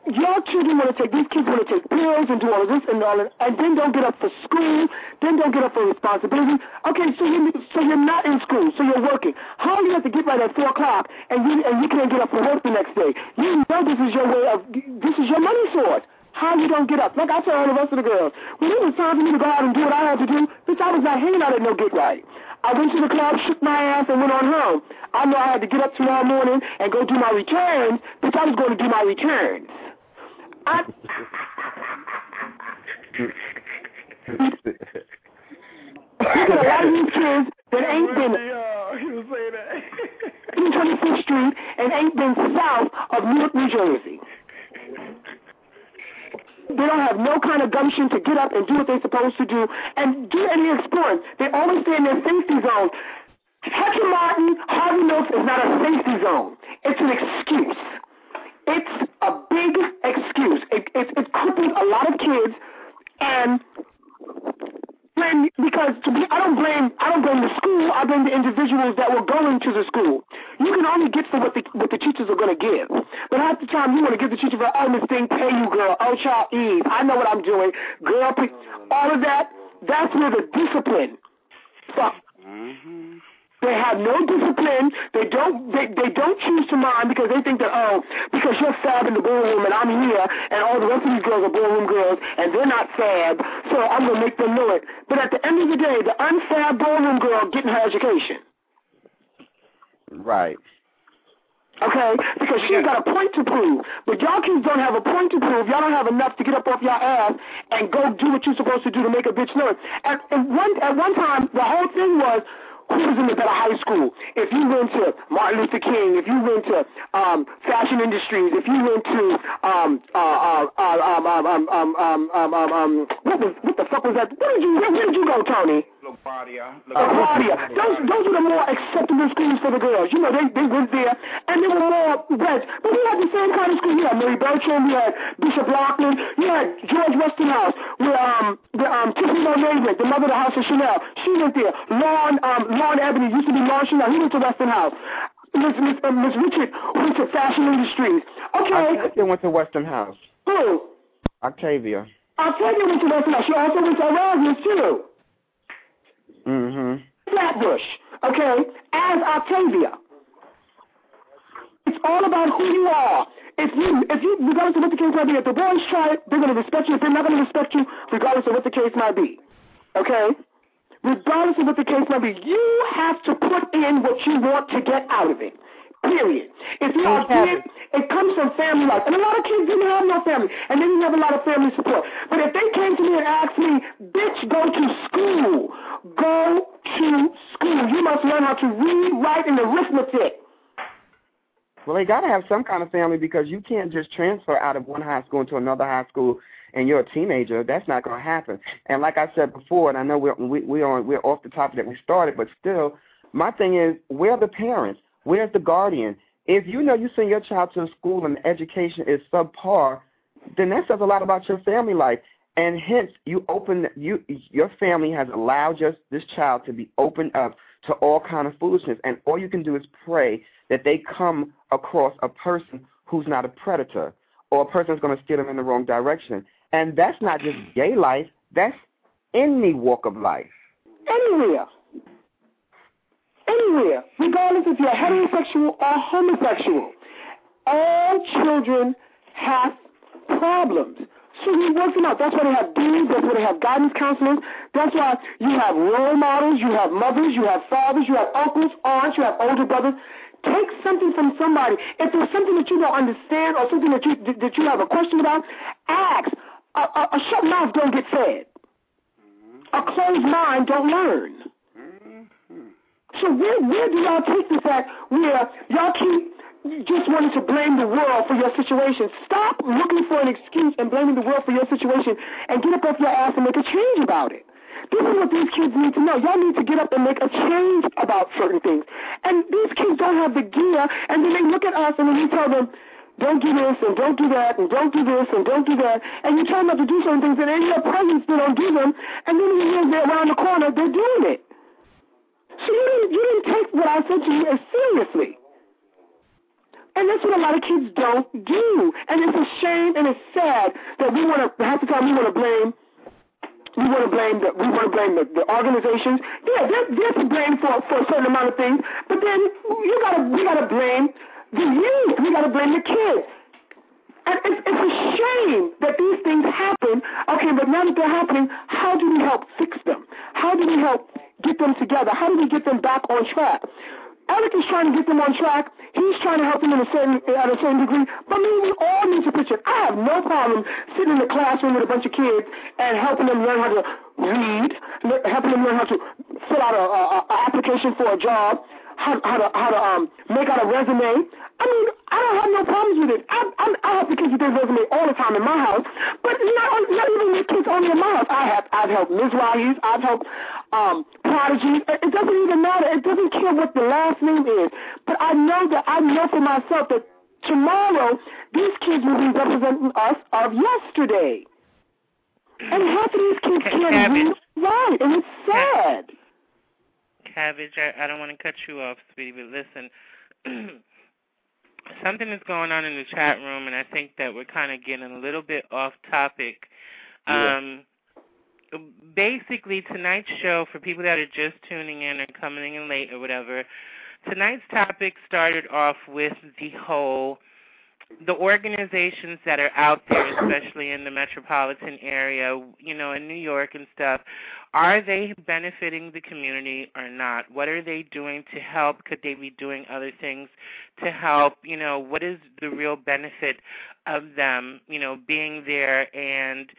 your children want to take, these kids want to take pills and do all of this and all of, and then don't get up for school, then don't get up for responsibility. Okay, so you're not in school, so you're working. How do you have to get right at 4 o'clock and you can't get up for work the next day? You know this is your way of, this is your money source. How you don't get up? Like I told all the rest of the girls, when it was time for me to go out and do what I had to do, bitch, I was not hanging out at no get right. I went to the club, shook my ass, and went on home. I know I had to get up tomorrow morning and go do my returns, bitch, I was going to do my returns. A lot of these kids that ain't been in 25th Street and ain't been south of Newark, New Jersey. They don't have no kind of gumption to get up and do what they're supposed to do and do any exploring. They always stay in their safety zone. Hector Martin, Harvey Milk is not a safety zone. It's an excuse. It's a big excuse. It crippled a lot of kids, and because I don't blame the school. I blame the individuals that were going to the school. You can only get for what the teachers are going to give. But half the time you want to give the teacher for, oh, Miss Thing, pay you, girl. Oh, child, Eve, I know what I'm doing. Girl, all of that. That's where the discipline. Fuck. Mm-hmm. They have no discipline. They don't choose to mind because they think that, oh, because you're fab in the ballroom and I'm here and all the rest of these girls are ballroom girls and they're not fab, so I'm going to make them know it. But at the end of the day, the unfab ballroom girl getting her education. Right. Okay? Because she's got a point to prove. But y'all kids don't have a point to prove. Y'all don't have enough to get up off your ass and go do what you're supposed to do to make a bitch know it. At one time, the whole thing was, who was in the better high school? If you went to Martin Luther King, if you went to fashion industries, if you went to what the fuck was that? Where did you go, Tony? LaGuardia. Those were the more acceptable schools for the girls. You know, they went there and they were more rich. But we had the same kind of school. You had Mary Bertram, you had Bishop Loughlin, you had George Westinghouse, where Tiffany Monet went, the mother of the house of Chanel. She went there. Lorne Ebony used to be Lorne Chanel. He went to Westinghouse. Miss Richard went to fashion industries. Okay. Octavia went to Westinghouse. Who? Octavia. Octavia went to Westinghouse. She also went to Erasmus, too. Mm-hmm. Flatbush, okay, as Octavia. It's all about who you are. If you, regardless of what the case might be, if the boys try it, they're going to respect you. If they're not going to respect you, regardless of what the case might be, okay? Regardless of what the case might be, you have to put in what you want to get out of it. Period. If you are kids, it comes from family life. And a lot of kids didn't have no family. And they didn't have a lot of family support. But if they came to me and asked me, bitch, go to school. Go to school. You must learn how to read, write, and arithmetic. Well, they got to have some kind of family because you can't just transfer out of one high school into another high school and you're a teenager. That's not going to happen. And like I said before, and I know we're off the topic that we started, but still, my thing is, where are the parents? Where's the guardian? If you know you send your child to a school and the education is subpar, then that says a lot about your family life. And hence, your family has allowed this child to be opened up to all kind of foolishness. And all you can do is pray that they come across a person who's not a predator or a person that's going to steer them in the wrong direction. And that's not just gay life. That's any walk of life. Anywhere. Anywhere, regardless if you're heterosexual or homosexual, all children have problems. So we work them out. That's why they have deans. That's why they have guidance counselors. That's why you have role models. You have mothers. You have fathers. You have uncles, aunts. You have older brothers. Take something from somebody. If there's something that you don't understand or something that you have a question about, ask. A shut mouth don't get fed. A closed mind don't learn. So where do y'all take this at where y'all keep just wanting to blame the world for your situation? Stop looking for an excuse and blaming the world for your situation and get up off your ass and make a change about it. This is what these kids need to know. Y'all need to get up and make a change about certain things. And these kids don't have the gear, and then they look at us and then we tell them, don't do this and don't do that and don't do this and don't do that. And you tell them not to do certain things, and in your presence they don't do them, and then when you they're around the corner, they're doing it. So you didn't take what I said to you as seriously. And that's what a lot of kids don't do. And it's a shame and it's sad that we want to, half the time we want to blame the organizations. Yeah, they're to blame for a certain amount of things, but then we gotta blame the youth. We gotta blame the kids. And it's a shame that these things happen. Okay, but now that they're happening, how do we help fix them? How do we help get them together? How do we get them back on track? Eric is trying to get them on track. He's trying to help them at a certain degree. But maybe we all need to pitch it. I have no problem sitting in the classroom with a bunch of kids and helping them learn how to read, helping them learn how to fill out an application for a job, how to make out a resume. I mean, I don't have no problems with it. I have the kids with their resume all the time in my house, but not even the kids only in my house. I've helped Mizrahis, I've helped Prodigy. It doesn't even matter. It doesn't care what the last name is. But I know for myself that tomorrow these kids will be representing us of yesterday. And half of these kids can't read right, and it's sad. Cabbage, I don't want to cut you off, sweetie, but listen. Something is going on in the chat room, and I think that we're kind of getting a little bit off topic. Basically, tonight's show, for people that are just tuning in or coming in late or whatever, tonight's topic started off with the organizations that are out there, especially in the metropolitan area, in New York and stuff. Are they benefiting the community or not? What are they doing to help? Could they be doing other things to help? What is the real benefit of them, being there? And,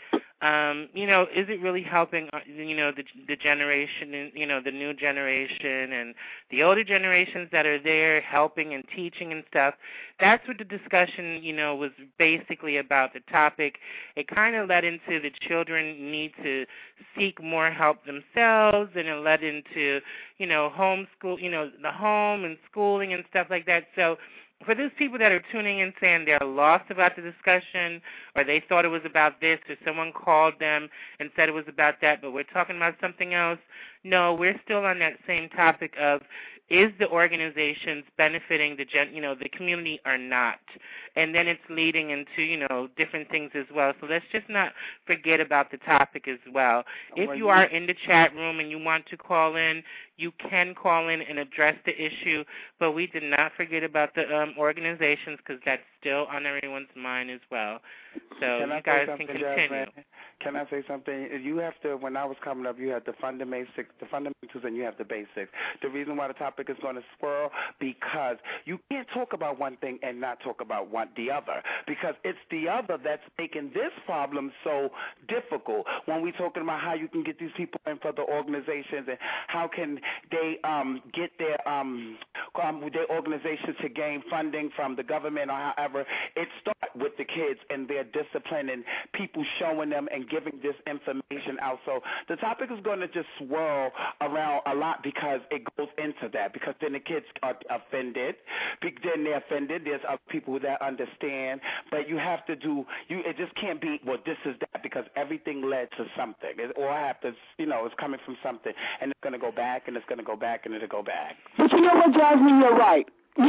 is it really helping, the generation, the new generation and the older generations that are there helping and teaching and stuff? That's what the discussion, was basically about, the topic. It kind of led into the children need to seek more help themselves, and it led into, homeschool, the home and schooling and stuff like that. So for those people that are tuning in saying they're lost about the discussion, or they thought it was about this, or someone called them and said it was about that, but we're talking about something else, no, we're still on that same topic of, is the organizations benefiting the community or not? And then it's leading into, different things as well. So let's just not forget about the topic as well. If you are in the chat room and you want to call in, you can call in and address the issue, but we did not forget about the organizations, because that's still on everyone's mind as well. So you guys can continue. Can I say something? You have to, when I was coming up, you had the fundamentals and you have the basics. The reason why the topic is going to swirl, because you can't talk about one thing and not talk about the other, because it's the other that's making this problem so difficult. When we're talking about how you can get these people in for the organizations and how can they get their organizations to gain funding from the government or however, it starts with the kids and their discipline and people showing them and giving this information out. So the topic is going to just swirl around a lot, because it goes into that, because then the kids are offended. Then they're offended. There's other people that understand, but you have to it just can't be, well, this is that, because everything led to something. Or I have to, it's coming from something, and it's going to go back, and it's going to go back, and it'll go back. But you know what, Jasmine, you're right.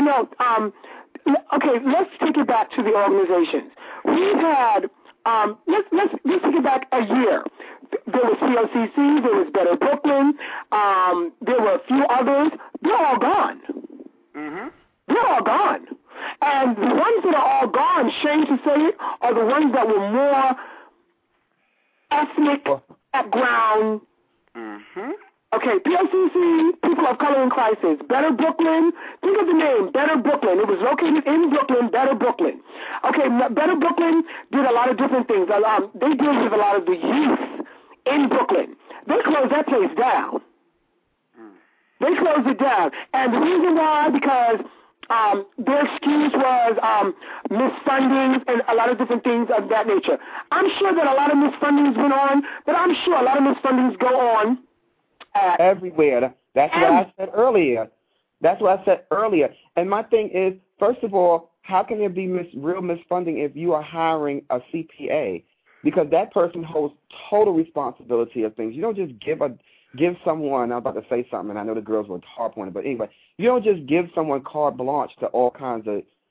Okay, let's take it back to the organizations. We've had, let's take it back a year. There was COCC, there was Better Brooklyn, there were a few others. They're all gone. Mm-hmm. They're all gone. And the ones that are all gone, shame to say it, are the ones that were more ethnic background. Mm-hmm. Okay, POCC, People of Color in Crisis. Better Brooklyn, think of the name, Better Brooklyn. It was located in Brooklyn, Better Brooklyn. Okay, Better Brooklyn did a lot of different things. They deal with a lot of the youth in Brooklyn. They closed that place down. They closed it down. And the reason why, because their excuse was misfunding and a lot of different things of that nature. I'm sure that a lot of misfundings went on, but I'm sure a lot of misfundings go on everywhere. That's what I said earlier. And my thing is, first of all, how can there be real misfunding if you are hiring a CPA? Because that person holds total responsibility of things. You don't just give someone, I'm about to say something, and I know the girls would harp on it, but anyway, you don't just give someone carte blanche to all kinds of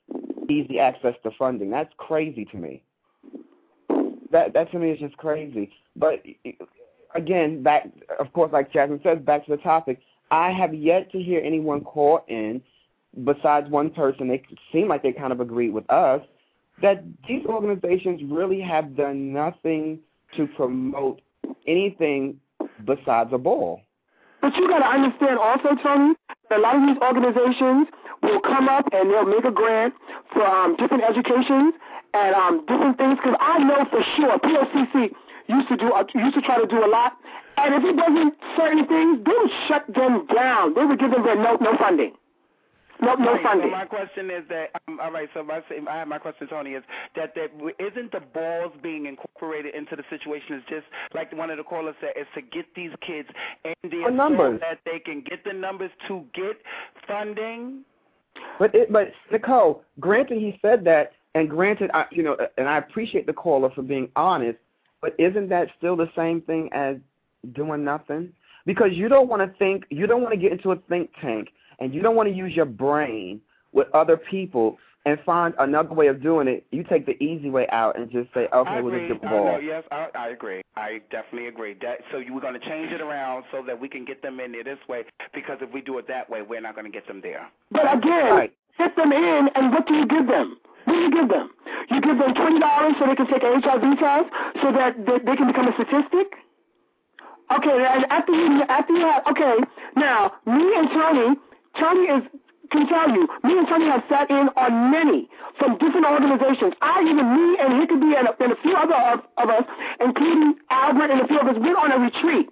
easy access to funding. That's crazy to me. That to me is just crazy. But again, back, of course, like Jasmine says, back to the topic, I have yet to hear anyone call in, besides one person, they seem like they kind of agreed with us, that these organizations really have done nothing to promote anything besides a ball. But you got to understand also, Tony, that a lot of these organizations will come up and they'll make a grant for different educations and different things. Because I know for sure POCC used to try to do a lot, and if it wasn't certain things, they would shut them down. They would give them no funding. No funding. So my question is that, all right, so my question, Tony, is that isn't the balls being incorporated into the situation is just, like one of the callers said, is to get these kids in there so that they can get the numbers to get funding? But Nicole, granted he said that, and granted, and I appreciate the caller for being honest, but isn't that still the same thing as doing nothing? Because you don't want to get into a think tank, and you don't want to use your brain with other people and find another way of doing it. You take the easy way out and just say, okay, we'll just get the ball. Yes, I agree. I definitely agree. So we're going to change it around so that we can get them in there this way, because if we do it that way, we're not going to get them there. But again, get them in, and what do you give them? What do you give them? You give them $20 so they can take an HIV test so that they can become a statistic? Okay, and after you have, okay, now, me and Tony can tell you, me and Tony have sat in on many from different organizations. Me and Hickabee and a few other of us, including Albert and a few of us, went on a retreat.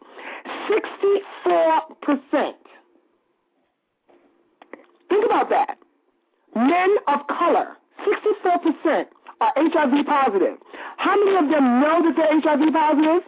64%. Think about that. Men of color, 64% are HIV positive. How many of them know that they're HIV positive?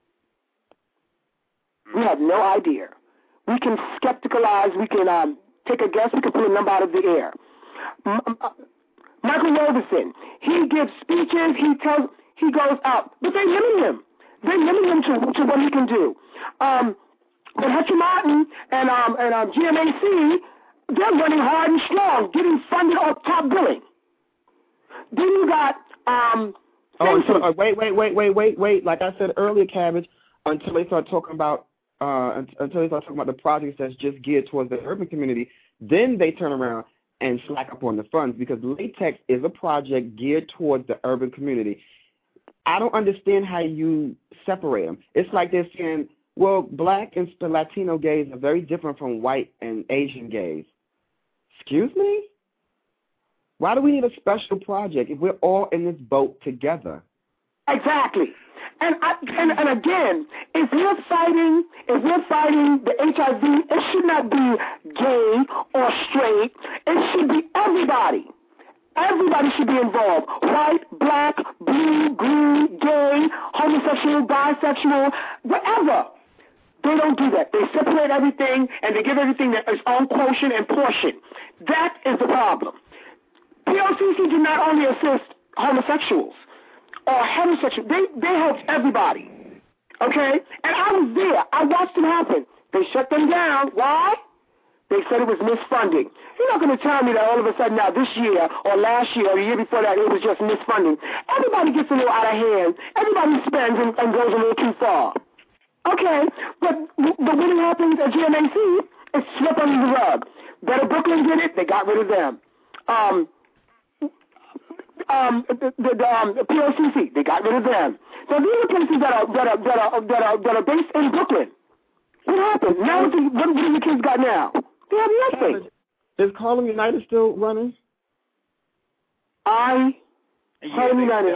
We have no idea. We can skepticalize. We can take a guess. We can pull a number out of the air. Michael Roberson, he gives speeches. He goes out, but they limit him. They limit him to what he can do. But Hetcher Martin and GMAC, they're running hard and strong, getting funded off top billing. Then you got wait. Like I said earlier, Cabbage, until they start talking about the projects that's just geared towards the urban community, then they turn around and slack up on the funds, because Latex is a project geared towards the urban community. I don't understand how you separate them. It's like they're saying, well, black and Latino gays are very different from white and Asian gays. Excuse me? Why do we need a special project if we're all in this boat together? Exactly. And again, if we're fighting the HIV, it should not be gay or straight. It should be everybody. Everybody should be involved. White, black, blue, green, gay, homosexual, bisexual, whatever. They don't do that. They separate everything, and they give everything its own quotient and portion. That is the problem. POCC did not only assist homosexuals or heterosexuals. They helped everybody. Okay? And I was there. I watched it happen. They shut them down. Why? They said it was misfunding. You're not going to tell me that all of a sudden now this year or last year or the year before that it was just misfunding. Everybody gets a little out of hand. Everybody spends and goes a little too far. Okay, but when it happens at GMAC, it's swept under the rug. Better Brooklyn did it, they got rid of them. The POCC, they got rid of them. So these are places that are based in Brooklyn. What happened? Now what do the kids got now? They have nothing. Is Harlem United still running? Harlem United.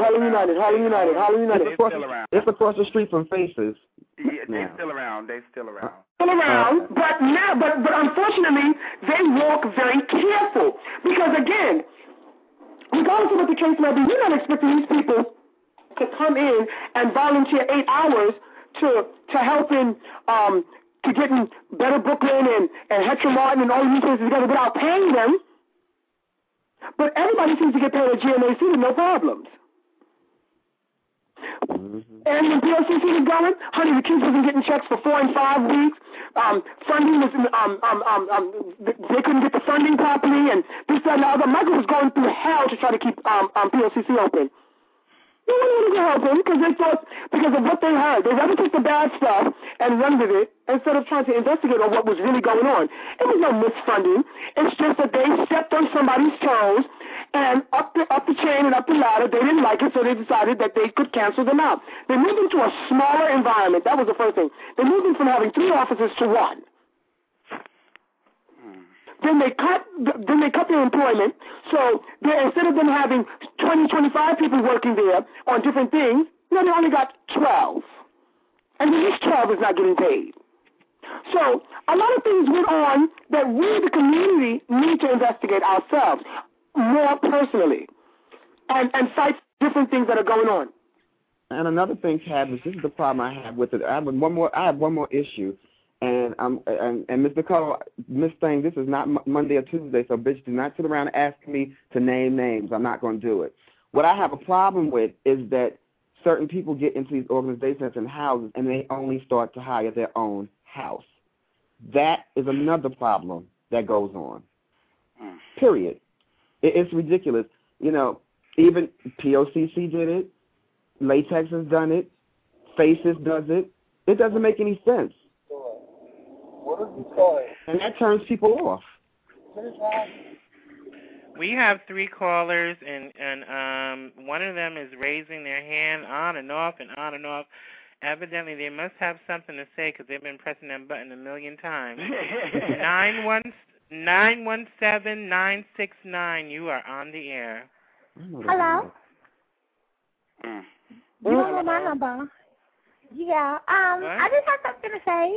It's across the street from Faces. Yeah, they're still around. Still around, but unfortunately, they walk very careful. Because again, regardless of what the case may be, you're not expecting these people to come in and volunteer 8 hours to help in to getting Better Brooklyn and Hetcher Martin and all these places together without paying them. But everybody seems to get paid at GMAC with no problems. And when PLCC was going, honey, the kids wasn't getting checks for 4 and 5 weeks. Funding was, they couldn't get the funding properly, and this, that, and the other. Michael was going through hell to try to keep PLCC open. They wanted to help him because of what they heard. They rather took the bad stuff and run with it instead of trying to investigate on what was really going on. It was no misfunding. It's just that they stepped on somebody's toes and up the chain and up the ladder. They didn't like it, so they decided that they could cancel them out. They moved into a smaller environment. That was the first thing. They moved them from having 3 offices to 1. Then they cut their employment. So instead of them having 20, 25 people working there on different things, they only got 12. And this 12 is not getting paid. So a lot of things went on that we, the community, need to investigate ourselves more personally and fight different things that are going on. And another thing, Cabbage, this is the problem I have with it. I have one more issue. And Ms. Nicole, Miss Thing, this is not Monday or Tuesday, so bitch, do not sit around and ask me to name names. I'm not going to do it. What I have a problem with is that certain people get into these organizations and houses, and they only start to hire their own house. That is another problem that goes on. Period. It's ridiculous. Even POCC did it. Latex has done it. Faces does it. It doesn't make any sense. And that turns people off. We have 3 callers, and one of them is raising their hand on and off and on and off. Evidently, they must have something to say because they've been pressing that button a million times. 917-969, you are on the air. Hello? You don't know my number. Yeah, I just have something to say.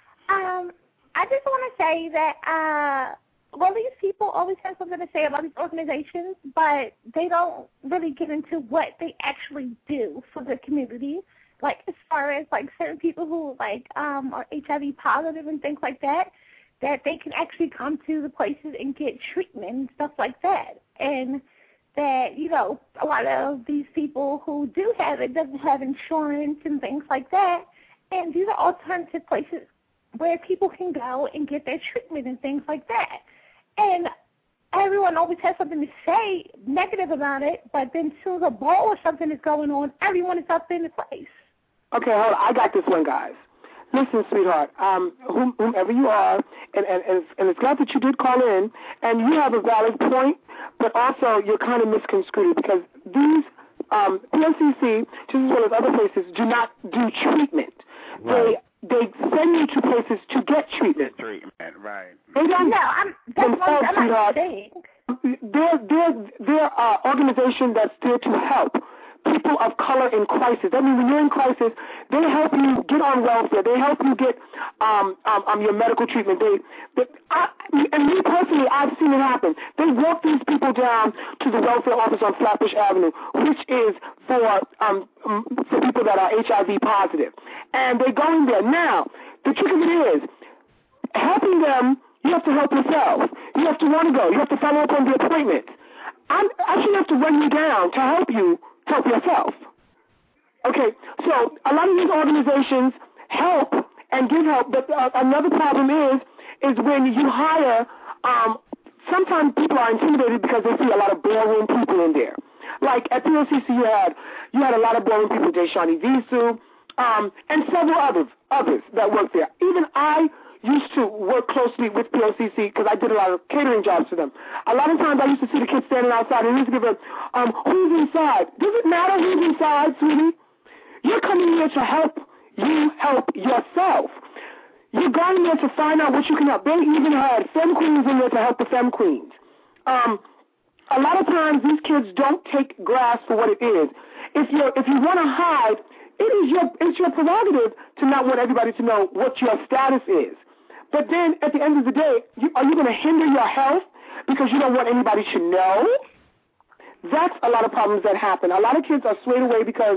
I just want to say that, these people always have something to say about these organizations, but they don't really get into what they actually do for the community. Like, as far as, certain people who, are HIV positive and things like that they can actually come to the places and get treatment and stuff like that. And that, a lot of these people who do have it doesn't have insurance and things like that. And these are alternative places where people can go and get their treatment and things like that. And everyone always has something to say negative about it, but then as soon as a ball or something is going on, everyone is up in the place. Okay, hold on. I got this one, guys. Listen, sweetheart, whomever you are, and it's glad that you did call in, and you have a valid point, but also you're kind of misconstrued because these PLCC, just as well as other places, do not do treatment. Right. They send you to places to get treatment. Right. They don't themselves, sweetheart. They're an organization that's there to help people of color in crisis. That means when you're in crisis, they help you get on welfare. They help you get your medical treatment. And me personally, I've seen it happen. They walk these people down to the welfare office on Flatbush Avenue, which is for people that are HIV positive. And they go in there. Now, the trick of it is, helping them, you have to help yourself. You have to want to go. You have to follow up on the appointment. I shouldn't have to run you down to help you help yourself. Okay, so a lot of these organizations help and give help, but another problem is when you hire, sometimes people are intimidated because they see a lot of ballroom people in there. Like at PLCC, you had a lot of ballroom people, Jayshani Visu, and several others that work there. Even I used to work closely with PLCC because I did a lot of catering jobs for them. A lot of times I used to see the kids standing outside and I used to give them, who's inside? Does it matter who's inside, sweetie? You're coming here to help you help yourself. You're going there to find out what you can help. They even had femme queens in there to help the femme queens. A lot of times these kids don't take grass for what it is. If you want to hide, it's your prerogative to not want everybody to know what your status is. But then, at the end of the day, are you going to hinder your health because you don't want anybody to know? That's a lot of problems that happen. A lot of kids are swayed away because...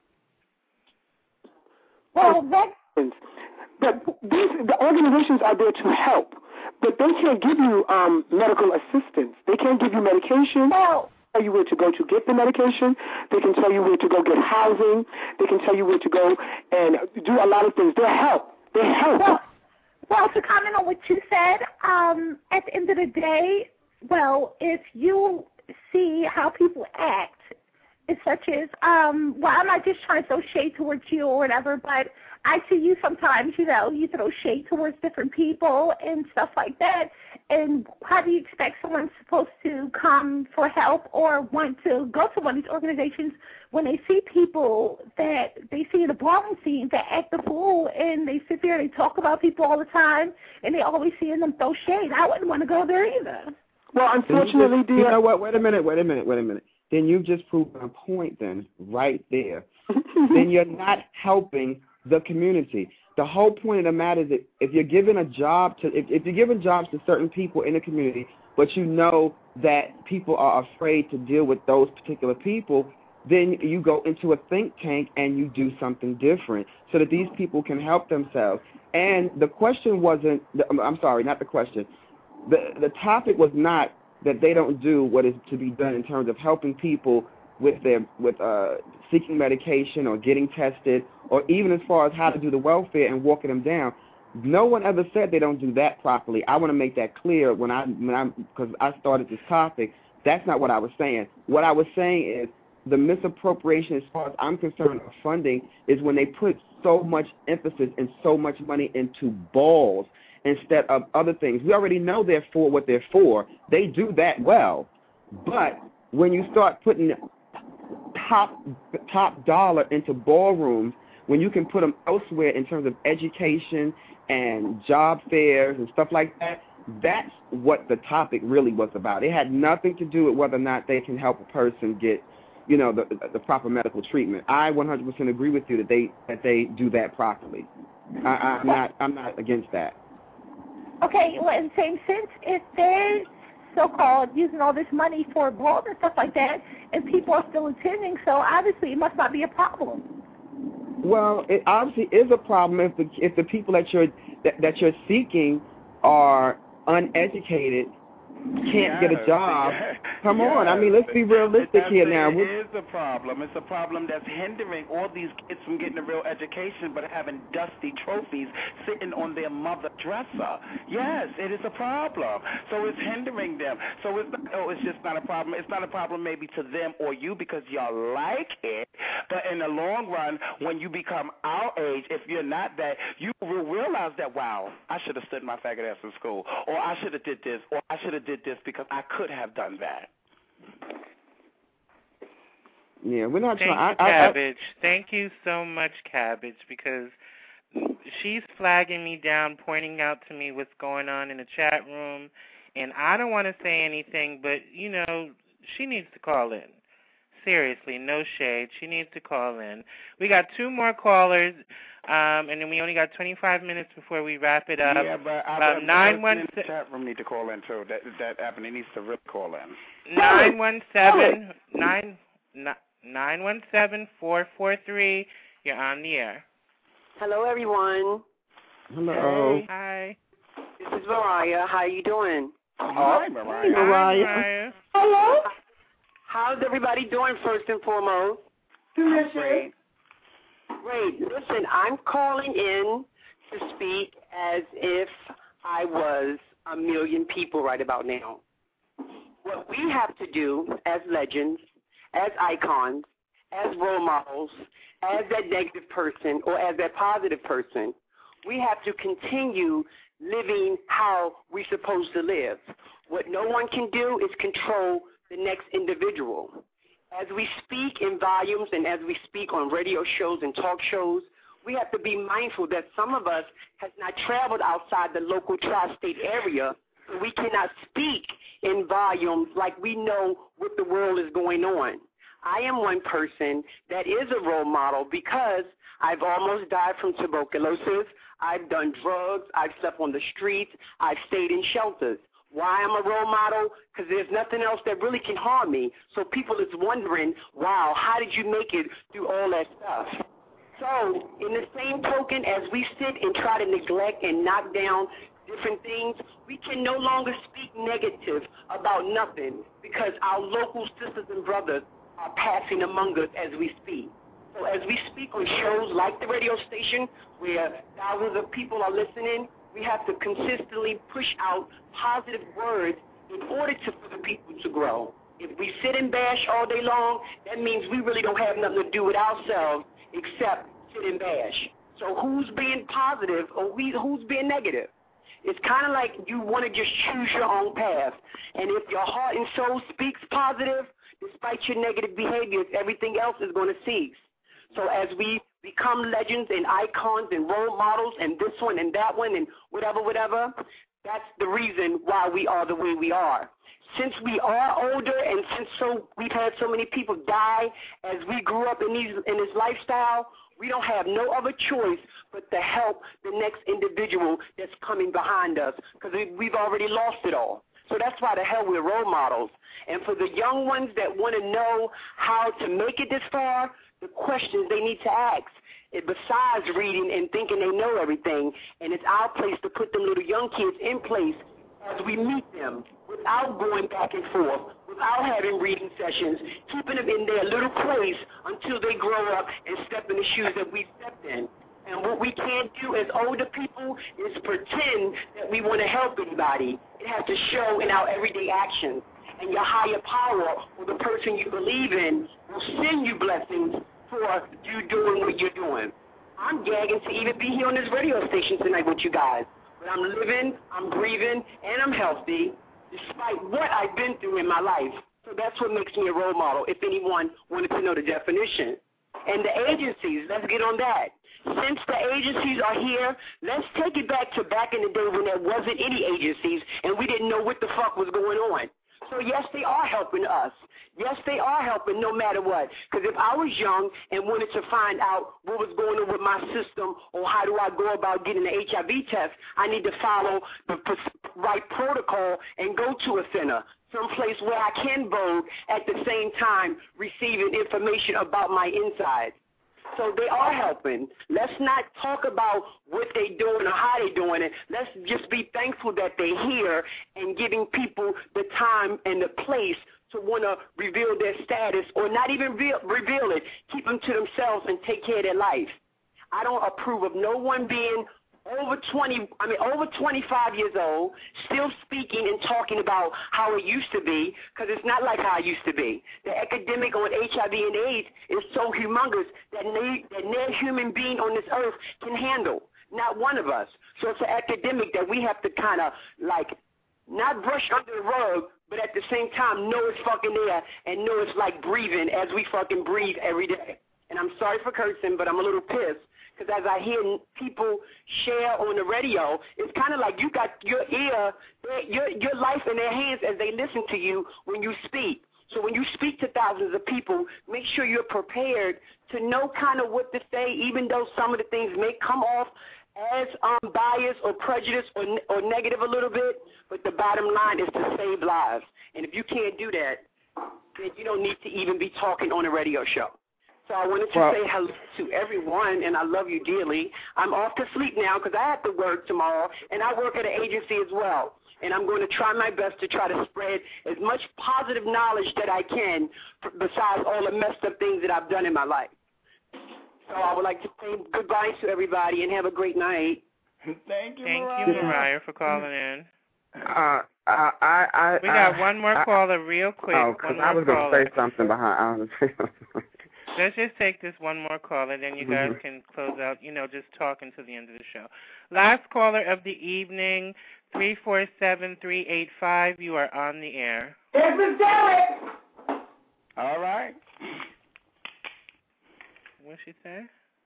the organizations are there to help, but they can't give you medical assistance. They can't give you medication. Well, tell you where to go to get the medication. They can tell you where to go get housing. They can tell you where to go and do a lot of things. They help. Well, to comment on what you said, at the end of the day, well, if you see how people act, it's such as, I'm not just trying to throw shade towards you or whatever, but I see you sometimes, you throw shade towards different people and stuff like that. And how do you expect someone supposed to come for help or want to go to one of these organizations when they see people that they see in the ballroom scene that act the fool and they sit there and they talk about people all the time and they always see them throw shade? I wouldn't want to go there either. Well, unfortunately, dear. You know what? Wait a minute. Then you've just proven a point then, right there. Then you're not helping the community. The whole point of the matter is that if you're giving a job to, if you're giving jobs to certain people in the community, but you know that people are afraid to deal with those particular people, then you go into a think tank and you do something different so that these people can help themselves. And the question wasn't, I'm sorry, not the question. The topic was not that they don't do what is to be done in terms of helping people with seeking medication or getting tested, or even as far as how to do the welfare and walking them down. No one ever said they don't do that properly. I want to make that clear because I started this topic. That's not what I was saying. What I was saying is the misappropriation, as far as I'm concerned, of funding is when they put so much emphasis and so much money into balls instead of other things. We already know they're for what they're for. They do that well. But when you start putting top dollar into ballrooms, when you can put them elsewhere in terms of education and job fairs and stuff like that, that's what the topic really was about. It had nothing to do with whether or not they can help a person get, the proper medical treatment. I 100% agree with you that they do that properly. I'm not against that. Okay, well, in the same sense, if they're so-called using all this money for balls and stuff like that, and people are still attending, so obviously it must not be a problem. Well, it obviously is a problem if the people that you're seeking are uneducated, can't get a job. Come on, I mean, let's be realistic here now. It is a problem. It's a problem that's hindering all these kids from getting a real education but having dusty trophies sitting on their mother dresser. Yes, it is a problem. So it's hindering them. So it's just not a problem. It's not a problem maybe to them or you because y'all like it, but in the long run, when you become our age, if you're not that, you will realize that, wow, I should have stood my faggot ass in school, or I should have did this, or I should have did this because I could have done that. Yeah, we're not trying. Cabbage. Thank you so much, Cabbage, because she's flagging me down, pointing out to me what's going on in the chat room, and I don't want to say anything, but, she needs to call in. Seriously, no shade. She needs to call in. We got 2 more callers, and then we only got 25 minutes before we wrap it up. Yeah, but I the chat room need to call in too. That Ebony needs to really call in. 917-443. You're on the air. Hello, everyone. Hello. Hey. Hi. This is Mariah. How you doing? Hi, Mariah. Hey, Mariah. Hello. How's everybody doing, first and foremost? Great. Great. Listen, I'm calling in to speak as if I was a million people right about now. What we have to do as legends, as icons, as role models, as that negative person or as that positive person, we have to continue living how we're supposed to live. What no one can do is control the next individual. As we speak in volumes and as we speak on radio shows and talk shows, we have to be mindful that some of us have not traveled outside the local tri-state area, so we cannot speak in volumes like we know what the world is going on. I am one person that is a role model because I've almost died from tuberculosis. I've done drugs. I've slept on the streets. I've stayed in shelters. Why I'm a role model? Because there's nothing else that really can harm me. So people is wondering, wow, how did you make it through all that stuff? So in the same token, as we sit and try to neglect and knock down different things, we can no longer speak negative about nothing because our local sisters and brothers are passing among us as we speak. So as we speak on shows like the radio station where thousands of people are listening, we have to consistently push out positive words in order for the people to grow. If we sit and bash all day long, that means we really don't have nothing to do with ourselves except sit and bash. So who's being positive or who's being negative? It's kind of like you want to just choose your own path. And if your heart and soul speaks positive, despite your negative behaviors, everything else is going to cease. So as we become legends and icons and role models and this one and that one and whatever, that's the reason why we are the way we are. Since we are older and since we've had so many people die as we grew up in this lifestyle, we don't have no other choice but to help the next individual that's coming behind us because we've already lost it all. So that's why the hell we're role models. And for the young ones that want to know how to make it this far, the questions they need to ask, besides reading and thinking they know everything, and it's our place to put them little young kids in place as we meet them without going back and forth, without having reading sessions, keeping them in their little place until they grow up and step in the shoes that we stepped in. And what we can't do as older people is pretend that we want to help anybody. It has to show in our everyday actions. And your higher power or the person you believe in will send you blessings for you doing what you're doing. I'm gagging to even be here on this radio station tonight with you guys. But I'm living, I'm breathing, and I'm healthy despite what I've been through in my life. So that's what makes me a role model, if anyone wanted to know the definition. And the agencies, let's get on that. Since the agencies are here, let's take it back in the day when there wasn't any agencies and we didn't know what the fuck was going on. So yes, they are helping us. Yes, they are helping no matter what. Because if I was young and wanted to find out what was going on with my system or how do I go about getting the HIV test, I need to follow the right protocol and go to a center, someplace where I can vote at the same time receiving information about my insides. So they are helping. Let's not talk about what they're doing or how they're doing it. Let's just be thankful that they're here and giving people the time and the place to want to reveal their status or not even reveal it. Keep them to themselves and take care of their life. I don't approve of no one being over 25 years old, still speaking and talking about how it used to be, because it's not like how it used to be. The epidemic on HIV and AIDS is so humongous that no human being on this earth can handle, not one of us. So it's an epidemic that we have to kind of like not brush under the rug, but at the same time know it's fucking there and know it's like breathing as we fucking breathe every day. And I'm sorry for cursing, but I'm a little pissed. Because as I hear people share on the radio, it's kind of like you got your life in their hands as they listen to you when you speak. So when you speak to thousands of people, make sure you're prepared to know kind of what to say, even though some of the things may come off as biased or prejudiced or negative a little bit. But the bottom line is to save lives. And if you can't do that, then you don't need to even be talking on a radio show. So I wanted to say hello to everyone, and I love you dearly. I'm off to sleep now because I have to work tomorrow, and I work at an agency as well. And I'm going to try my best to try to spread as much positive knowledge that I can besides all the messed up things that I've done in my life. So I would like to say goodbye to everybody and have a great night. Thank you, Mariah, for calling in. We got one more caller real quick. Oh, because I was going to say something behind. Let's just take this one more caller, then you guys can close out, just talking to the end of the show. Last caller of the evening, 347-385. You are on the air. This is Derek. All right. What'd she say?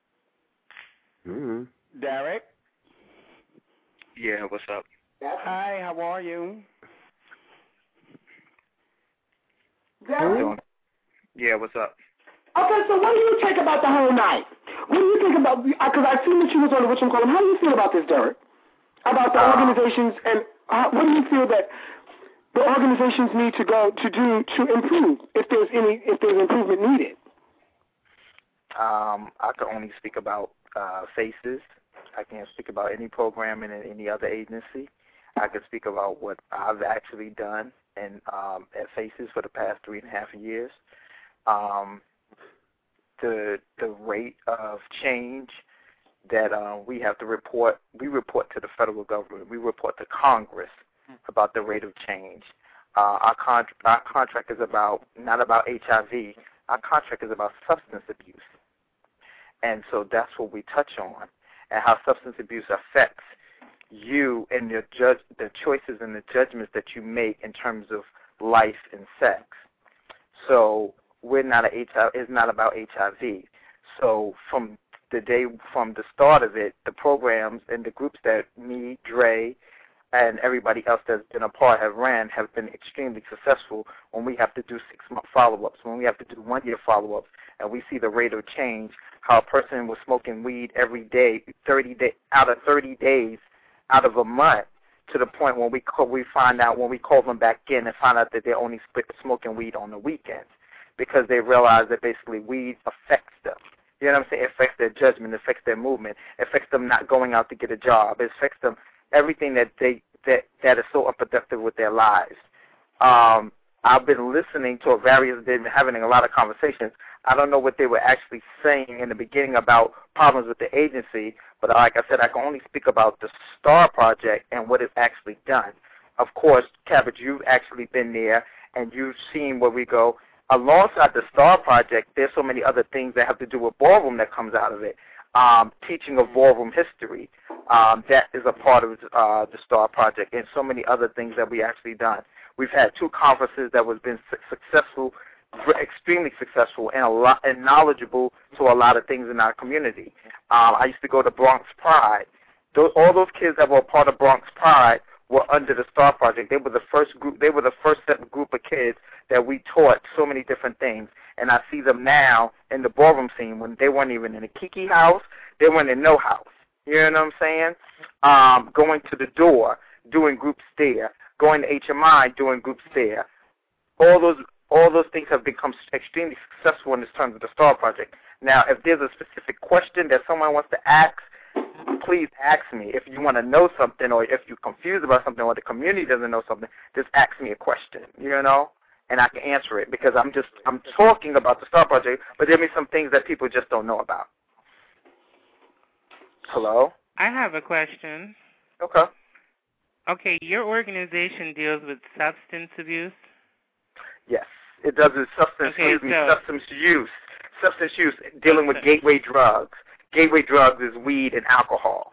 Derek? Yeah, what's up? Hi, how are you? Derek? Yeah, what's up? Okay, so what do you think about the whole night? What do you think about, because I seen that you was on the whatchamacallit. How do you feel about this, Derek? About the organizations, and what do you feel that the organizations need to go to do to improve, if there's improvement needed? I could only speak about faces. I can't speak about any program in any other agency. I can speak about what I've actually done and at Faces for the past 3.5 years. The rate of change that we have to report, we report to the federal government, we report to Congress about the rate of change. Our contract is not about HIV. Our contract is about substance abuse. And so that's what we touch on, and how substance abuse affects you and the choices and the judgments that you make in terms of life and sex. So it's not about HIV. So from the start of it, the programs and the groups that me, Dre, and everybody else that's been a part have been extremely successful when we have to do 6-month follow-ups, when we have to do 1-year follow-ups, and we see the rate of change, how a person was smoking weed every day, 30 days out of a month, to the point when we find out, when we call them back in and find out that they're only smoking weed on the weekends, because they realize that basically weed affects them. You know what I'm saying? It affects their judgment, it affects their movement, it affects them not going out to get a job, it affects them everything that is so unproductive with their lives. I've been listening to they've been having a lot of conversations. I don't know what they were actually saying in the beginning about problems with the agency, but like I said, I can only speak about the STAR project and what it's actually done. Of course, Cabbage, you've actually been there, and you've seen where we go. Alongside the STAR project, there's so many other things that have to do with ballroom that comes out of it. Teaching of ballroom history, that is a part of the STAR project, and so many other things that we actually done. We've had 2 conferences that was been successful, extremely successful, and knowledgeable to a lot of things in our community. I used to go to Bronx Pride. All those kids that were part of Bronx Pride were under the STAR project. They were the first group. They were the first group of kids that we taught so many different things. And I see them now in the ballroom scene when they weren't even in a Kiki house. They weren't in no house. You know what I'm saying? Going to the door, doing groups there. Going to HMI, doing groups there. All those things have become extremely successful in terms of the STAR project. Now, if there's a specific question that someone wants to ask, please ask me. If you want to know something, or if you're confused about something, or the community doesn't know something, just ask me a question, you know, and I can answer it, because I'm talking about the STAR project, but there may be some things that people just don't know about. Hello? I have a question. Okay. Okay, your organization deals with substance abuse? Yes, it does with substance use. Substance use, dealing with gateway drugs. Gateway drugs is weed and alcohol.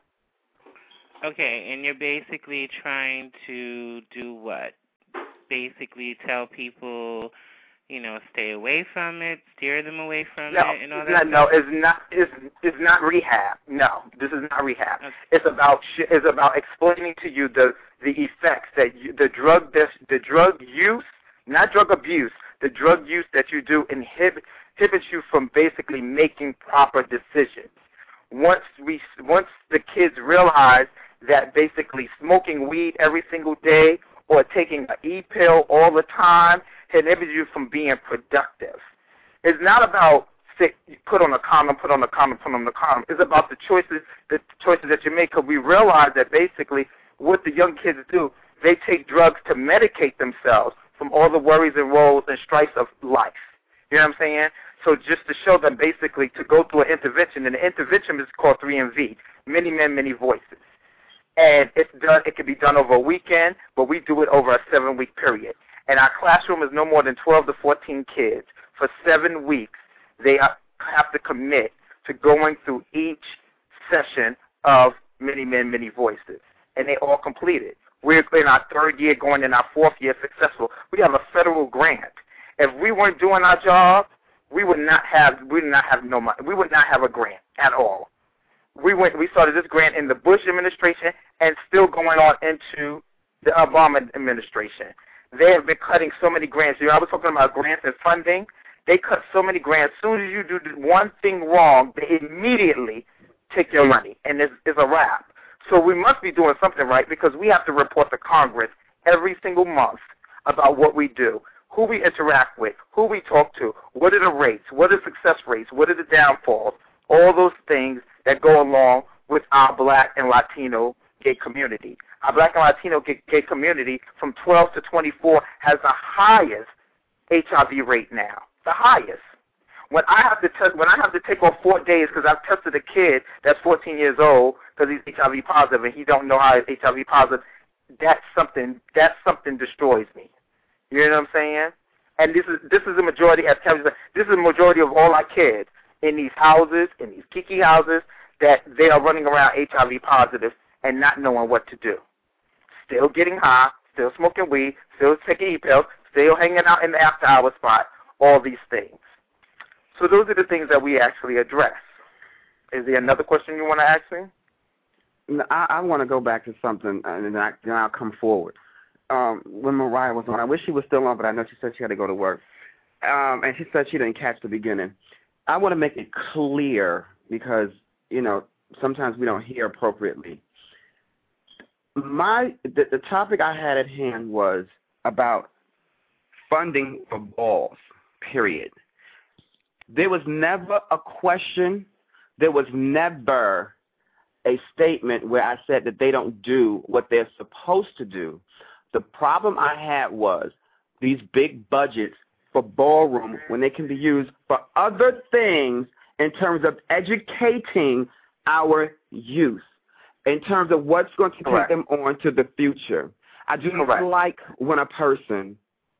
Okay, and you're basically trying to do what? Basically tell people, stay away from it, steer them away from it, and all that? No, it's not rehab. No, this is not rehab. Okay. It's about explaining to you the effects that the drug use, not drug abuse, the drug use that you do inhibits you from basically making proper decisions. Once the kids realize that basically smoking weed every single day or taking an E-pill all the time inhibits you from being productive. It's not about put on a condom. It's about the choices that you make, because we realize that basically what the young kids do, they take drugs to medicate themselves from all the worries and woes and strifes of life. You know what I'm saying? So just to show them basically to go through an intervention, and the intervention is called 3MV, Many Men, Many Voices. And it can be done over a weekend, but we do it over a 7-week period. And our classroom is no more than 12 to 14 kids. For 7 weeks, they have to commit to going through each session of Many Men, Many Voices. And they all complete it. We're in our 3rd year, going in our 4th year successful. We have a federal grant. If we weren't doing our job, we would not have no money. We would not have a grant at all. We started this grant in the Bush administration and still going on into the Obama administration. They have been cutting so many grants. I was talking about grants and funding. They cut so many grants. As soon as you do one thing wrong, they immediately take your money, and it's a wrap. So we must be doing something right, because we have to report to Congress every single month about what we do, who we interact with, who we talk to, what are the rates, what are success rates, what are the downfalls, all those things that go along with our Black and Latino gay community. Our Black and Latino gay community from 12 to 24 has the highest HIV rate now, the highest. When I have to take off 4 days because I've tested a kid that's 14 years old because he's HIV positive and he don't know how he's HIV positive, that's something destroys me. You know what I'm saying? And this is the majority, as Kevin said, this is the majority of all our kids in these houses, in these kiki houses, that they are running around HIV positive and not knowing what to do. Still getting high, still smoking weed, still taking e-pills, still hanging out in the after-hour spot, all these things. So those are the things that we actually address. Is there another question you want to ask me? I want to go back to something, and then I'll come forward. When Mariah was on, I wish she was still on, but I know she said she had to go to work. And she said she didn't catch the beginning. I want to make it clear because, sometimes we don't hear appropriately. The topic I had at hand was about funding for balls, period. There was never a question. There was never a statement where I said that they don't do what they're supposed to do. The problem I had was these big budgets for ballroom when they can be used for other things in terms of educating our youth, in terms of what's going to take them on to the future. I do not like when a person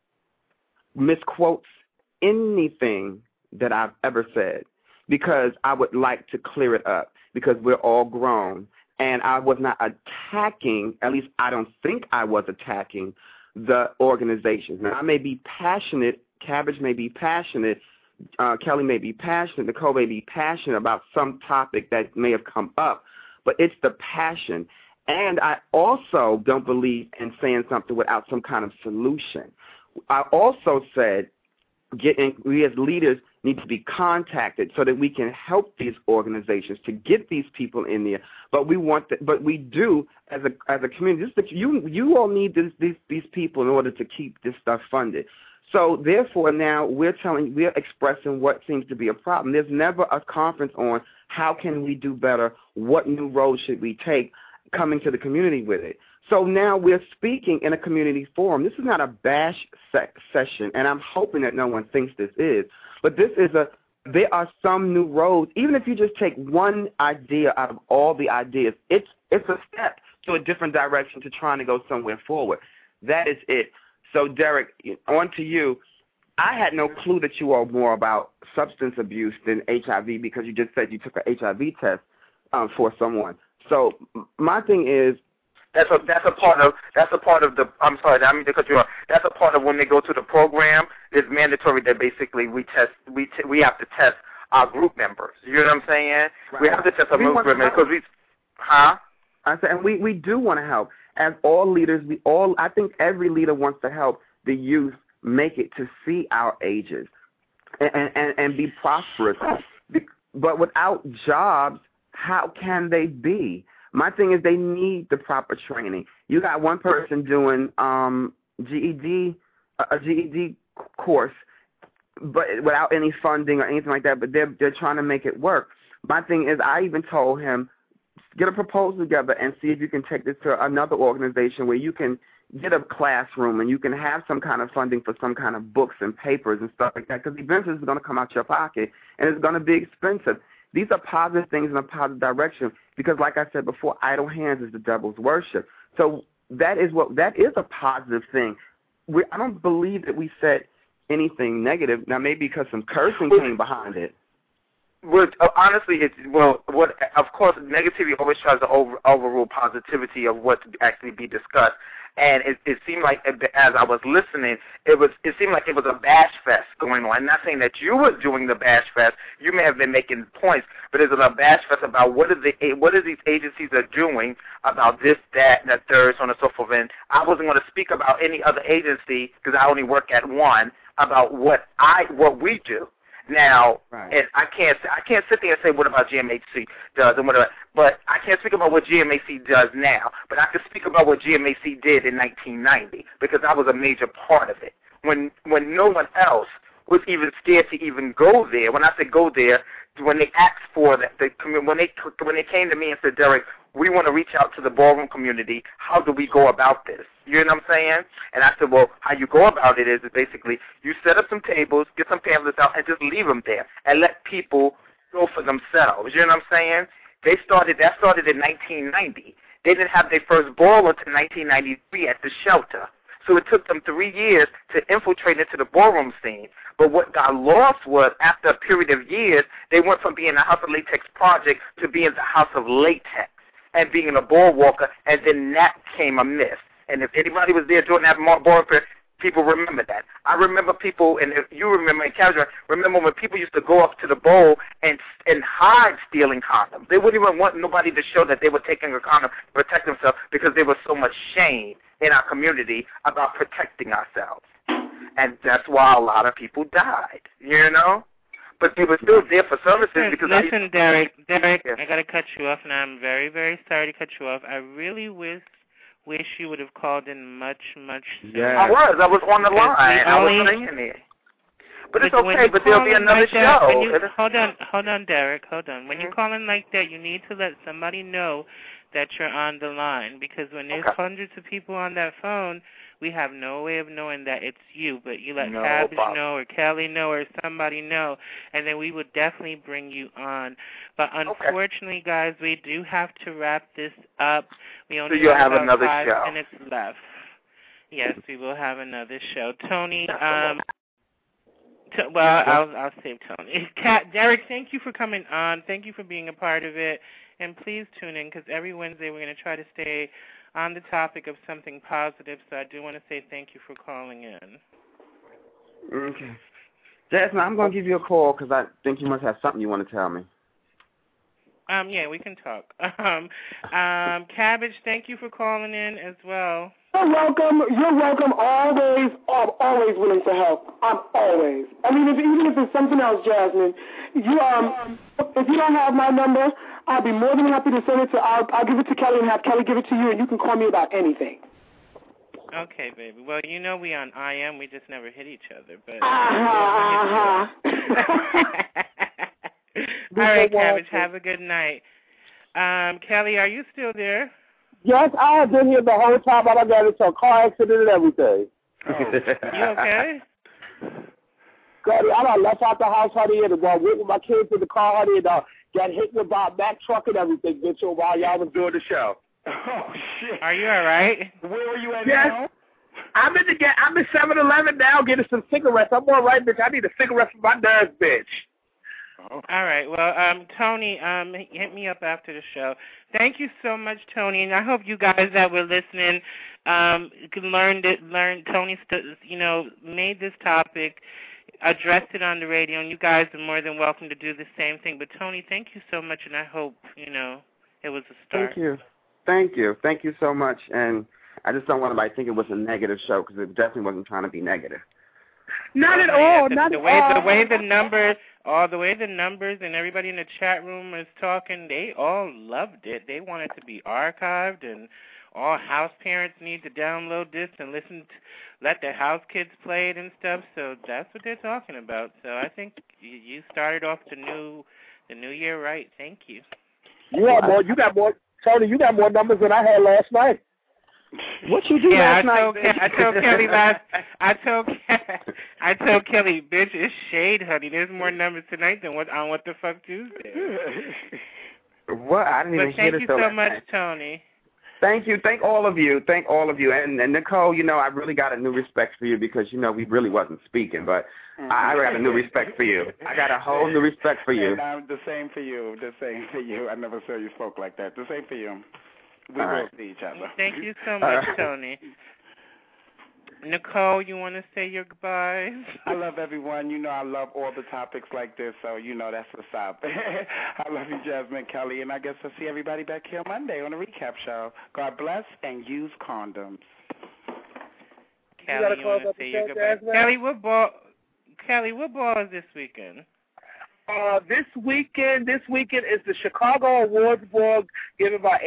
misquotes anything that I've ever said, because I would like to clear it up, because we're all grown. And I was not attacking, at least I don't think I was attacking, the organizations. Now, I may be passionate, Cabbage may be passionate, Kelly may be passionate, Nicole may be passionate about some topic that may have come up, but it's the passion. And I also don't believe in saying something without some kind of solution. I also said we as leaders need to be contacted so that we can help these organizations to get these people in there. But we do as a community. You all need these people in order to keep this stuff funded. So therefore, now we're expressing what seems to be a problem. There's never a conference on how can we do better, what new road should we take, coming to the community with it. So now we're speaking in a community forum. This is not a bash session, and I'm hoping that no one thinks this is. But there are some new roads. Even if you just take one idea out of all the ideas, it's a step to a different direction to trying to go somewhere forward. That is it. So, Derek, on to you. I had no clue that you are more about substance abuse than HIV because you just said you took an HIV test for someone. So my thing is, that's a part of the. I'm sorry, I mean to cut you off. That's a part of when they go to the program. It's mandatory that basically we have to test our group members. You know what I'm saying? Right. We have to test our group members because I said, and we do want to help. As all leaders, I think every leader wants to help the youth make it to see our ages and be prosperous. But without jobs, how can they be? My thing is they need the proper training. You got one person doing a GED course, but without any funding or anything like that, but they're trying to make it work. My thing is I even told him, get a proposal together and see if you can take this to another organization where you can get a classroom and you can have some kind of funding for some kind of books and papers and stuff like that, because eventually it's going to come out your pocket and it's going to be expensive. These are positive things in a positive direction because, like I said before, idle hands is the devil's worship. So that is a positive thing. I don't believe that we said anything negative. Now, maybe because some cursing came behind it. Well, honestly, of course, negativity always tries to overrule positivity of what to actually be discussed. And it seemed like, as I was listening, it seemed like it was a bash fest going on. I'm not saying that you were doing the bash fest. You may have been making points, but it's a bash fest about what these agencies are doing about this, that, and the third, so on and so forth. And I wasn't going to speak about any other agency because I only work at one about what we do. Now, and I can't sit there and say what about GMAC does and whatever, but I can't speak about what GMAC does now. But I can speak about what GMAC did in 1990 because I was a major part of it when no one else was even scared to even go there. When I say go there, when they asked for that, when they came to me and said, Derek, we want to reach out to the ballroom community. How do we go about this? You know what I'm saying? And I said, well, how you go about it is basically you set up some tables, get some pamphlets out, and just leave them there and let people go for themselves. You know what I'm saying? That started in 1990. They didn't have their first ball until 1993 at the shelter. So it took them 3 years to infiltrate into the ballroom scene. But what got lost was, after a period of years, they went from being a House of Latex project to being the House of Latex and being a ball walker, and then that came amiss. And if anybody was there during that ball period, people remember that. I remember people, and if you remember, and Casual, remember when people used to go up to the bowl and hide stealing condoms. They wouldn't even want nobody to show that they were taking a condom to protect themselves because there was so much shame in our community about protecting ourselves. And that's why a lot of people died, you know? But they were still there for services because Listen, Derek, I got to cut you off, and I'm very, very sorry to cut you off. I really wish you would have called in much sooner. Yeah. I was on the line. I was saying it. But it's okay, but there'll be another show. Hold on, Derek, hold on. When you call in like that, you need to let somebody know that you're on the line, because when there's hundreds of people on that phone, we have no way of knowing that it's you, but you let Cabbage know or Kelly know or somebody know, and then we would definitely bring you on. But unfortunately, guys, we do have to wrap this up. We only have about 5 minutes left. Yes, we will have another show. Tony, I'll save Tony. Derek, thank you for coming on. Thank you for being a part of it. And please tune in, because every Wednesday we're going to try to stay on the topic of something positive. So I do want to say thank you for calling in. Okay. Jasmine, I'm going to give you a call because I think you must have something you want to tell me. Yeah, we can talk. Cabbage, thank you for calling in as well. You're welcome. You're welcome. Always. I'm always willing to help. I'm always. I mean, even if it's something else, Jasmine, if you don't have my number, I'll be more than happy to send it to. I'll give it to Kelly and have Kelly give it to you, and you can call me about anything. Okay, baby. Well, you know we on IM. We just never hit each other, but. All right, Cabbage. Have a good night. Kelly, are you still there? Yes, I have been here the whole time, but I got into a car accident and everything. Oh. You okay? Cuddy, I done left out the house, honey, and went with my kids in the car, honey, and got hit with my Mack truck and everything, Mitchell, while y'all was doing the show. Oh, shit. Are you all right? Where are you at now? I'm in 7-Eleven now getting some cigarettes. I'm all right, bitch. I need a cigarette for my nerves, bitch. All right. Well, Tony, hit me up after the show. Thank you so much, Tony, and I hope you guys that were listening learned. Tony, made this topic, addressed it on the radio, and you guys are more than welcome to do the same thing. But Tony, thank you so much, and I hope it was a start. Thank you so much, and I just don't want anybody to think it was a negative show, because it definitely wasn't trying to be negative. Not at all. The way the numbers and everybody in the chat room was talking, they all loved it. They want it to be archived, and all house parents need to download this and let their house kids play it and stuff. So that's what they're talking about. So I think you started off the new year right. Thank you. You got more, Tony. You got more numbers than I had last night. What you do last night? I told Kelly I told Kelly, bitch, it's shade, honey. There's more numbers tonight than on What the Fuck Tuesday. What? I didn't even hear this. Thank you so much, Tony. Thank you. Thank all of you. And Nicole, I really got a new respect for you, because, we really wasn't speaking, but I got a new respect for you. I got a whole new respect for you. And the same for you. I never saw you spoke like that. The same for you. We will see each other. Thank you so much, Tony. Nicole, you want to say your goodbyes? I love everyone. I love all the topics like this, so that's what's up. I love you, Jasmine, Kelly, and I guess I'll see everybody back here Monday on the recap show. God bless, and use condoms. Kelly, you want to say your goodbyes? Kelly, what ball is this weekend? This weekend is the Chicago Awards Ball given by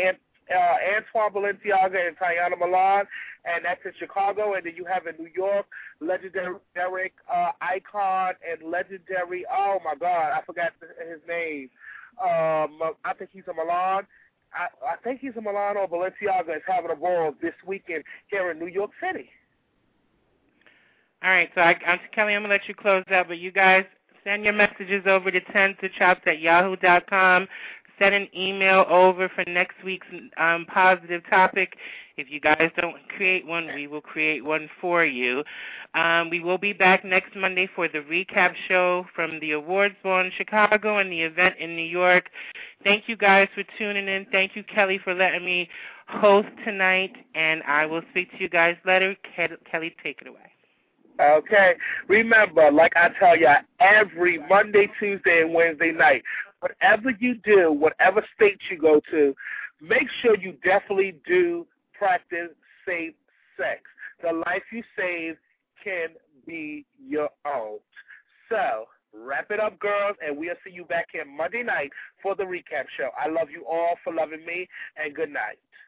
Antoine Balenciaga and Tiana Milan, and that's in Chicago. And then you have in New York, legendary Derek Icon and legendary, oh my God, I forgot his name. I think he's in Milan. I think he's in Milan, or Balenciaga is having a ball this weekend here in New York City. All right, so Kelly, I'm going to let you close out, but you guys send your messages over to 10tochops@yahoo.com. Send an email over for next week's positive topic. If you guys don't create one, we will create one for you. We will be back next Monday for the recap show from the Awards Ball in Chicago and the event in New York. Thank you guys for tuning in. Thank you, Kelly, for letting me host tonight, and I will speak to you guys later. Kelly, take it away. Okay. Remember, like I tell you, every Monday, Tuesday, and Wednesday night, whatever you do, whatever state you go to, make sure you definitely do practice safe sex. The life you save can be your own. So, wrap it up, girls, and we'll see you back here Monday night for the recap show. I love you all for loving me, and good night.